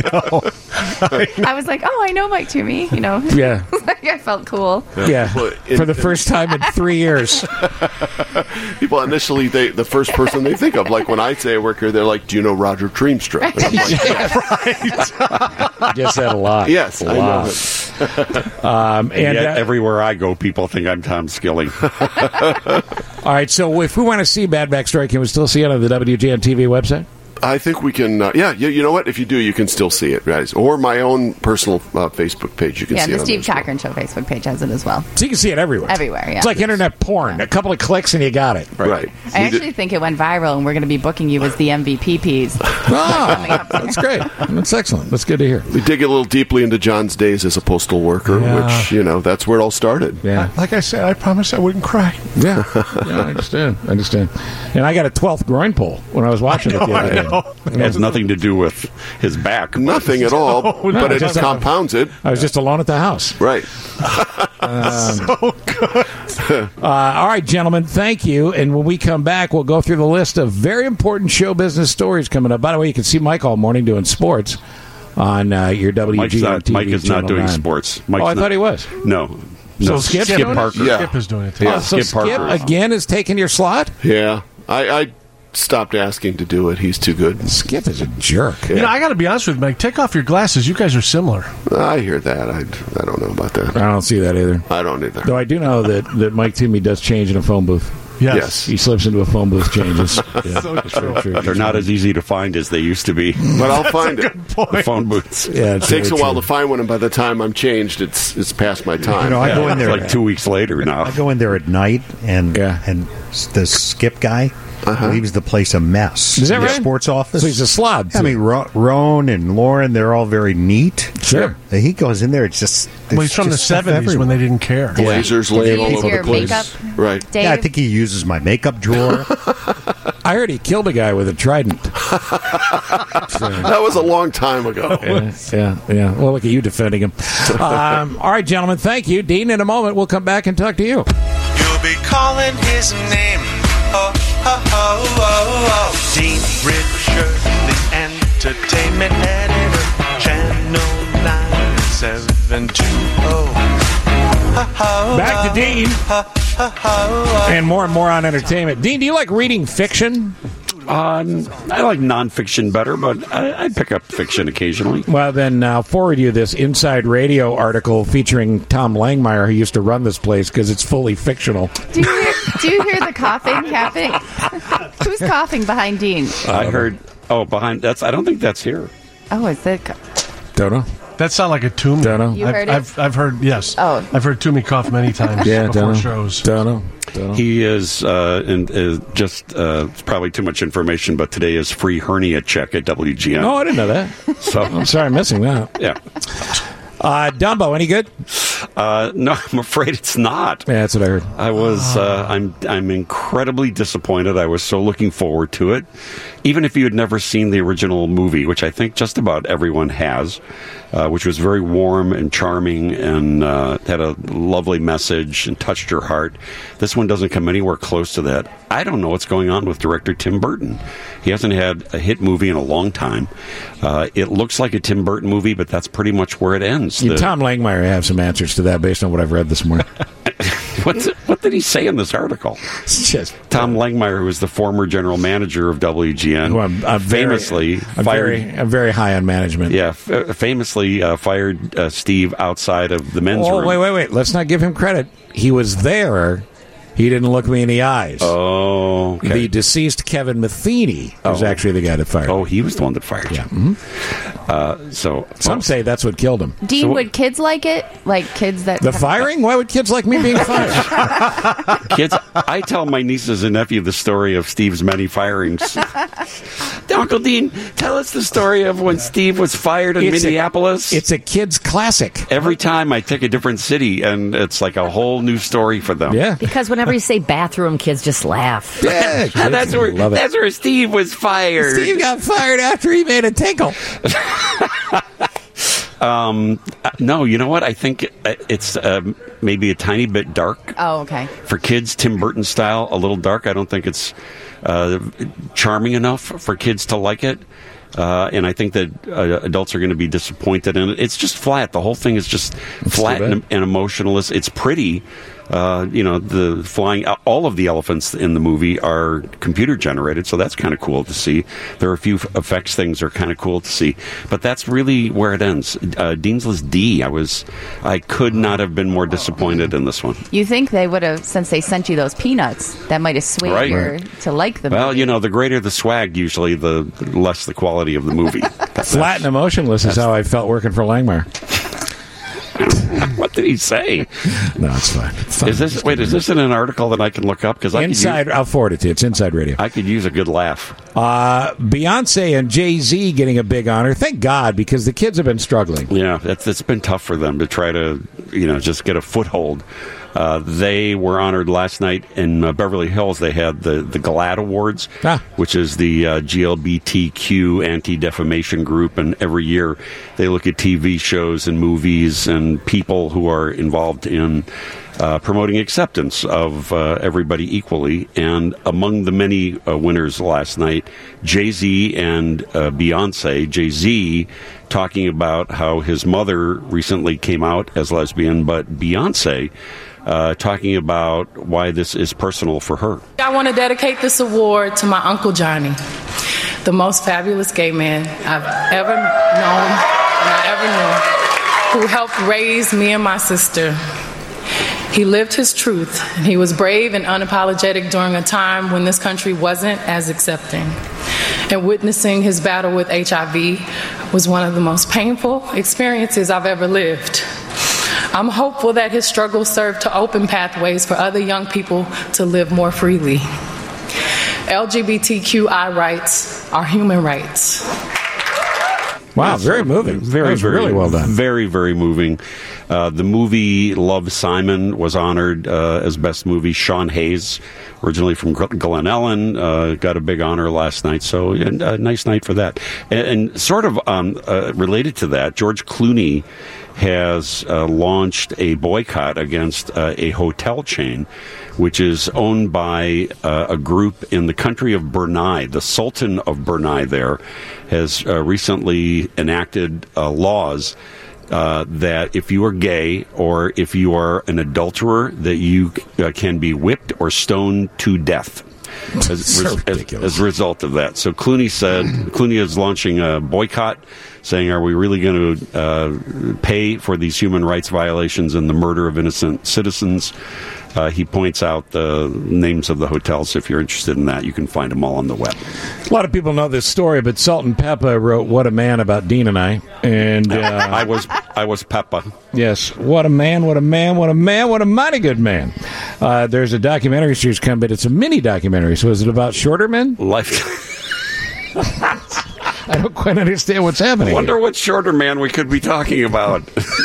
I was like, oh, I know Mike Toomey, you know. Yeah. I felt cool. Yeah, Well, in- for the first time in three years. People initially, they the first person they think of, like when I say I work here, they're like, "Do you know Roger Treemstra?" And I'm like, "Yes." I guess that a lot. Yes, a I know lot. it. Um, And, and yet, uh, everywhere I go, people think I'm Tom Skilling. all right, so if we want to see Bad Back Story, can we still see it on the W G N T V website? I think we can. Uh, yeah, you, you know what? If you do, you can still see it, guys. Or my own personal uh, Facebook page. You can Yeah, see the it. on Steve there. Cochran Show Facebook page has it as well. So you can see it everywhere. Everywhere, yeah. It's like internet porn. A couple of clicks and you got it. Right. I actually think it went viral, and we're going to be booking you as the M V P Ps. Ah, that's great. That's excellent. That's good to hear. We dig a little deeply into John's days as a postal worker, Yeah. which, you know, that's where it all started. Yeah. Like I said, I promised I wouldn't cry. Yeah. yeah, I understand. I understand. And I got a twelfth groin pull when I was watching it the other day. It has nothing to do with his back. but- Nothing at all, No, but no, it just- compounds it. I was just alone at the house. Right. So good. Uh, all right, gentlemen, thank you. And when we come back, we'll go through the list of very important show business stories coming up. By the way, you can see Mike all morning doing sports on uh, your W G N Mike's not, T V Mike is not Channel doing nine. sports. Mike's Oh, I not- thought he was. No. So No, Skip's Skip doing it? Parker. Yeah. Skip is doing it. Yeah. Oh, so Skip Skip, Parker. again is taking your slot? Yeah. I, I stopped asking to do it. He's too good. Skip is a jerk. You know, I got to be honest with you, Mike. Take off your glasses. You guys are similar. I hear that. I, I don't know about that. I don't see that either. I don't either. Though I do know that, that Mike Toomey does change in a phone booth. Yes. Yes. He slips into a phone booth, changes. Yeah. So true. True, true. They're not as easy to find as they used to be. But I'll find it. The phone booths. Yeah, It it's takes a very while true. to find one, and by the time I'm changed, it's it's past my time. You know, I Yeah, go in it's there like two weeks later now. I go in there at night, and Yeah. and the Skip guy leaves the place a mess. Is that In the right? sports office. So he's a slob. I too. mean, Ro- Roan and Lauren, they're all very neat. Sure. He goes in there, it's just. Well, he's there's from the just stuff seventies when everywhere. they didn't care. Blazers Do you laying all use over your the place. makeup, Right. Dave? Yeah, I think he uses my makeup drawer. I heard he killed a guy with a trident. That was a long time ago. Yeah, yeah, yeah. Well, look at you defending him. Um, all right, gentlemen, thank you. Dean, in a moment, we'll come back and talk to you. You'll be calling his name. Oh, oh, oh, oh, oh. Dean Richard, the entertainment editor, Channel nine seven two oh. Back to Dean. And more and more on entertainment. Dean, do you like reading fiction? Uh, I like nonfiction better, but I, I pick up fiction occasionally. Well, then I'll forward you this Inside Radio article featuring Tom Langmeyer, who used to run this place, because it's fully fictional. Do you hear, do you hear the coughing happening? Who's coughing behind Dean? I heard. Oh, behind that's. I don't think that's here. Oh, is it? Don't know. That sounded like a Toomey. Don't know. You I've, heard it? I've, I've heard, yes. Oh. I've heard Toomey cough many times Yeah, before don't know. shows. Don't know. Don't know. He is, uh, and uh, just uh, it's probably too much information, but today is free hernia check at W G N. Oh, I didn't know that. So I'm sorry I'm missing that. yeah. Uh, Dumbo, any good? Uh, no, I'm afraid it's not. Yeah, that's what I heard. I was. Uh, I'm. I'm incredibly disappointed. I was so looking forward to it, even if you had never seen the original movie, which I think just about everyone has, uh, which was very warm and charming and uh, had a lovely message and touched your heart. This one doesn't come anywhere close to that. I don't know what's going on with director Tim Burton. He hasn't had a hit movie in a long time. Uh, it looks like a Tim Burton movie, but that's pretty much where it ends. You, The- Tom Langmeyer have some answers to that based on what I've read this morning. What's it, what did he say in this article? It's just Tom Langmeyer, who is the former general manager of W G N, Who I'm, I'm very- famously I'm fired. Very, I'm very high on management. Yeah, f- uh, famously uh, fired uh, Steve outside of the men's Oh, room. wait, wait, wait. Let's not give him credit. He was there. He didn't look me in the eyes. Oh, okay. The deceased Kevin Matheny was Oh. actually the guy that fired. Oh, he was the one that fired. Yeah. You. Uh, so Some say that's what killed him. Dean, So- would kids like it? Like kids that The firing? Why would kids like me being fired? kids, I tell my nieces and nephew the story of Steve's many firings. Uncle Dean, tell us the story of when Steve was fired in It's a- Minneapolis. It's a kid's classic. Every time I pick a different city, and it's like a whole new story for them. Yeah. Because whenever you say bathroom, kids just laugh. Yeah, kids that's where love it. that's where Steve was fired. Steve got fired after he made a tinkle. Um, uh, no, you know what? I think uh, it's um, maybe a tiny bit dark Oh, okay. for kids, Tim Burton style, a little dark. I don't think it's uh, charming enough for kids to like it. Uh, and I think that uh, adults are going to be disappointed in it. It's just flat. The whole thing is just flat and, and emotionless. It's pretty. Uh, you know, the flying, all of the elephants in the movie are computer generated, so that's kind of cool to see. There are a few effects things that are kind of cool to see, but that's really where it ends. Uh, Dean's List D, I was, I could not have been more disappointed in this one. You think they would have, since they sent you those peanuts, that might have swayed Right. you to like the Well, movie. you know, the greater the swag, usually, the less the quality of the movie. Flat and emotionless is how I felt working for Langmire. What did he say? No, it's fine. It's fine. Is this wait? Is this in an article that I can look up? Because I Inside, could use, I'll forward it to you. It's Inside Radio. I could use a good laugh. Uh, Beyonce and Jay-Z getting a big honor. Thank God, because the kids have been struggling. Yeah, that's it's been tough for them to try to you know just get a foothold. Uh, they were honored last night in uh, Beverly Hills. They had the, the GLAAD Awards, Ah. which is the uh, G L B T Q anti-defamation group. And every year they look at T V shows and movies and people who are involved in uh, promoting acceptance of uh, everybody equally. And among the many uh, winners last night, Jay-Z and uh, Beyonce. Jay-Z talking about how his mother recently came out as lesbian, but Beyonce uh, talking about why this is personal for her. I want to dedicate this award to my Uncle Johnny, the most fabulous gay man I've ever known and I ever knew, who helped raise me and my sister. He lived his truth, and he was brave and unapologetic during a time when this country wasn't as accepting. And witnessing his battle with H I V was one of the most painful experiences I've ever lived. I'm hopeful that his struggle served to open pathways for other young people to live more freely. L G B T Q I rights are human rights. Wow, very moving. Very, That was very, really well done. Very, very moving. Uh, the movie Love, Simon was honored uh, as best movie. Sean Hayes, originally from Gl- Glen Ellen, uh, got a big honor last night. So a uh, nice night for that. And, and sort of um, uh, related to that, George Clooney has uh, launched a boycott against uh, a hotel chain, which is owned by uh, a group in the country of Brunei. The Sultan of Brunei there has uh, recently enacted uh, laws uh, that if you are gay or if you are an adulterer, that you uh, can be whipped or stoned to death. As, So as, ridiculous. as a result of that. So Clooney said, Clooney is launching a boycott, saying, are we really going to uh, pay for these human rights violations and the murder of innocent citizens? Uh, he points out the names of the hotels. If you're interested in that, you can find them all on the web. A lot of people know this story, but Salt and Peppa wrote "What a Man" about Dean and I, and uh, I was I was Peppa. Yes, what a man, what a man, what a man, what a mighty good man. Uh, there's a documentary series coming, but it's a mini documentary. So is it about shorter men? Life. I don't quite understand what's happening. I wonder what shorter man we could be talking about.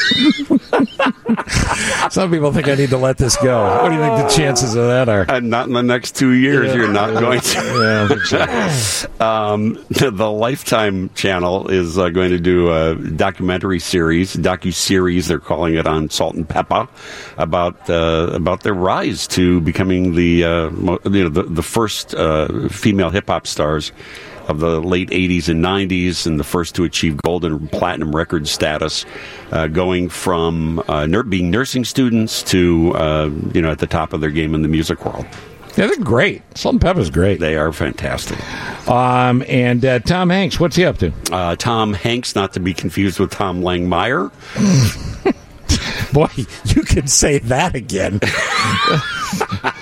Some people think I need to let this go. What do you think the chances of that are? And not in the next two years, Yeah. you're not going to. Yeah, I think so. um, the Lifetime channel is uh, going to do a documentary series, docu-series, they're calling it, on Salt and Peppa, about uh, about their rise to becoming the uh, mo- you know the, the first uh, female hip hop stars of the late eighties and nineties, and the first to achieve gold and platinum record status, uh, going from uh, ner- being nursing students to uh, you know at the top of their game in the music world. Yeah, they're great. Salt and Peppa's great. They are fantastic. Um, and uh, Tom Hanks, what's he up to? Uh, Tom Hanks, not to be confused with Tom Langmeyer. Boy, you can say that again.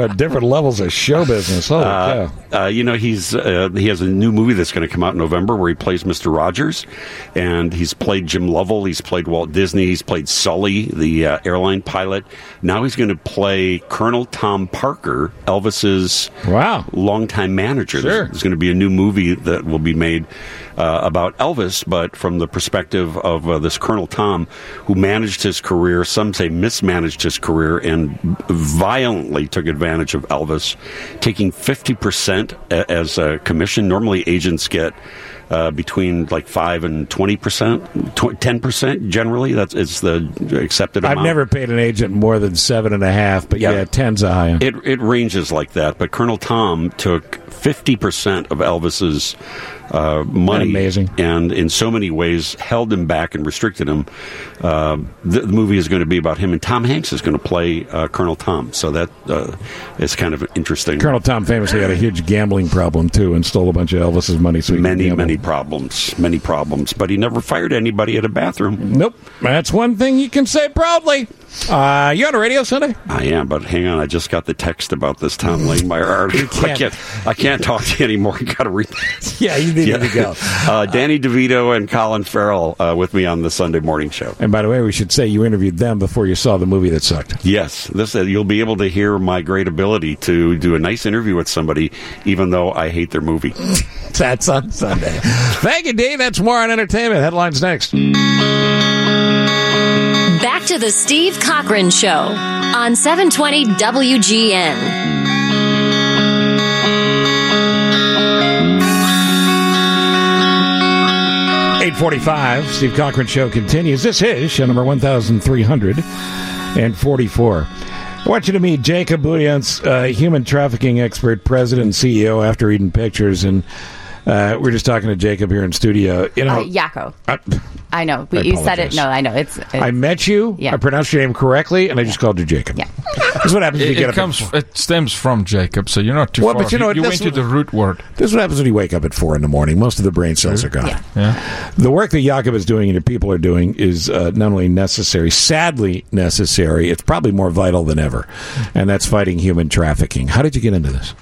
about different levels of show business. Holy Uh, uh, you know, he's uh, he has a new movie that's going to come out in November where he plays Mister Rogers, and he's played Jim Lovell, he's played Walt Disney, he's played Sully, the uh, airline pilot. Now he's going to play Colonel Tom Parker, Elvis's wow longtime manager. Sure. There's, there's going to be a new movie that will be made uh, about Elvis, but from the perspective of uh, this Colonel Tom, who managed his career, some say mismanaged his career, and violently took advantage of Elvis, taking fifty percent as a commission. Normally agents get uh, between like five and twenty percent, ten percent generally. That's it's the accepted I've amount. never paid an agent more than seven and a half, but yeah, yeah ten's a high end. It, it ranges like that, but Colonel Tom took fifty percent of Elvis's uh, money, amazing, and in so many ways held him back and restricted him. Uh, the, the movie is going to be about him, and Tom Hanks is going to play uh, Colonel Tom, so that uh, is kind of interesting. Colonel Tom famously had a huge gambling problem too, and stole a bunch of Elvis's money. So he many, many problems, many problems, but he never fired anybody at a bathroom. Nope, that's one thing you can say proudly. Uh, you on the radio Sunday? I am, but hang on, I just got the text about this Tom Langmeyer article. I can't, I can't talk to you anymore. You got to read that. Yeah, you need yeah. to go. Uh, Danny DeVito and Colin Farrell uh, with me on the Sunday morning show. And by the way, we should say you interviewed them before you saw the movie that sucked. Yes, this uh, you'll be able to hear my great ability to do a nice interview with somebody, even though I hate their movie. That's on Sunday. Thank you, Dave. That's more on entertainment. Headlines next. Back to the Steve Cochran Show on seven twenty W G N. eight forty-five, Steve Cochran Show continues. This is show number one thousand three hundred forty-four. I want you to meet Jacob Boudiance, uh, human trafficking expert, president and C E O After Eden Pictures, and uh, we're just talking to Jacob here in studio. You know, uh, Yako. I, I know. I you said apologize. it. No, I know. It's. it's I met you. Yeah. I pronounced your name correctly, and I just called you Jacob. Yeah. This is what happens when you It, get it up. comes. At, it stems from Jacob, so you're not too well, far. but you know, you, you this went to what- the root word. This is what happens when you wake up at four in the morning. Most of the brain cells are gone. Yeah. Yeah. The work that Jakob is doing and your people are doing is uh, not only necessary, sadly necessary, it's probably more vital than ever, and that's fighting human trafficking. How did you get into this?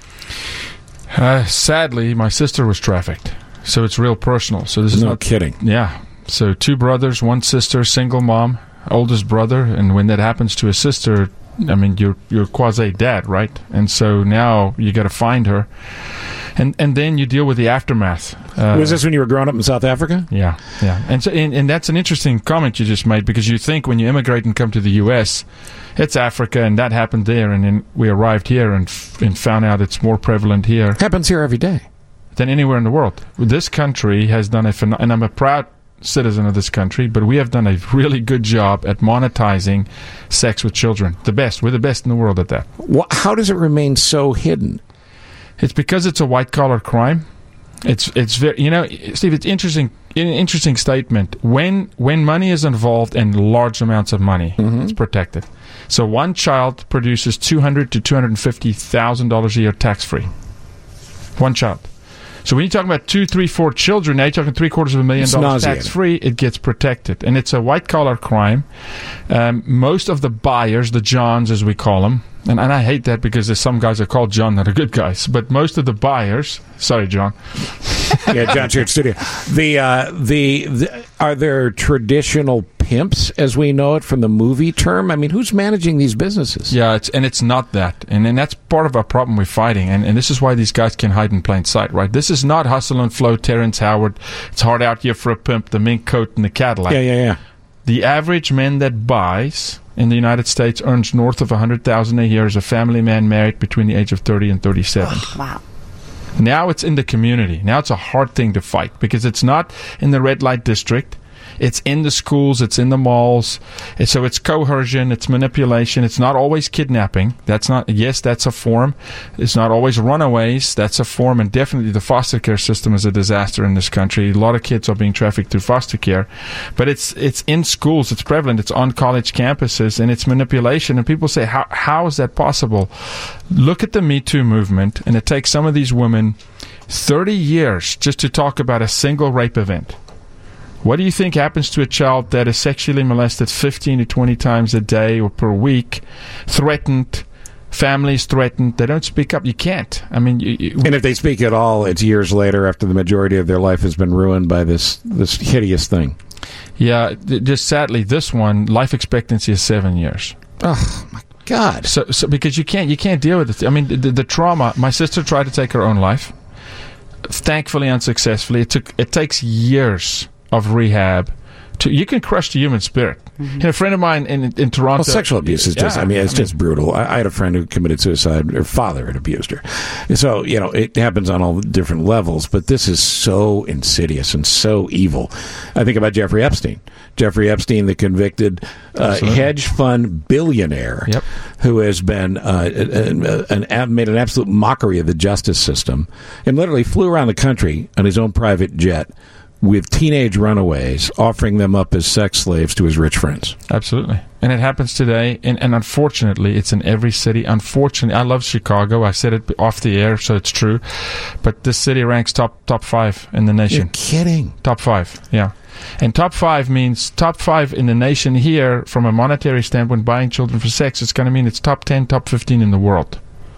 Uh, sadly, my sister was trafficked, so it's real personal. So this is No not kidding. Yeah. So two brothers, one sister, single mom, oldest brother, and when that happens to a sister, I mean, you're you're quasi dad, right? And so now you got to find her, and and then you deal with the aftermath. Uh, Was this when you were growing up in South Africa? Yeah, yeah, and so and, and that's an interesting comment you just made, because you think when you immigrate and come to the U S, it's Africa, and that happened there, and then we arrived here and f- and found out it's more prevalent here. Happens here every day than anywhere in the world. This country has done a phen- and I'm a proud citizen of this country, but we have done a really good job at monetizing sex with children. The best. We're the best in the world at that. How does it remain so hidden? It's because it's a white collar crime. It's it's very, you know, Steve, it's interesting an interesting statement. When when money is involved and large amounts of money, Mm-hmm. it's protected. So one child produces two hundred to two hundred fifty thousand dollars a year tax free. One child. So when you're talking about two, three, four children, now you're talking three quarters of a million It's dollars nauseating. tax free. It gets protected, and it's a white collar crime. Um, most of the buyers, the Johns as we call them, and, and I hate that because there's some guys that are called John that are good guys, but most of the buyers, sorry, John. Yeah, John's here at studio. The, uh, the the are there traditional pimps as we know it from the movie term? I mean, who's managing these businesses? Yeah, it's and it's not that, and and that's part of our problem we're fighting, and and this is why these guys can hide in plain sight, right? This is not hustle and flow, Terrence Howard. It's hard out here for a pimp, the mink coat and the Cadillac. Yeah, yeah, yeah. The average man that buys in the United States earns north of a hundred thousand a year as a family man married between the age of thirty and thirty-seven. Wow. Now it's in the community. Now it's a hard thing to fight because it's not in the red light district. It's in the schools. It's in the malls. And so it's coercion. It's manipulation. It's not always kidnapping. That's not, yes, that's a form. It's not always runaways. That's a form. And definitely the foster care system is a disaster in this country. A lot of kids are being trafficked through foster care. But it's it's in schools. It's prevalent. It's on college campuses. And it's manipulation. And people say, how how is that possible? Look at the Me Too movement. And it takes some of these women thirty years just to talk about a single rape event. What do you think happens to a child that is sexually molested fifteen to twenty times a day or per week, threatened, families threatened. They don't speak up. You can't. I mean, you, you, and if they speak at all, it's years later after the majority of their life has been ruined by this this hideous thing. Yeah, just sadly, this one life expectancy is seven years. Oh my God! So, so because you can't you can't deal with it. I mean, the, the trauma. My sister tried to take her own life. Thankfully, unsuccessfully. It took. It takes years of rehab. To, you can crush the human spirit. Mm-hmm. You know, a friend of mine in in Toronto. Well, sexual abuse is just. Yeah, I mean, it's I mean, just brutal. I, I had a friend who committed suicide. Her father had abused her. So you know, it happens on all different levels. But this is so insidious and so evil. I think about Jeffrey Epstein. Jeffrey Epstein, the convicted uh, hedge fund billionaire, yep. who has been uh, an, an, made an absolute mockery of the justice system, and literally flew around the country on his own private jet with teenage runaways, offering them up as sex slaves to his rich friends. Absolutely. And it happens today, and, and unfortunately, it's in every city. Unfortunately, I love Chicago. I said it off the air, so it's true. But this city ranks top top five in the nation. You're kidding. Top five, yeah. And top five means top five in the nation here, from a monetary standpoint, buying children for sex. It's going to mean it's top ten, top fifteen in the world.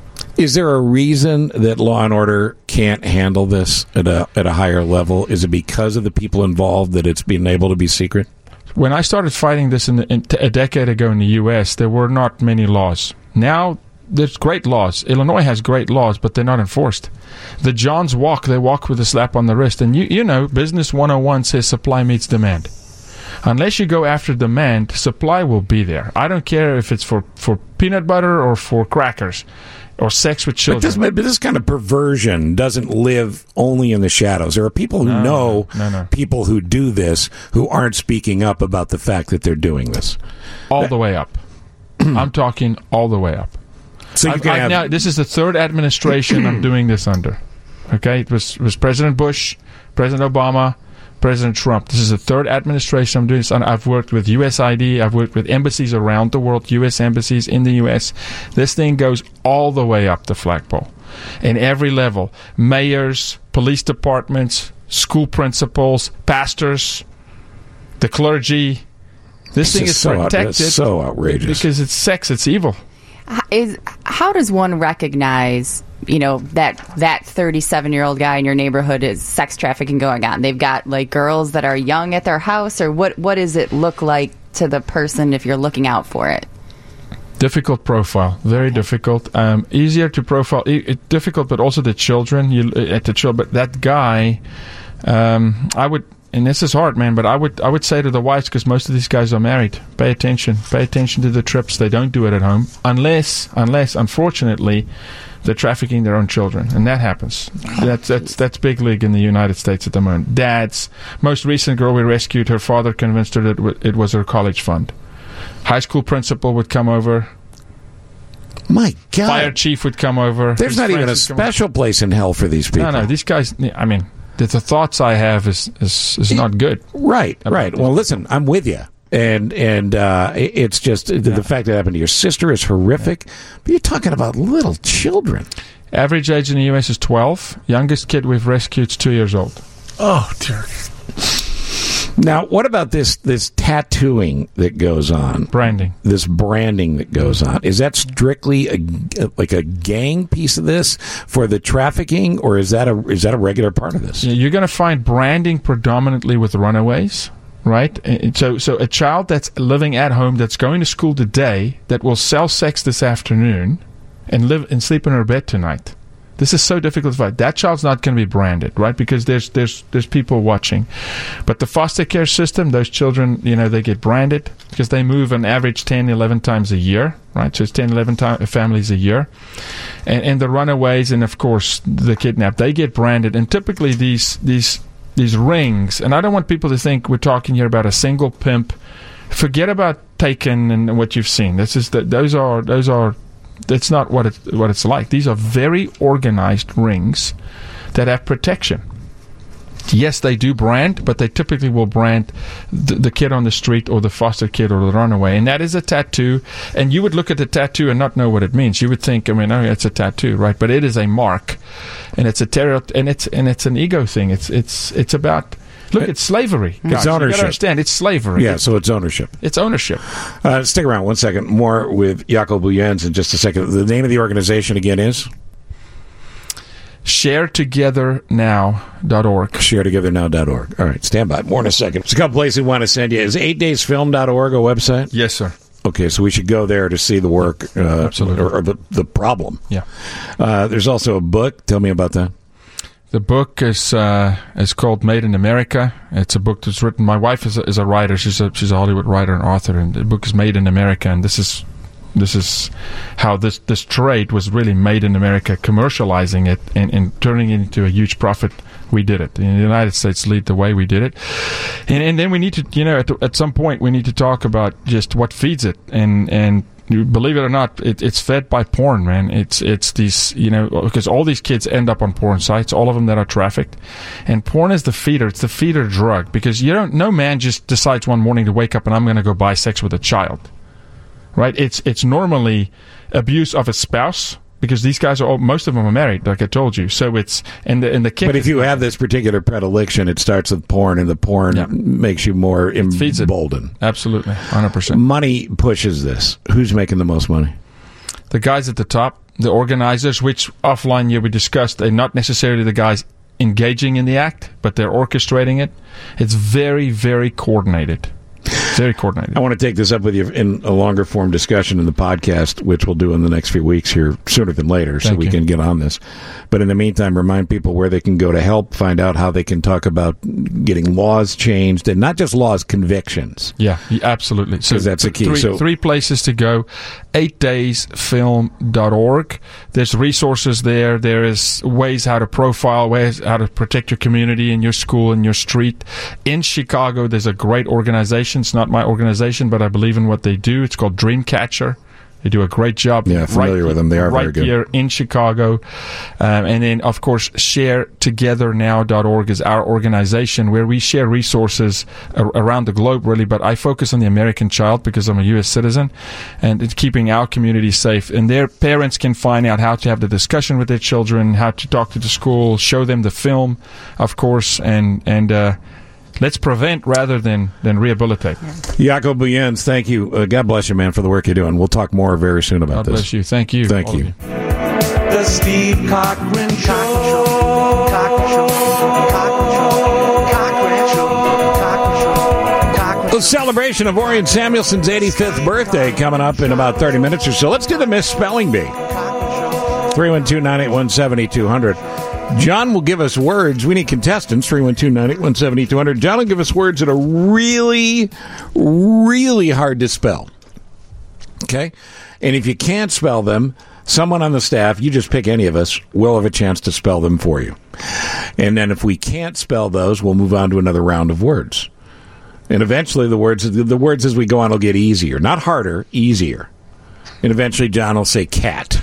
Is there a reason that Law and Order can't handle this at a at a higher level? Is it because of the people involved that it's been able to be secret? When I started fighting this in, the, in t- a decade ago in the U S, there were not many laws. Now there's great laws. Illinois has great laws, but they're not enforced. The Johns walk, they walk with a slap on the wrist. And you, you know, Business one oh one says supply meets demand. Unless you go after demand, supply will be there. I don't care if it's for, for peanut butter or for crackers or sex with children. But this, but this kind of perversion doesn't live only in the shadows. There are people who No, know no, no, no. people who do this who aren't speaking up about the fact that they're doing this. All the way up. I'm talking all the way up. So you I've, can I've have- now, this is the third administration I'm doing this under. Okay, it was, it was President Bush, President Obama, President Trump. This is the third administration I'm doing this under. I've worked with U S I D. I've worked with embassies around the world, U S embassies in the U S. This thing goes all the way up the flagpole. In every level. Mayors, police departments, school principals, pastors, the clergy. This, This thing is is, so out- protected. that's so outrageous. Because it's sex, it's evil. Is how does one recognize, you know, that that thirty-seven-year-old guy in your neighborhood is sex trafficking going on? They've got like girls that are young at their house, or what? What does it look like to the person if you're looking out for it? Difficult profile, very difficult. Um, easier to profile, e- it, difficult, but also the children. You at the children, but that guy, um, I would. And this is hard, man, but I would I would say to the wives, because most of these guys are married, pay attention. Pay attention to the trips. They don't do it at home. Unless, unless, unfortunately, they're trafficking their own children. And that happens. That's that's that's big league in the United States at the moment. Dads. Most recent girl we rescued, her father convinced her that w- it was her college fund. High school principal would come over. My God. Fire chief would come over. There's His not even a friends would come over. special place in hell for these people. No, no, these guys, I mean... The, the thoughts I have is is, is not good. Right, right. Well, listen, I'm with you. And and uh, it- it's just the, the fact that happened to your sister is horrific. But you're talking about little children. Average age in the U S is twelve. Youngest kid we've rescued is two years old. Oh, dear. Now, what about this this tattooing that goes on? Branding. This branding that goes on. Is that strictly a, like a gang piece of this for the trafficking, or is that a is that a regular part of this? You're going to find branding predominantly with runaways, right? And so, so a child that's living at home, that's going to school today, that will sell sex this afternoon and live and sleep in her bed tonight. This is so difficult to find. That child's not going to be branded, right? Because there's there's there's people watching. But the foster care system, those children, you know, they get branded because they move on average ten, eleven times a year, right? So it's ten, eleven time, families a year. And, and the runaways and, of course, the kidnapped, they get branded. And typically these these these rings, and I don't want people to think we're talking here about a single pimp. Forget about Taken and what you've seen. This is the, those are those are That's not what it what it's like. These are very organized rings that have protection. Yes, they do brand, but they typically will brand the, the kid on the street or the foster kid or the runaway, and that is a tattoo. And you would look at the tattoo and not know what it means. You would think, I mean, oh, it's a tattoo, right? But it is a mark, and it's a terror, and it's and it's an ego thing. It's it's it's about Look, it's slavery. It's guys. You ownership. gotta understand, it's slavery. Yeah, so it's ownership. It's ownership. Uh, stick around one second. More with Jaco Booyens in just a second. The name of the organization again is? share together now dot org. share together now dot org. All right, stand by. More in a second. There's a couple places we want to send you. Is eight days film dot org a website? Yes, sir. Okay, so we should go there to see the work. Uh, Absolutely. Or, or the, the problem. Yeah. Uh, there's also a book. Tell me about that. The book is uh, is called Made in America. It's a book that's written. My wife is a, is a writer. She's a she's a Hollywood writer and author, and the book is Made in America. And this is this is how this this trade was really made in America, commercializing it and, and turning it into a huge profit. We did it. In the United States lead the way. We did it, and and then we need to, you know, at, at some point we need to talk about just what feeds it, and and. You believe it or not, it, it's fed by porn, man. It's it's these, you know, because all these kids end up on porn sites, all of them that are trafficked, and porn is the feeder. It's the feeder drug, because you don't. No man just decides one morning to wake up and I'm going to go buy sex with a child, right? It's it's normally abuse of a spouse, because these guys are all, most of them are married, like I told you. So it's and the and the kid. But if you have this particular predilection, it starts with porn, and the porn Yeah. makes you more emboldened. Absolutely, one hundred percent. Money pushes this. Who's making the most money? The guys at the top, the organizers, which offline yeah we discussed, they're not necessarily the guys engaging in the act, but they're orchestrating it. It's very, very coordinated. Very coordinated. I want to take this up with you in a longer form discussion in the podcast, which we'll do in the next few weeks here, sooner than later, so Thank we you. can get on this. But in the meantime, remind people where they can go to help, find out how they can talk about getting laws changed, and not just laws, convictions. Yeah, yeah, absolutely. So 'Cause that's the key. Three, So- three places to go. eight days film dot org. There's resources there. There is ways how to profile, ways how to protect your community and your school and your street. In Chicago, there's a great organization. It's not my organization, but I believe in what they do. It's called Dreamcatcher. They do a great job. Yeah, familiar right, with them. They are right very good. here in Chicago. Um, and then, of course, share together now dot org is our organization where we share resources ar- around the globe, really. But I focus on the American child because I'm a U S citizen, and it's keeping our community safe. And their parents can find out how to have the discussion with their children, how to talk to the school, show them the film, of course, and, and, uh, let's prevent rather than, than rehabilitate. Jaco Booyens, thank you. Uh, God bless you, man, for the work you're doing. We'll talk more very soon about God this. bless you. Thank you. Thank all of you. The Steve Cochran Show. Cochran Show. Cochran Show. Cochran Show. Cochran Show. Cochran A celebration of Orion Samuelson's eighty-fifth birthday coming up in about thirty minutes or so. Let's do the misspelling bee. three one two, nine eight one, seven two zero zero. John will give us words. We need contestants. three one two, nine eight one, seven two zero zero. John will give us words that are really, really hard to spell. Okay? And if you can't spell them, someone on the staff, you just pick any of us, will have a chance to spell them for you. And then if we can't spell those, we'll move on to another round of words. And eventually the words the words as we go on will get easier. Not harder, easier. And eventually John will say cat.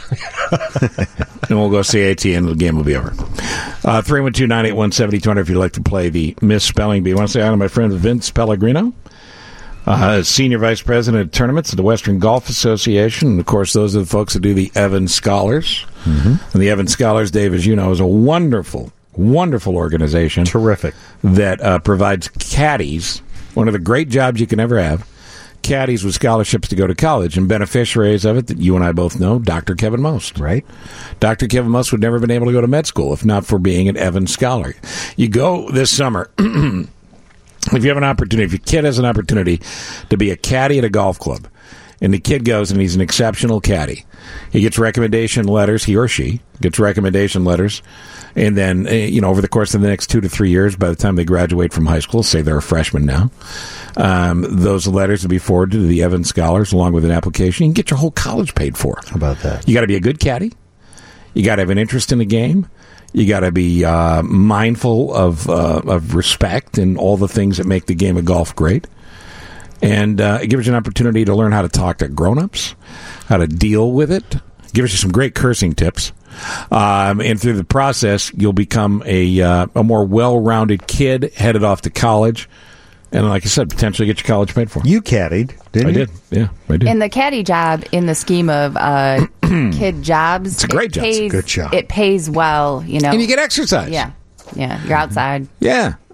And we'll go C A T and the game will be over. Uh, three one two, nine eight one, seven two zero zero if you'd like to play the misspelling bee. I want to say hi to my friend Vince Pellegrino, uh, Senior Vice President of Tournaments at the Western Golf Association. And, of course, those are the folks that do the Evans Scholars. Mm-hmm. And the Evans Scholars, Dave, as you know, is a wonderful, wonderful organization. Terrific. That uh, provides caddies, one of the great jobs you can ever have, caddies with scholarships to go to college, and beneficiaries of it that you and I both know, Doctor Kevin Most. Right. Doctor Kevin Most would never have been able to go to med school if not for being an Evans Scholar. You go this summer, if you have an opportunity, if your kid has an opportunity to be a caddy at a golf club, and the kid goes and he's an exceptional caddy, he gets recommendation letters, he or she gets recommendation letters, and then, uh, you know, over the course of the next two to three years, by the time they graduate from high school, say they're a freshman now, um, those letters will be forwarded to the Evans Scholars along with an application. You can get your whole college paid for. How about that? You got to be a good caddy. You got to have an interest in the game. You got to be uh, mindful of uh, of respect and all the things that make the game of golf great. And uh, it gives you an opportunity to learn how to talk to grown-ups, how to deal with it. It gives you some great cursing tips. Um, and through the process, you'll become a uh, a more well-rounded kid headed off to college. And like I said, potentially get your college paid for. You caddied, didn't I you? did, yeah, I did. And the caddy job, in the scheme of uh, kid jobs, It's a great it job. It's a Pays, good job. It pays well, you know. And you get exercise. Yeah, yeah. You're outside. Yeah.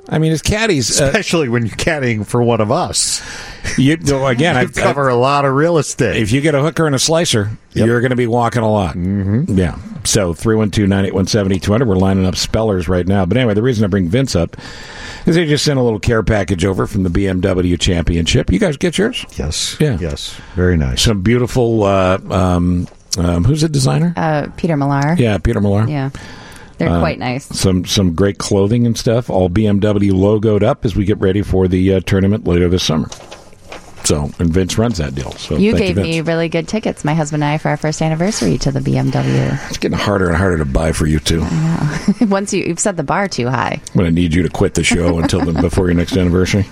I mean, his caddies, uh, especially when you're caddying for one of us. You again, I cover a lot of real estate. If you get a hooker and a slicer, yep. you're going to be walking a lot. Mm-hmm. Yeah. So three one two, nine eight one, seven two zero zero. We're lining up spellers right now. But anyway, the reason I bring Vince up is they just sent a little care package over from the B M W Championship. You guys get yours? Yes. Yeah. Yes. Very nice. Some beautiful. Uh, um, um, who's the designer? Uh, Peter Millar. Yeah, Peter Millar. Yeah. They're uh, quite nice. Some some great clothing and stuff, all B M W logoed up as we get ready for the uh, tournament later this summer. So, and Vince runs that deal. So you thank gave you, me really good tickets, my husband and I, for our first anniversary to the B M W. It's getting harder and harder to buy for you, too. I know. Once you, you've set the bar too high. I'm going to need you to quit the show until the, before your next anniversary.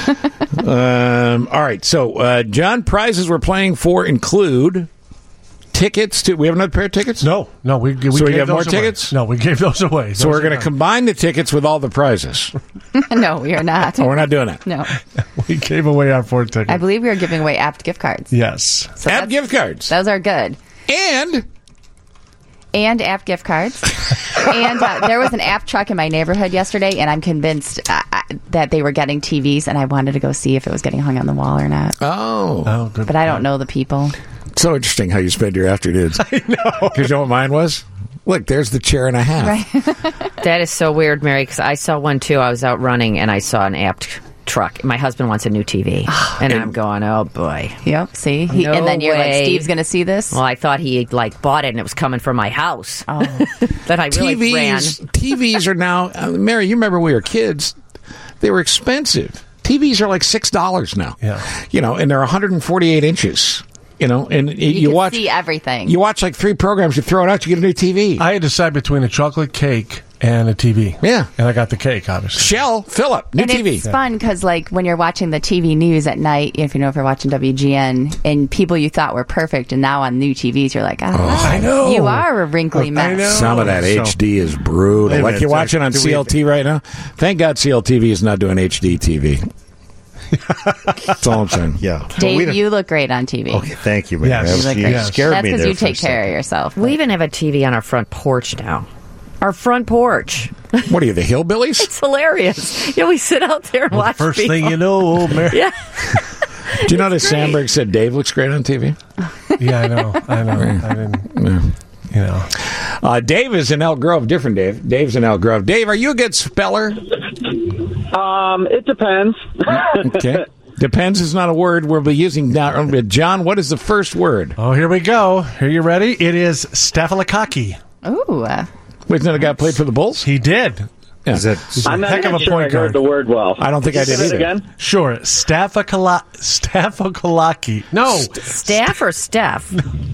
Um, all right, so, uh, John, prizes we're playing for include... tickets to we have another pair of tickets? No, no. We, we so we gave have more those tickets? Away. No, we gave those away. Those so we're going to combine the tickets with all the prizes. No, we are not. Oh, we're not doing it. No, we gave away our four tickets. I believe we are giving away apt gift cards. Yes, so apt gift cards. Those are good. And and apt gift cards. And uh, there was an apt truck in my neighborhood yesterday, and I'm convinced uh, that they were getting T Vs, and I wanted to go see if it was getting hung on the wall or not. Oh, oh, good. But I don't know the people. So interesting how you spend your afternoons. I know. Because you know what mine was? Look, there's the chair and a half. Right. That is so weird, Mary, because I saw one too. I was out running and I saw an apt truck. My husband wants a new T V. And, and I'm going, oh boy. Yep, see? He, no and then you're way. like, Steve's going to see this? Well, I thought he like bought it and it was coming from my house. Oh. That I really T Vs, ran. T Vs are now, uh, Mary, you remember when we were kids, they were expensive. T Vs are like six dollars now. Yeah. You know, and they're one hundred forty-eight inches. You know, and you, you, you watch see everything. You watch like three programs, you throw it out, you get a new T V. I had to decide between a chocolate cake and a T V. Yeah, and I got the cake, obviously. Shell, Philip, new and T V. It's yeah. fun because, like, when you're watching the T V news at night, if you know if you're watching W G N, and people you thought were perfect, and now on new T Vs, you're like, ah, oh, I know you are a wrinkly mess. Some of that so, H D is brutal. Like you're watching on C L T right now. Thank God C L T V is not doing H D T V. That's all I'm saying. Yeah, Dave, you look great on T V. Okay, thank you. Man. Yes. You, you yes. scared That's me. That's because you take care of yourself. We even have a T V on our front porch now. Our front porch. What are you, the hillbillies? It's hilarious. Yeah, we sit out there and well, watch. The first people. thing you know, Mary. Yeah. Do you know that Sandberg said Dave looks great on T V? Yeah, I know. I know. I didn't. Yeah. You know, uh, Dave is in Elk Grove. Different Dave. Dave's in Elk Grove. Dave, are you a good speller? Um, it depends. Okay. Depends is not a word we'll be using now. John, what is the first word? Oh, here we go. Are you ready? It is Staphylococcus. Ooh. Wait, then a guy played for the Bulls? He did. Yeah. Is it, I'm not heck of a sure point I guard. heard the word well. I don't think Can I did you either. say it again? Sure. Staphylococcus. Staphylococcus. No. Staff or Steph?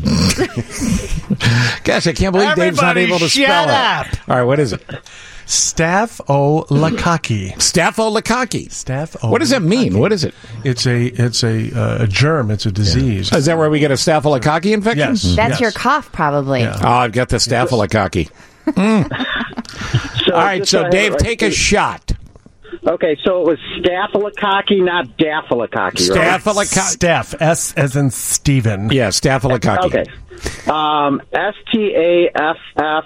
Gosh, I can't believe Everybody Dave's not able to shut spell up. it. All right, what is it? Staphylococcus. Staphylococcus. Staphylococcus. What does that mean? What is it? It's a it's a uh, a germ. It's a disease. Yeah. Is that where we get a staphylococcus infection? Yes. That's yes. your cough, probably. Yeah. Oh, I've got the staphylococcus. Mm. So All right, just so I Dave, right take a shot. Okay, so it was staphylococcus, not daffylococcus, right? Staphylococcus. Staph. S as in Stephen. Yeah, staphylococcus. Okay. Um, S T A F F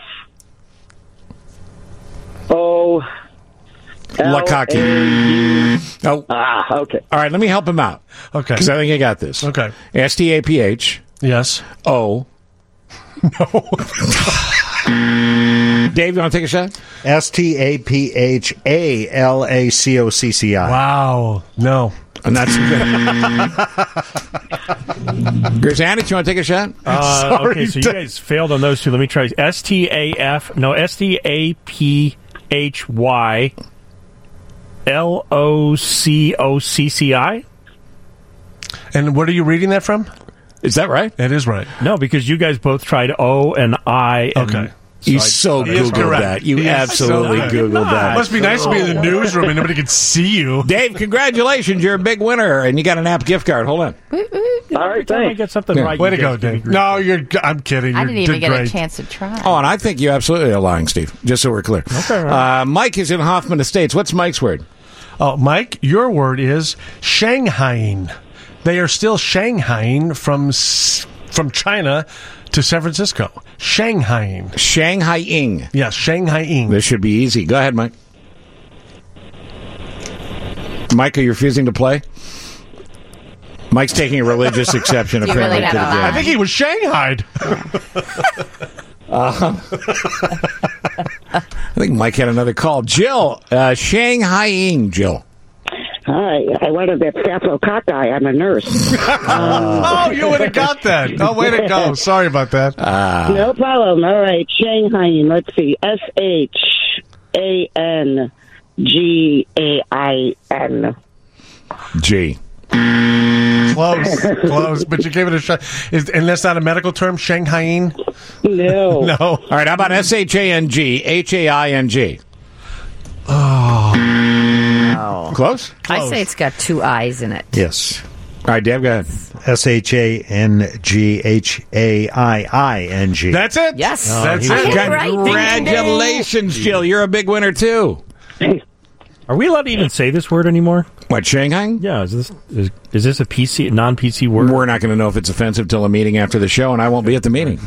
O Lococcus. Oh. Ah, okay. All right, let me help him out. Okay. Because I think I got this. Okay. S T A P H. Yes. O. No. Dave, you want to take a shot? S T A P H A L A C O C C I. Wow. No. And that's good. Grzanich, you want to take a shot? Uh, Sorry, okay, so you guys failed on those two. Let me try. S T A F, no, S T A P H Y L O C O C C I? And what are you reading that from? Is that right? It is right. No, because you guys both tried O and I. And Okay. You so so I, Googled that. You He absolutely so Googled that. It must be nice to be in the newsroom and nobody can see you. Dave, congratulations. You're a big winner, and you got an app gift card. Hold on. All right, I thanks. get something Yeah. right. Way you to go, guys give me Dave. grief. No, you're. I'm kidding. I You didn't even did get great. a chance to try. Oh, and I think you absolutely are lying, Steve, just so we're clear. Okay, right. Uh, Mike is in Hoffman Estates. What's Mike's word? Oh, Mike, your word is Shanghaiing. They are still Shanghaiing from s- from China to San Francisco. Shanghaiing. Shanghaiing. Yes, Shanghaiing. This should be easy. Go ahead, Mike. Mike, are you refusing to play? Mike's taking a religious exception, You apparently, really to the gotta game. I think he was shanghaied. Um, I think Mike had another call. Jill, uh, Shanghaiing, Jill. Hi, I wanted that staphylococcus. I'm a nurse. oh, you would have got that. Oh, way to go. Sorry about that. Uh, No problem. All right, Shanghai. Let's see. S H A N G A I N. G. Close, close, but you gave it a shot. Is, and that's not a medical term, Shanghaiing? No. No. All right, how about S H A N G, H A I N G? Oh. No. Close? I say it's got two eyes in it. Yes. All right, Deb, go ahead. S H A N G H A I I N G. That's it? Yes. Oh, That's he- it. Congratulations, Jill. You're a big winner, too. Are we allowed to even say this word anymore? What, Shanghai? Yeah, is this is, is this a P C non-P C word? We're not going to know if it's offensive till a meeting after the show, and I won't be at the meeting.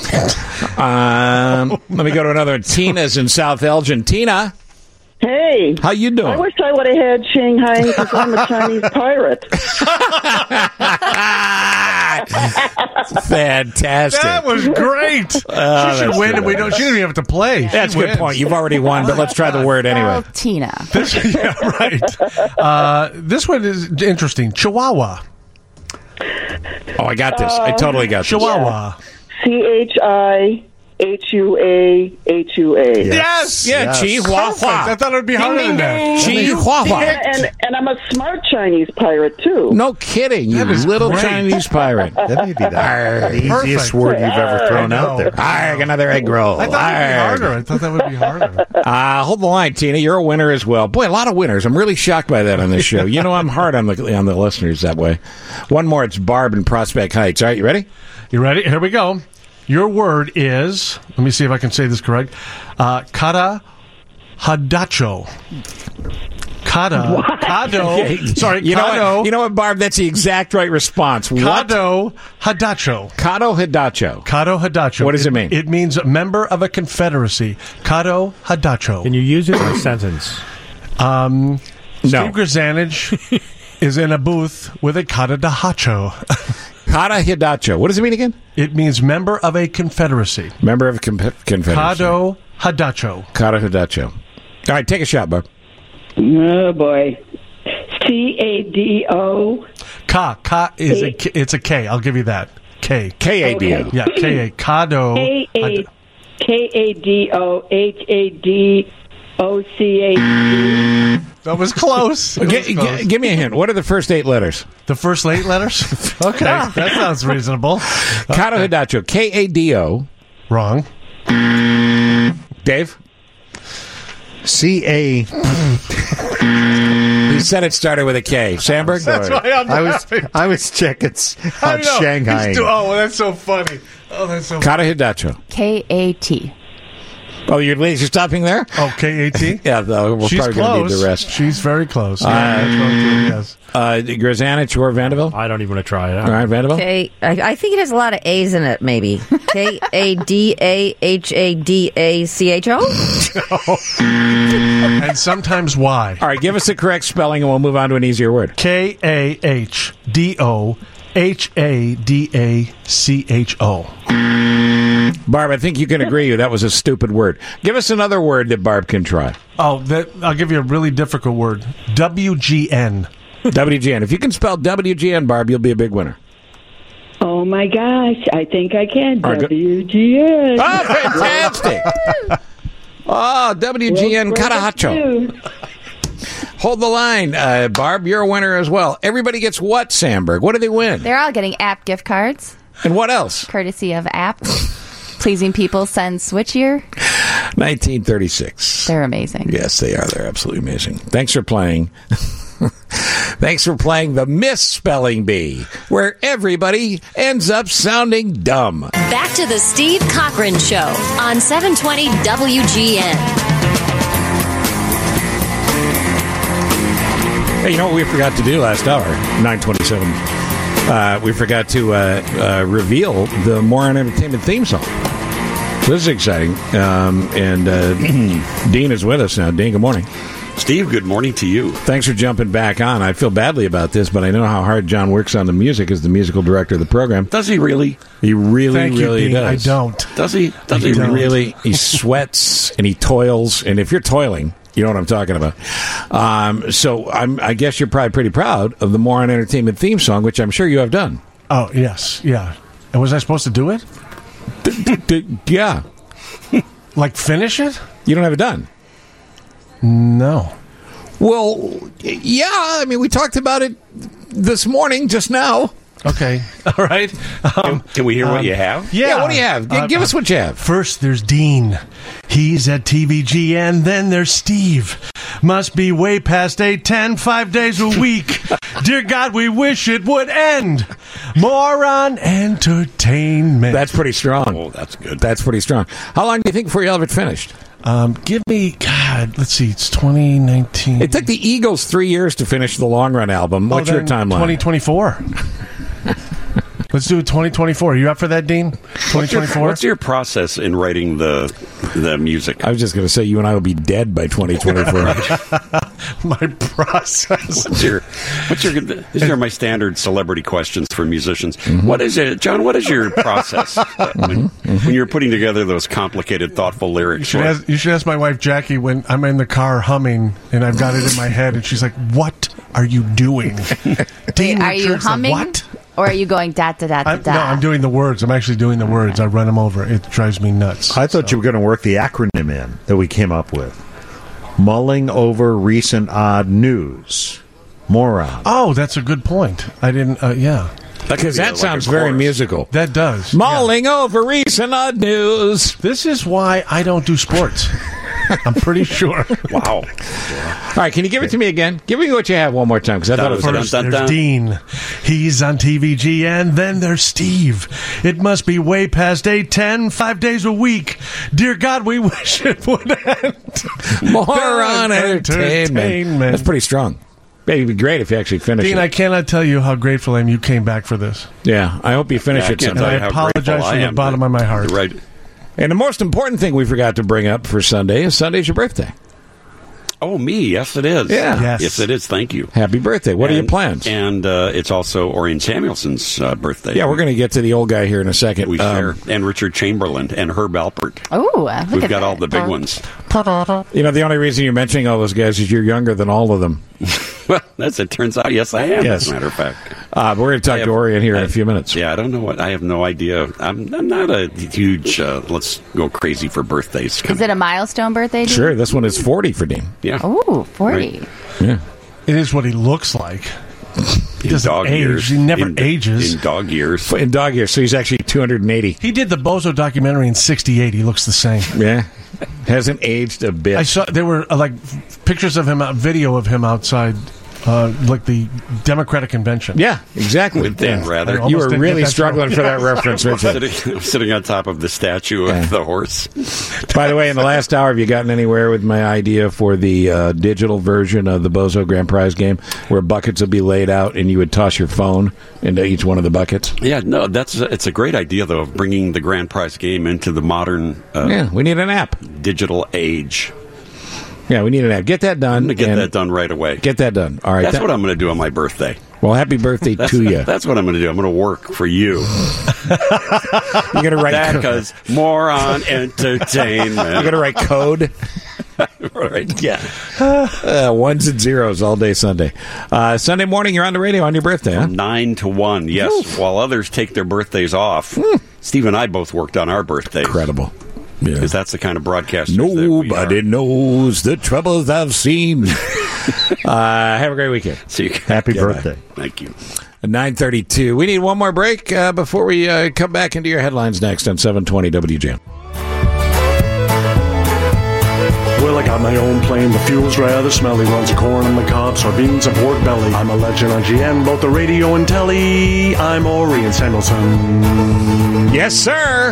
um, let me go to another. Tina's in South Elgin. Tina, Hey. how you doing? I wish I would have had Shanghai because I'm a Chinese pirate. Fantastic. That was great. Oh, she should that's win, good. and we don't. She didn't even have to play. That's She a good wins. point. You've already won, but let's try the word anyway. Spell Tina. This, yeah, right. Uh, this one is interesting. Chihuahua. Oh, I got this. I totally got this. Chihuahua. C H I H U A H U A. Yes. Yeah, Yes. Chihuahua. Perfect. I thought it would be harder than that. Chihuahua. And, and I'm a smart Chinese pirate, too. No kidding, you That is little great. Chinese pirate. That may be the, Arr. the easiest Perfect. word you've ever thrown I out know. there. Arr, another egg roll. I thought that would be Arr. harder. I thought that would be harder. Uh, hold the line, Tina. You're a winner as well. Boy, a lot of winners. I'm really shocked by that on this show. You know, I'm hard on the on the listeners that way. One more. It's Barb in Prospect Heights. All right, you ready? You ready? Here we go. Your word is, let me see if I can say this correct, uh, Kata Hadacho. Kata. Kado. Sorry, You know Kado. what? You know what, Barb? That's the exact right response. What? Kado Hadacho. Kado Hidacho. Kado Hadacho. What does it mean? It means a member of a confederacy. Kado Hadacho. Can you use it in a sentence? Um, No. Steve Grzanich is in a booth with a Kata Dahacho. Kata Hidacho. What does it mean again? It means member of a confederacy. Member of a com- confederacy. Kado Hadacho. Kata Hidacho. All right, take a shot, Barb. Oh, boy. C A D O. Ka. Ka is a, K- it's a K. I'll give you that. K. K A D O. Yeah, K A. Kado. K A K A D O H A D O C A D. That was close. It G- was g- close. give me a hint. What are the first eight letters? The first eight letters? Okay, that sounds reasonable. Kata Hidacho. K A D O. Wrong. Dave? C A. He said it started with a K. Sandberg? That's why I'm I was laughing. I was checking s- I on know. Shanghai. He's do- oh, that's so funny. Oh, that's so Kata Hidacho. K A T. Oh, you're, you're stopping there? Oh, K A T? Yeah, though, we're She's probably going to need close. the rest. She's very close. Uh, Yeah, that's going through, yes. Uh, Grzanich or Vanderbilt? I don't even want to try it out. All right, Vanderbilt? K, I, I think it has a lot of A's in it, maybe. K A D A H A D A C H O? And sometimes Y. All right, give us the correct spelling and we'll move on to an easier word. K A H D O H A D A C H O. Barb, I think you can agree that was a stupid word. Give us another word that Barb can try. Oh, that, I'll give you a really difficult word. W G N. W G N. If you can spell W G N, Barb, you'll be a big winner. Oh, my gosh. I think I can. All right, go- W G N. Oh, fantastic. Oh, W G N Katahacho. Hold the line. Uh, Barb, you're a winner as well. Everybody gets what, Sandberg? What do they win? They're all getting app gift cards, And what else? courtesy of app. Pleasing people send switchier. nineteen thirty-six. They're amazing. Yes, they are. They're absolutely amazing. Thanks for playing. Thanks for playing the Misspelling Bee, where everybody ends up sounding dumb. Back to the Steve Cochran Show on seven twenty W G N. Hey, you know what we forgot to do last hour? nine twenty-seven. Uh, we forgot to uh, uh, reveal the Moron Entertainment theme song. So this is exciting. Um, and uh, Dean is with us now. Dean, good morning. Steve, good morning to you. Thanks for jumping back on. I feel badly about this, but I know how hard John works on the music as the musical director of the program. Does he really? He really, Thank you, really Dean. does. I don't. Does he? Does he he really? really? He sweats and he toils. And if you're toiling, you know what I'm talking about. Um, so I'm, I guess you're probably pretty proud of the Moron Entertainment theme song, which I'm sure you have done. Oh, yes. Yeah. And was I supposed to do it? D- d- yeah. Like finish it? You don't have it done? No. Well, yeah. I mean, we talked about it this morning, just now. Okay. All right. Um, Can, can we hear what um, you have? Yeah. Yeah, what do you have? G- Uh, give us what you have. First, there's Dean. He's at T V G, and then there's Steve. Must be way past eight ten, five days a week. Dear God, we wish it would end. Moron Entertainment. That's pretty strong. Oh, that's good. That's pretty strong. How long do you think before you have it finished? Um, give me, God, let's see, it's twenty nineteen. It took the Eagles three years to finish the Long Run album. What's Oh, your then timeline? twenty twenty-four. Let's do it twenty twenty-four. Are you up for that, Dean? twenty What's your, twenty-four? what's your process in writing the the music? I was just going to say you and I will be dead by twenty twenty-four. My process. What's your, what's your, these are my standard celebrity questions for musicians. Mm-hmm. What is it, John? What is your process uh, when, when you're putting together those complicated, thoughtful lyrics? You should, What- ask, you should ask my wife Jackie when I'm in the car humming and I've got it in my head, and she's like, "What are you doing?" Dean Are you Richards, humming? What? Or are you going da da da da I'm, da? no, I'm doing the words. I'm actually doing the words. I run them over. It drives me nuts. I thought you were going to work the acronym in that we came up with. Mulling over recent odd news. Moron. Oh, that's a good point. I didn't. Uh, yeah, Because that sounds very musical. that does. Mulling over recent odd news. This is why I don't do sports. I'm pretty sure. Wow. All right, can you give it to me again? Give me what you have one more time, because I thought it was... First, dun, dun, there's dun. Dean. He's on T V G, and then there's Steve. It must be way past eight ten, five days a week. Dear God, we wish it would end. Moron Entertainment. Entertainment. That's pretty strong. It'd be great if you actually finished Dean, it. I cannot tell you how grateful I am you came back for this. Yeah, I hope you finish Yeah, I it can't sometime. tell you And I how grateful apologize I from the am, bottom but of my heart. you're Right. And the most important thing we forgot to bring up for Sunday is Sunday's your birthday. Oh, me? Yes, it is. Yeah. Yes. Yes, it is. Thank you. Happy birthday. What are your And- plans? And uh, it's also Orion Samuelson's uh, birthday. Yeah, we're going to get to the old guy here in a second. We Um, share. And Richard Chamberlain and Herb Alpert. Oh, look We've at got that. all the big ones. You know, the only reason you're mentioning all those guys is you're younger than all of them. Well, as it turns out, yes, I am, Yes. as a matter of fact. Uh, but we're going to talk I have- to Orion here in I- a few minutes. Yeah, I don't know what. I have no idea. I'm, I'm not a huge, uh, let's go crazy for birthdays. Is it a milestone birthday? Dean? Sure, this one is forty for Dean. Yeah. Oh, forty. Right. Yeah. It is what he looks like. He In doesn't dog age. years. He never in, ages. In dog years. In dog years, so he's actually two hundred eighty. He did the Bozo documentary in sixty-eight. He looks the same. Yeah. Hasn't aged a bit. I saw there were uh, like pictures of him, uh, video of him outside, uh, like the Democratic convention. Yeah, exactly. With Dan I Rather. almost You were didn't really get that struggling joke. for that reference, I'm Richard. sitting, I'm sitting on top of the statue Yeah. of the horse. By the way, in the last hour, have you gotten anywhere with my idea for the uh, digital version of the Bozo Grand Prize game, where buckets would be laid out and you would toss your phone into each one of the buckets? Yeah, no, that's it's a great idea though of bringing the grand prize game into the modern uh, Yeah, we need an app. digital age. Yeah, we need an app. Get that done. I'm gonna get and that done right away. Get that done. All right. That's that- what I'm going to do on my birthday. Well, happy birthday That's, to you. that's what I'm going to do. I'm going to work for you. You're going to write That code. because moron entertainment. You're going to write code. right? Yeah. Uh, ones and zeros all day Sunday. Uh, Sunday morning, you're on the radio on your birthday, huh? Nine to one. Yes. Oof. While others take their birthdays off, Steve and I both worked on our birthdays. Incredible. Yeah. Because that's the kind of broadcasters that we Nobody are. knows the troubles I've seen. uh, have a great weekend. See you. Happy Yeah, birthday. Thank you. nine thirty-two. We need one more break uh, before we uh, come back into your headlines next on seven twenty W J M. Well, I got my own plane. The fuel's rather smelly. Runs of corn on the cob, soybeans and pork belly. I'm a legend on G M, both the radio and telly. I'm Orion Samuelson. Yes, sir.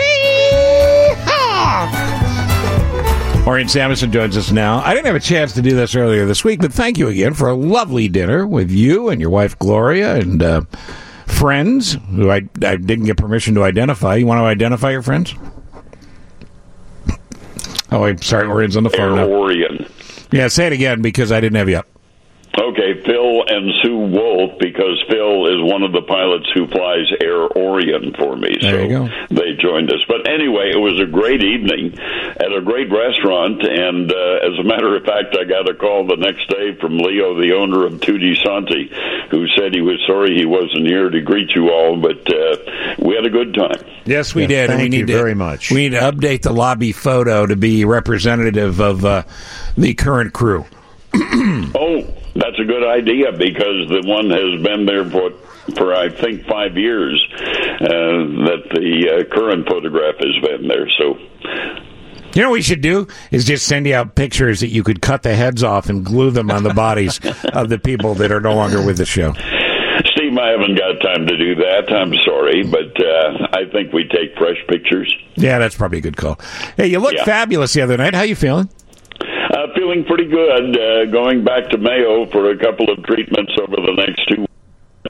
Orion Samuelson joins us now. I didn't have a chance to do this earlier this week, but thank you again for a lovely dinner with you and your wife Gloria and uh, friends who I, I didn't get permission to identify. You want to identify your friends? Oh, I'm sorry, Orion's on the phone Air now. Orion. Yeah, say it again because I didn't have you up. Okay, Phil and Sue Wolf, because Phil is one of the pilots who flies Air Orion for me. There so you go. they joined us. But anyway, it was a great evening at a great restaurant, and uh, as a matter of fact, I got a call the next day from Leo, the owner of Tutti Santi, who said he was sorry he wasn't here to greet you all, but uh, we had a good time. Yes, we Yeah, did. and thank we need you to, very much. We need to update the lobby photo to be representative of uh, the current crew. Oh, that's a good idea, because the one has been there for, for I think, five years, uh, that the uh, current photograph has been there. So, You know what we should do is just send you out pictures that you could cut the heads off and glue them on the bodies of the people that are no longer with the show. Steve, I haven't got time to do that. I'm sorry, but uh, I think we take fresh pictures. Yeah, that's probably a good call. Hey, you look Yeah. fabulous the other night. How you feeling? Uh, feeling pretty good. Uh, going back to Mayo for a couple of treatments over the next two weeks.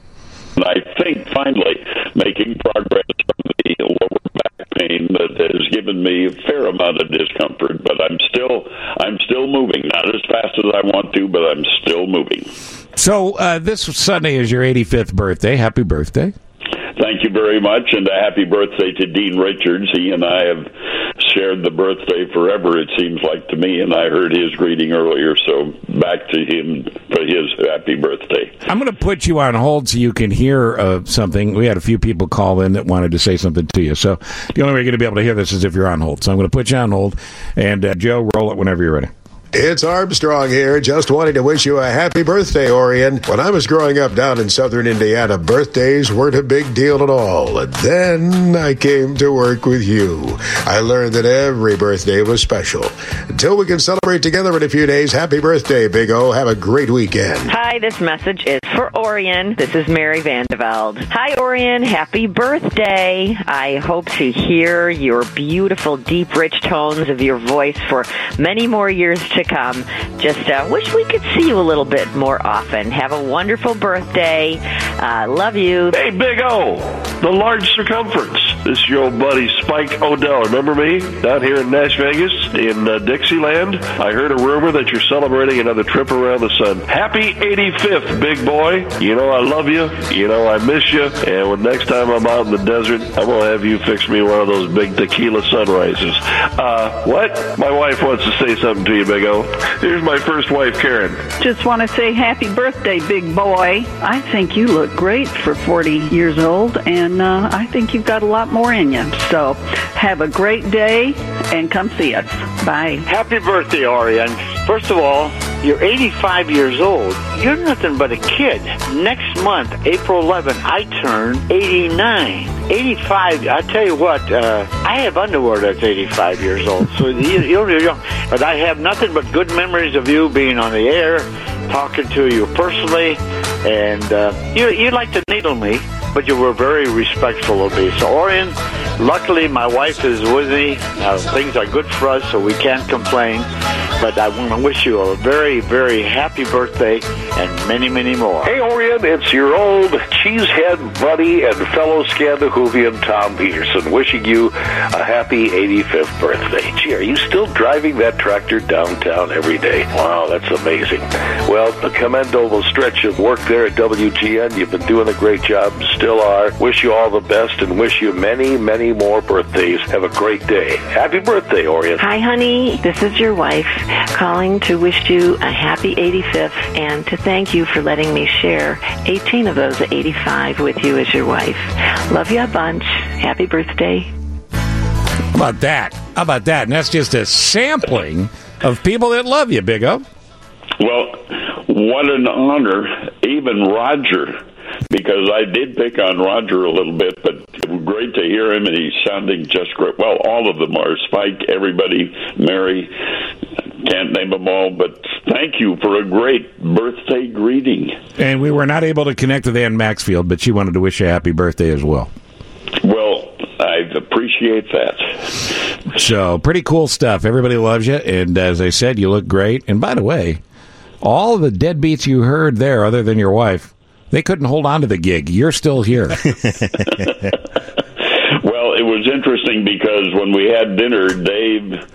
And I think finally making progress from the lower back pain that has given me a fair amount of discomfort. But I'm still, I'm still moving. Not as fast as I want to, but I'm still moving. So uh, this Sunday is your eighty-fifth birthday. Happy birthday. Thank you very much, and a happy birthday to Dean Richards. He and I have shared the birthday forever, it seems like to me, and I heard his greeting earlier, so back to him for his happy birthday. I'm going to put you on hold so you can hear uh, something. We had a few people call in that wanted to say something to you, so the only way you're going to be able to hear this is if you're on hold. So I'm going to put you on hold, and uh, Joe, roll it whenever you're ready. It's Armstrong here, just wanting to wish you a happy birthday, Orion. When I was growing up down in southern Indiana, birthdays weren't a big deal at all. And then I came to work with you. I learned that every birthday was special. Until we can celebrate together in a few days, happy birthday, Big O. Have a great weekend. Hi, this message is for Orion. This is Mary Vandeveld. Hi, Orion. Happy birthday. I hope to hear your beautiful, deep, rich tones of your voice for many more years to come. Just uh, wish we could see you a little bit more often. Have a wonderful birthday. Uh, love you. Hey, Big O, the large circumference. This is your old buddy Spike O'Dell. Remember me? Down here in Nash Vegas, in uh, Dixieland. I heard a rumor that you're celebrating another trip around the sun. Happy eighty-fifth, big boy. You know I love you. You know I miss you. And when next time I'm out in the desert, I'm going to have you fix me one of those big tequila sunrises. Uh, what? My wife wants to say something to you, Big O. Here's my first wife, Karen. Just want to say happy birthday, big boy. I think you look great for forty years old, and uh, I think you've got a lot more in you. So have a great day, and come see us. Bye. Happy birthday, Orion. First of all, you're eighty-five years old. You're nothing but a kid. Next month, April eleventh, I turn eighty-nine. eighty-five, I tell you what, uh, I have underwear that's eighty-five years old. So you, you're young. But I have nothing but good memories of you being on the air, talking to you personally. And uh, you, you like to needle me, but you were very respectful of me. So, Orion, luckily my wife is with me. Uh, things are good for us, so we can't complain. But I want to wish you a very, very happy birthday and many, many more. Hey, Orion, it's your old cheesehead buddy and fellow Scandahoovian Tom Peterson wishing you a happy eighty-fifth birthday. Gee, are you still driving that tractor downtown every day? Wow, that's amazing. Well, a commendable stretch of work there at W G N. You've been doing a great job, still are. Wish you all the best and wish you many, many more birthdays. Have a great day. Happy birthday, Orion. Hi, honey. This is your wife calling to wish you a happy eighty-fifth and to thank you for letting me share eighteen of those eighty-five with you as your wife. Love you a bunch. Happy birthday. How about that? How about that? And that's just a sampling of people that love you, Big O. Well, what an honor. Even Roger, because I did pick on Roger a little bit, but great to hear him, and he's sounding just great. Well, all of them are. Spike, everybody, Mary, can't name them all, but thank you for a great birthday greeting. And we were not able to connect with Ann Maxfield, but she wanted to wish you a happy birthday as well. Well, I appreciate that. So, pretty cool stuff. Everybody loves you, and as I said, you look great. And by the way, all of the deadbeats you heard there, other than your wife, they couldn't hold on to the gig. You're still here. Well, it was interesting because when we had dinner, Dave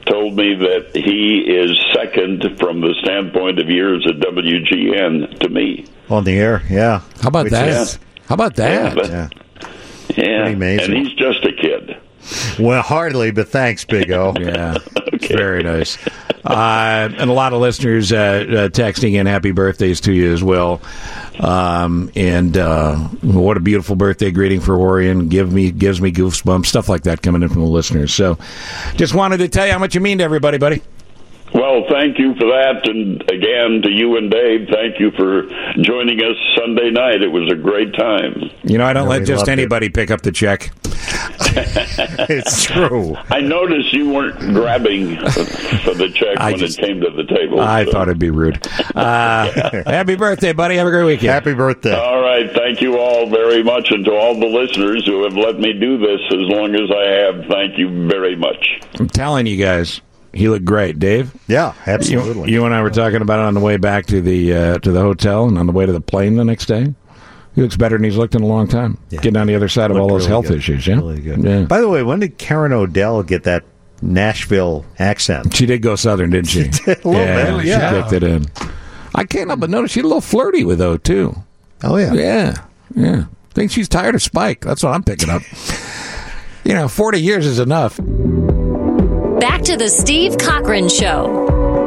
told me that he is second from the standpoint of years at W G N to me. On the air, yeah. How about Which that? is- How about that? Yeah, but- Yeah. Yeah, Pretty amazing. and he's just a kid. Well, hardly, but thanks, Big O. Yeah, very nice. Uh, and a lot of listeners uh, uh, texting in happy birthdays to you as well. Um, and uh, what a beautiful birthday greeting for Orion. Give me gives me goosebumps, stuff like that coming in from the listeners. So just wanted to tell you how much you mean to everybody, buddy. Well, thank you for that. And again, to you and Dave, thank you for joining us Sunday night. It was a great time. You know, I don't No, let we just loved it. anybody pick up the check. It's true. I noticed you weren't grabbing for the check I when just- it came to the table. I so. thought it'd be rude. Uh, happy birthday, buddy. Have a great weekend. Happy birthday. All right. Thank you all very much. And to all the listeners who have let me do this as long as I have, thank you very much. I'm telling you guys, he looked great, Dave. Yeah, You, absolutely. you and I were talking about it on the way back to the uh, to the hotel and on the way to the plane the next day. He looks better than he's looked in a long time. Getting on the other side of Looked all those really health good. issues. Yeah, Really good. Yeah. By the way, when did Karen Odell get that Nashville accent? She did go southern, didn't she? She did a little yeah, bit, she yeah. kicked it in. I can't help but notice she's a little flirty with O too. Oh yeah, Yeah, yeah. I think she's tired of Spike. That's what I'm picking up. You know, forty years is enough. Back to the Steve Cochran Show.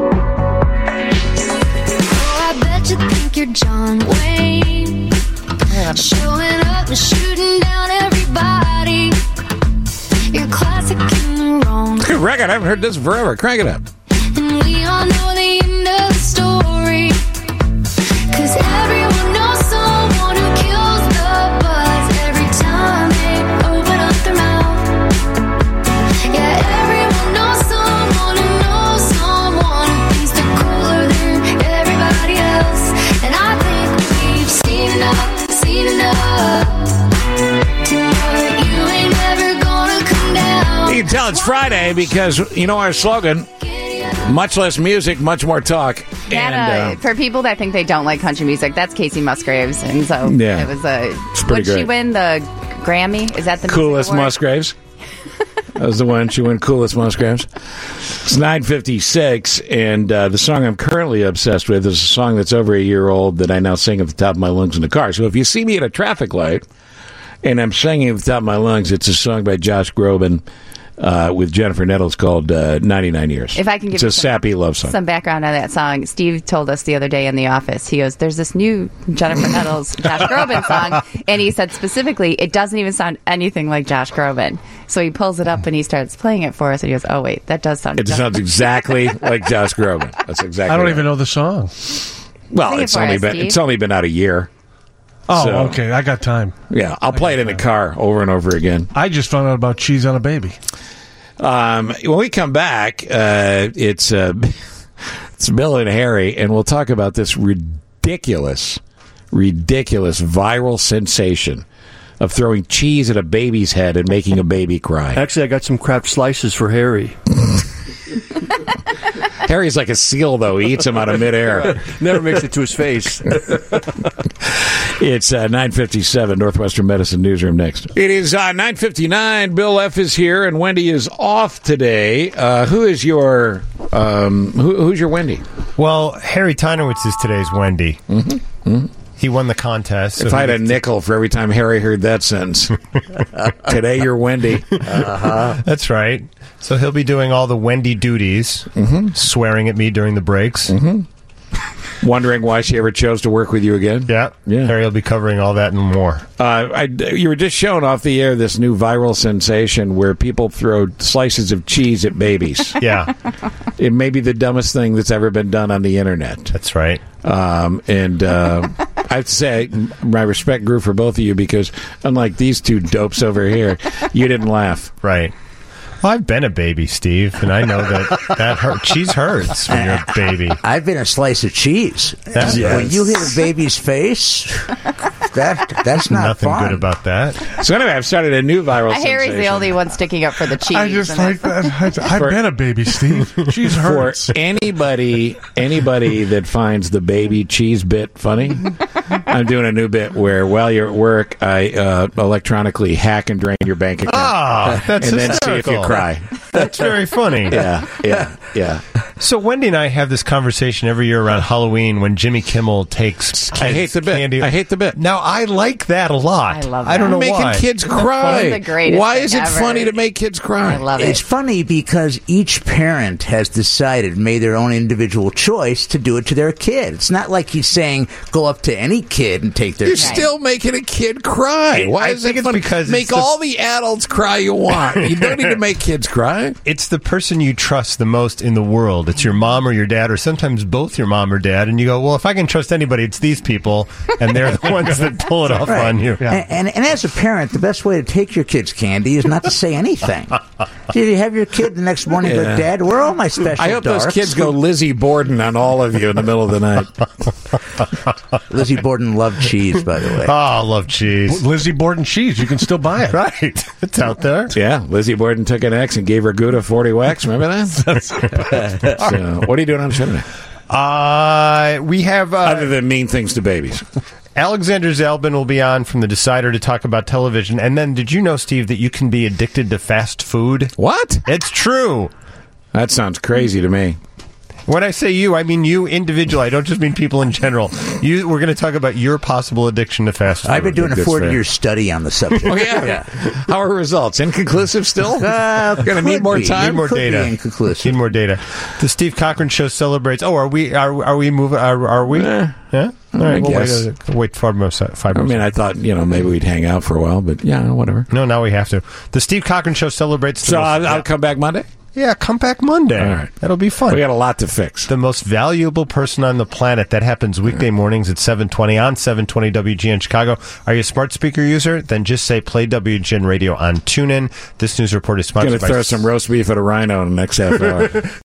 Oh, I bet you think you're John Wayne. Showing up and shooting down everybody. You're classic in the wrong. Good record. I haven't heard this forever. Crank it up. And we all know the end of the story. Cause everyone knows someone who kills the buzz every time they open up their mouth. Yeah, everyone knows someone who knows someone who thinks they're cooler than everybody else. And I think we've seen enough, seen enough to know that you ain't ever gonna come down. You can tell it's Friday because, you know, our slogan, much less music, much more talk. That, and uh, for people that think they don't like country music, that's Casey Musgraves, and so Yeah. it was a. It's pretty Would she great. win the Grammy? Is that the music Coolest award? Musgraves. That was the one. She won Coolest Musgraves. It's nine fifty-six, and uh, the song I'm currently obsessed with is a song that's over a year old that I now sing at the top of my lungs in the car. So if you see me at a traffic light and I'm singing at the top of my lungs, it's a song by Josh Groban uh, with Jennifer Nettles called uh, ninety-nine Years. If I can give It's you a some- sappy love song. Some background on that song. Steve told us the other day in the office. He goes, "There's this new Jennifer Nettles, Josh Groban song," and he said specifically, "It doesn't even sound anything like Josh Groban." So he pulls it up and he starts playing it for us, and he goes, "Oh wait, that does sound." It sounds exactly like Josh Groban. That's exactly. I don't right. even know the song. Well, Sing it it's for only us, been Steve. it's only been out a year. Oh, So- okay. I got time. Yeah, I'll play it in the car over and over again. I just found out about Cheese on a Baby. Um, when we come back, uh, it's uh, it's Bill and Harry, and we'll talk about this ridiculous, ridiculous viral sensation of throwing cheese at a baby's head and making a baby cry. Actually, I got some Kraft slices for Harry. Harry's like a seal, though. He eats them out of midair. Never makes it to his face. It's uh, nine fifty-seven, Northwestern Medicine Newsroom next. It is uh, nine fifty-nine. Bill F. is here, and Wendy is off today. Uh, who is your um, who, who's your Wendy? Well, Harry Tynowitz is today's Wendy. Mm-hmm. Mm-hmm. He won the contest. so If I had he a gets to- nickel for every time Harry heard that sentence. Today you're Wendy. Uh-huh. That's right. So he'll be doing all the Wendy duties, Mm-hmm. swearing at me during the breaks. Mm-hmm. Wondering why she ever chose to work with you again? Yeah. Yeah. Harry will be covering all that and more. Uh, I, you were just showing off the air this new viral sensation where people throw slices of cheese at babies. Yeah. It may be the dumbest thing that's ever been done on the internet. That's right. Um, and uh, I have to say, my respect grew for both of you because, unlike these two dopes over here, you didn't laugh. Right. Well, I've been a baby, Steve, and I know that that hurt. Cheese hurts when you're a baby. I've been a slice of cheese. That's- When you hit a baby's face, that that's not Nothing fun. good about that. So anyway, I've started a new viral Harry's sensation. the only one sticking up for the cheese. I just and like it's- that. I- I've For- been a baby, Steve. Cheese hurts. For anybody, anybody that finds the baby cheese bit funny, I'm doing a new bit where while you're at work, I uh, electronically hack and drain your bank account, Ah, that's and then see if you hysterical. cry. That's very funny. Yeah, yeah, yeah. So Wendy and I have this conversation every year around Halloween when Jimmy Kimmel takes I hate the bit. candy. I hate the bit. Now, I like that a lot. I love I don't that. know Making why. kids It's cry. the greatest Why thing is it ever. funny to make kids cry? I love It's it. funny because each parent has decided, made their own individual choice to do it to their kid. It's not like he's saying, go up to any kid and take their You're kid. still making a kid cry. Why I is think it it's funny? because Make it's the- all the adults cry you want. You don't need to make kids cry. It's the person you trust the most in the world. It's your mom or your dad, or sometimes both your mom or dad. And you go, well, if I can trust anybody, it's these people, and they're the ones that pull it off Right. on you. And, and, and as a parent, the best way to take your kid's candy is not to say anything. Did you have your kid the next morning Yeah. go, Dad, where are all my special I hope those darks?" kids go Lizzie Borden on all of you in the middle of the night. Lizzie Borden loved cheese, by the way. Oh, I love cheese. Lizzie Borden cheese. You can still buy it. Right. It's out there. Yeah, Lizzie Borden took an X and gave her Gouda forty wax. Remember that? So, what are you doing on the show today? Uh, we have... Uh, Other than mean things to babies. Alexander Zalbin will be on from The Decider to talk about television. And then, did you know, Steve, that you can be addicted to fast food? What? It's true. That sounds crazy to me. When I say you, I mean you individual. I don't just mean people in general. You, we're going to talk about your possible addiction to fast food. I've been doing a Good forty-year for study on the subject. Oh, yeah. How are results? Inconclusive still? Uh, Going to need could more be. time? Need more Could be data. inconclusive. Need more data. The Steve Cochran Show celebrates. Oh, are we? Are, are we moving? Are, are we? Eh, yeah. All I right. We'll guess. wait, uh, wait five more. se- Five I more mean, I thought, you know, maybe we'd hang out for a while, but yeah, whatever. No, now we have to. The Steve Cochran Show celebrates. The So most, I'll, yeah. I'll come back Monday? Yeah, come back Monday. All right. That'll be fun. We got a lot to fix. The most valuable person on the planet. That happens weekday mornings at seven twenty on seven twenty W G N Chicago. Are you a smart speaker user? Then just say play W G N Radio on TuneIn. This news report is Going sponsored to by throw some roast beef at a rhino in the next half hour.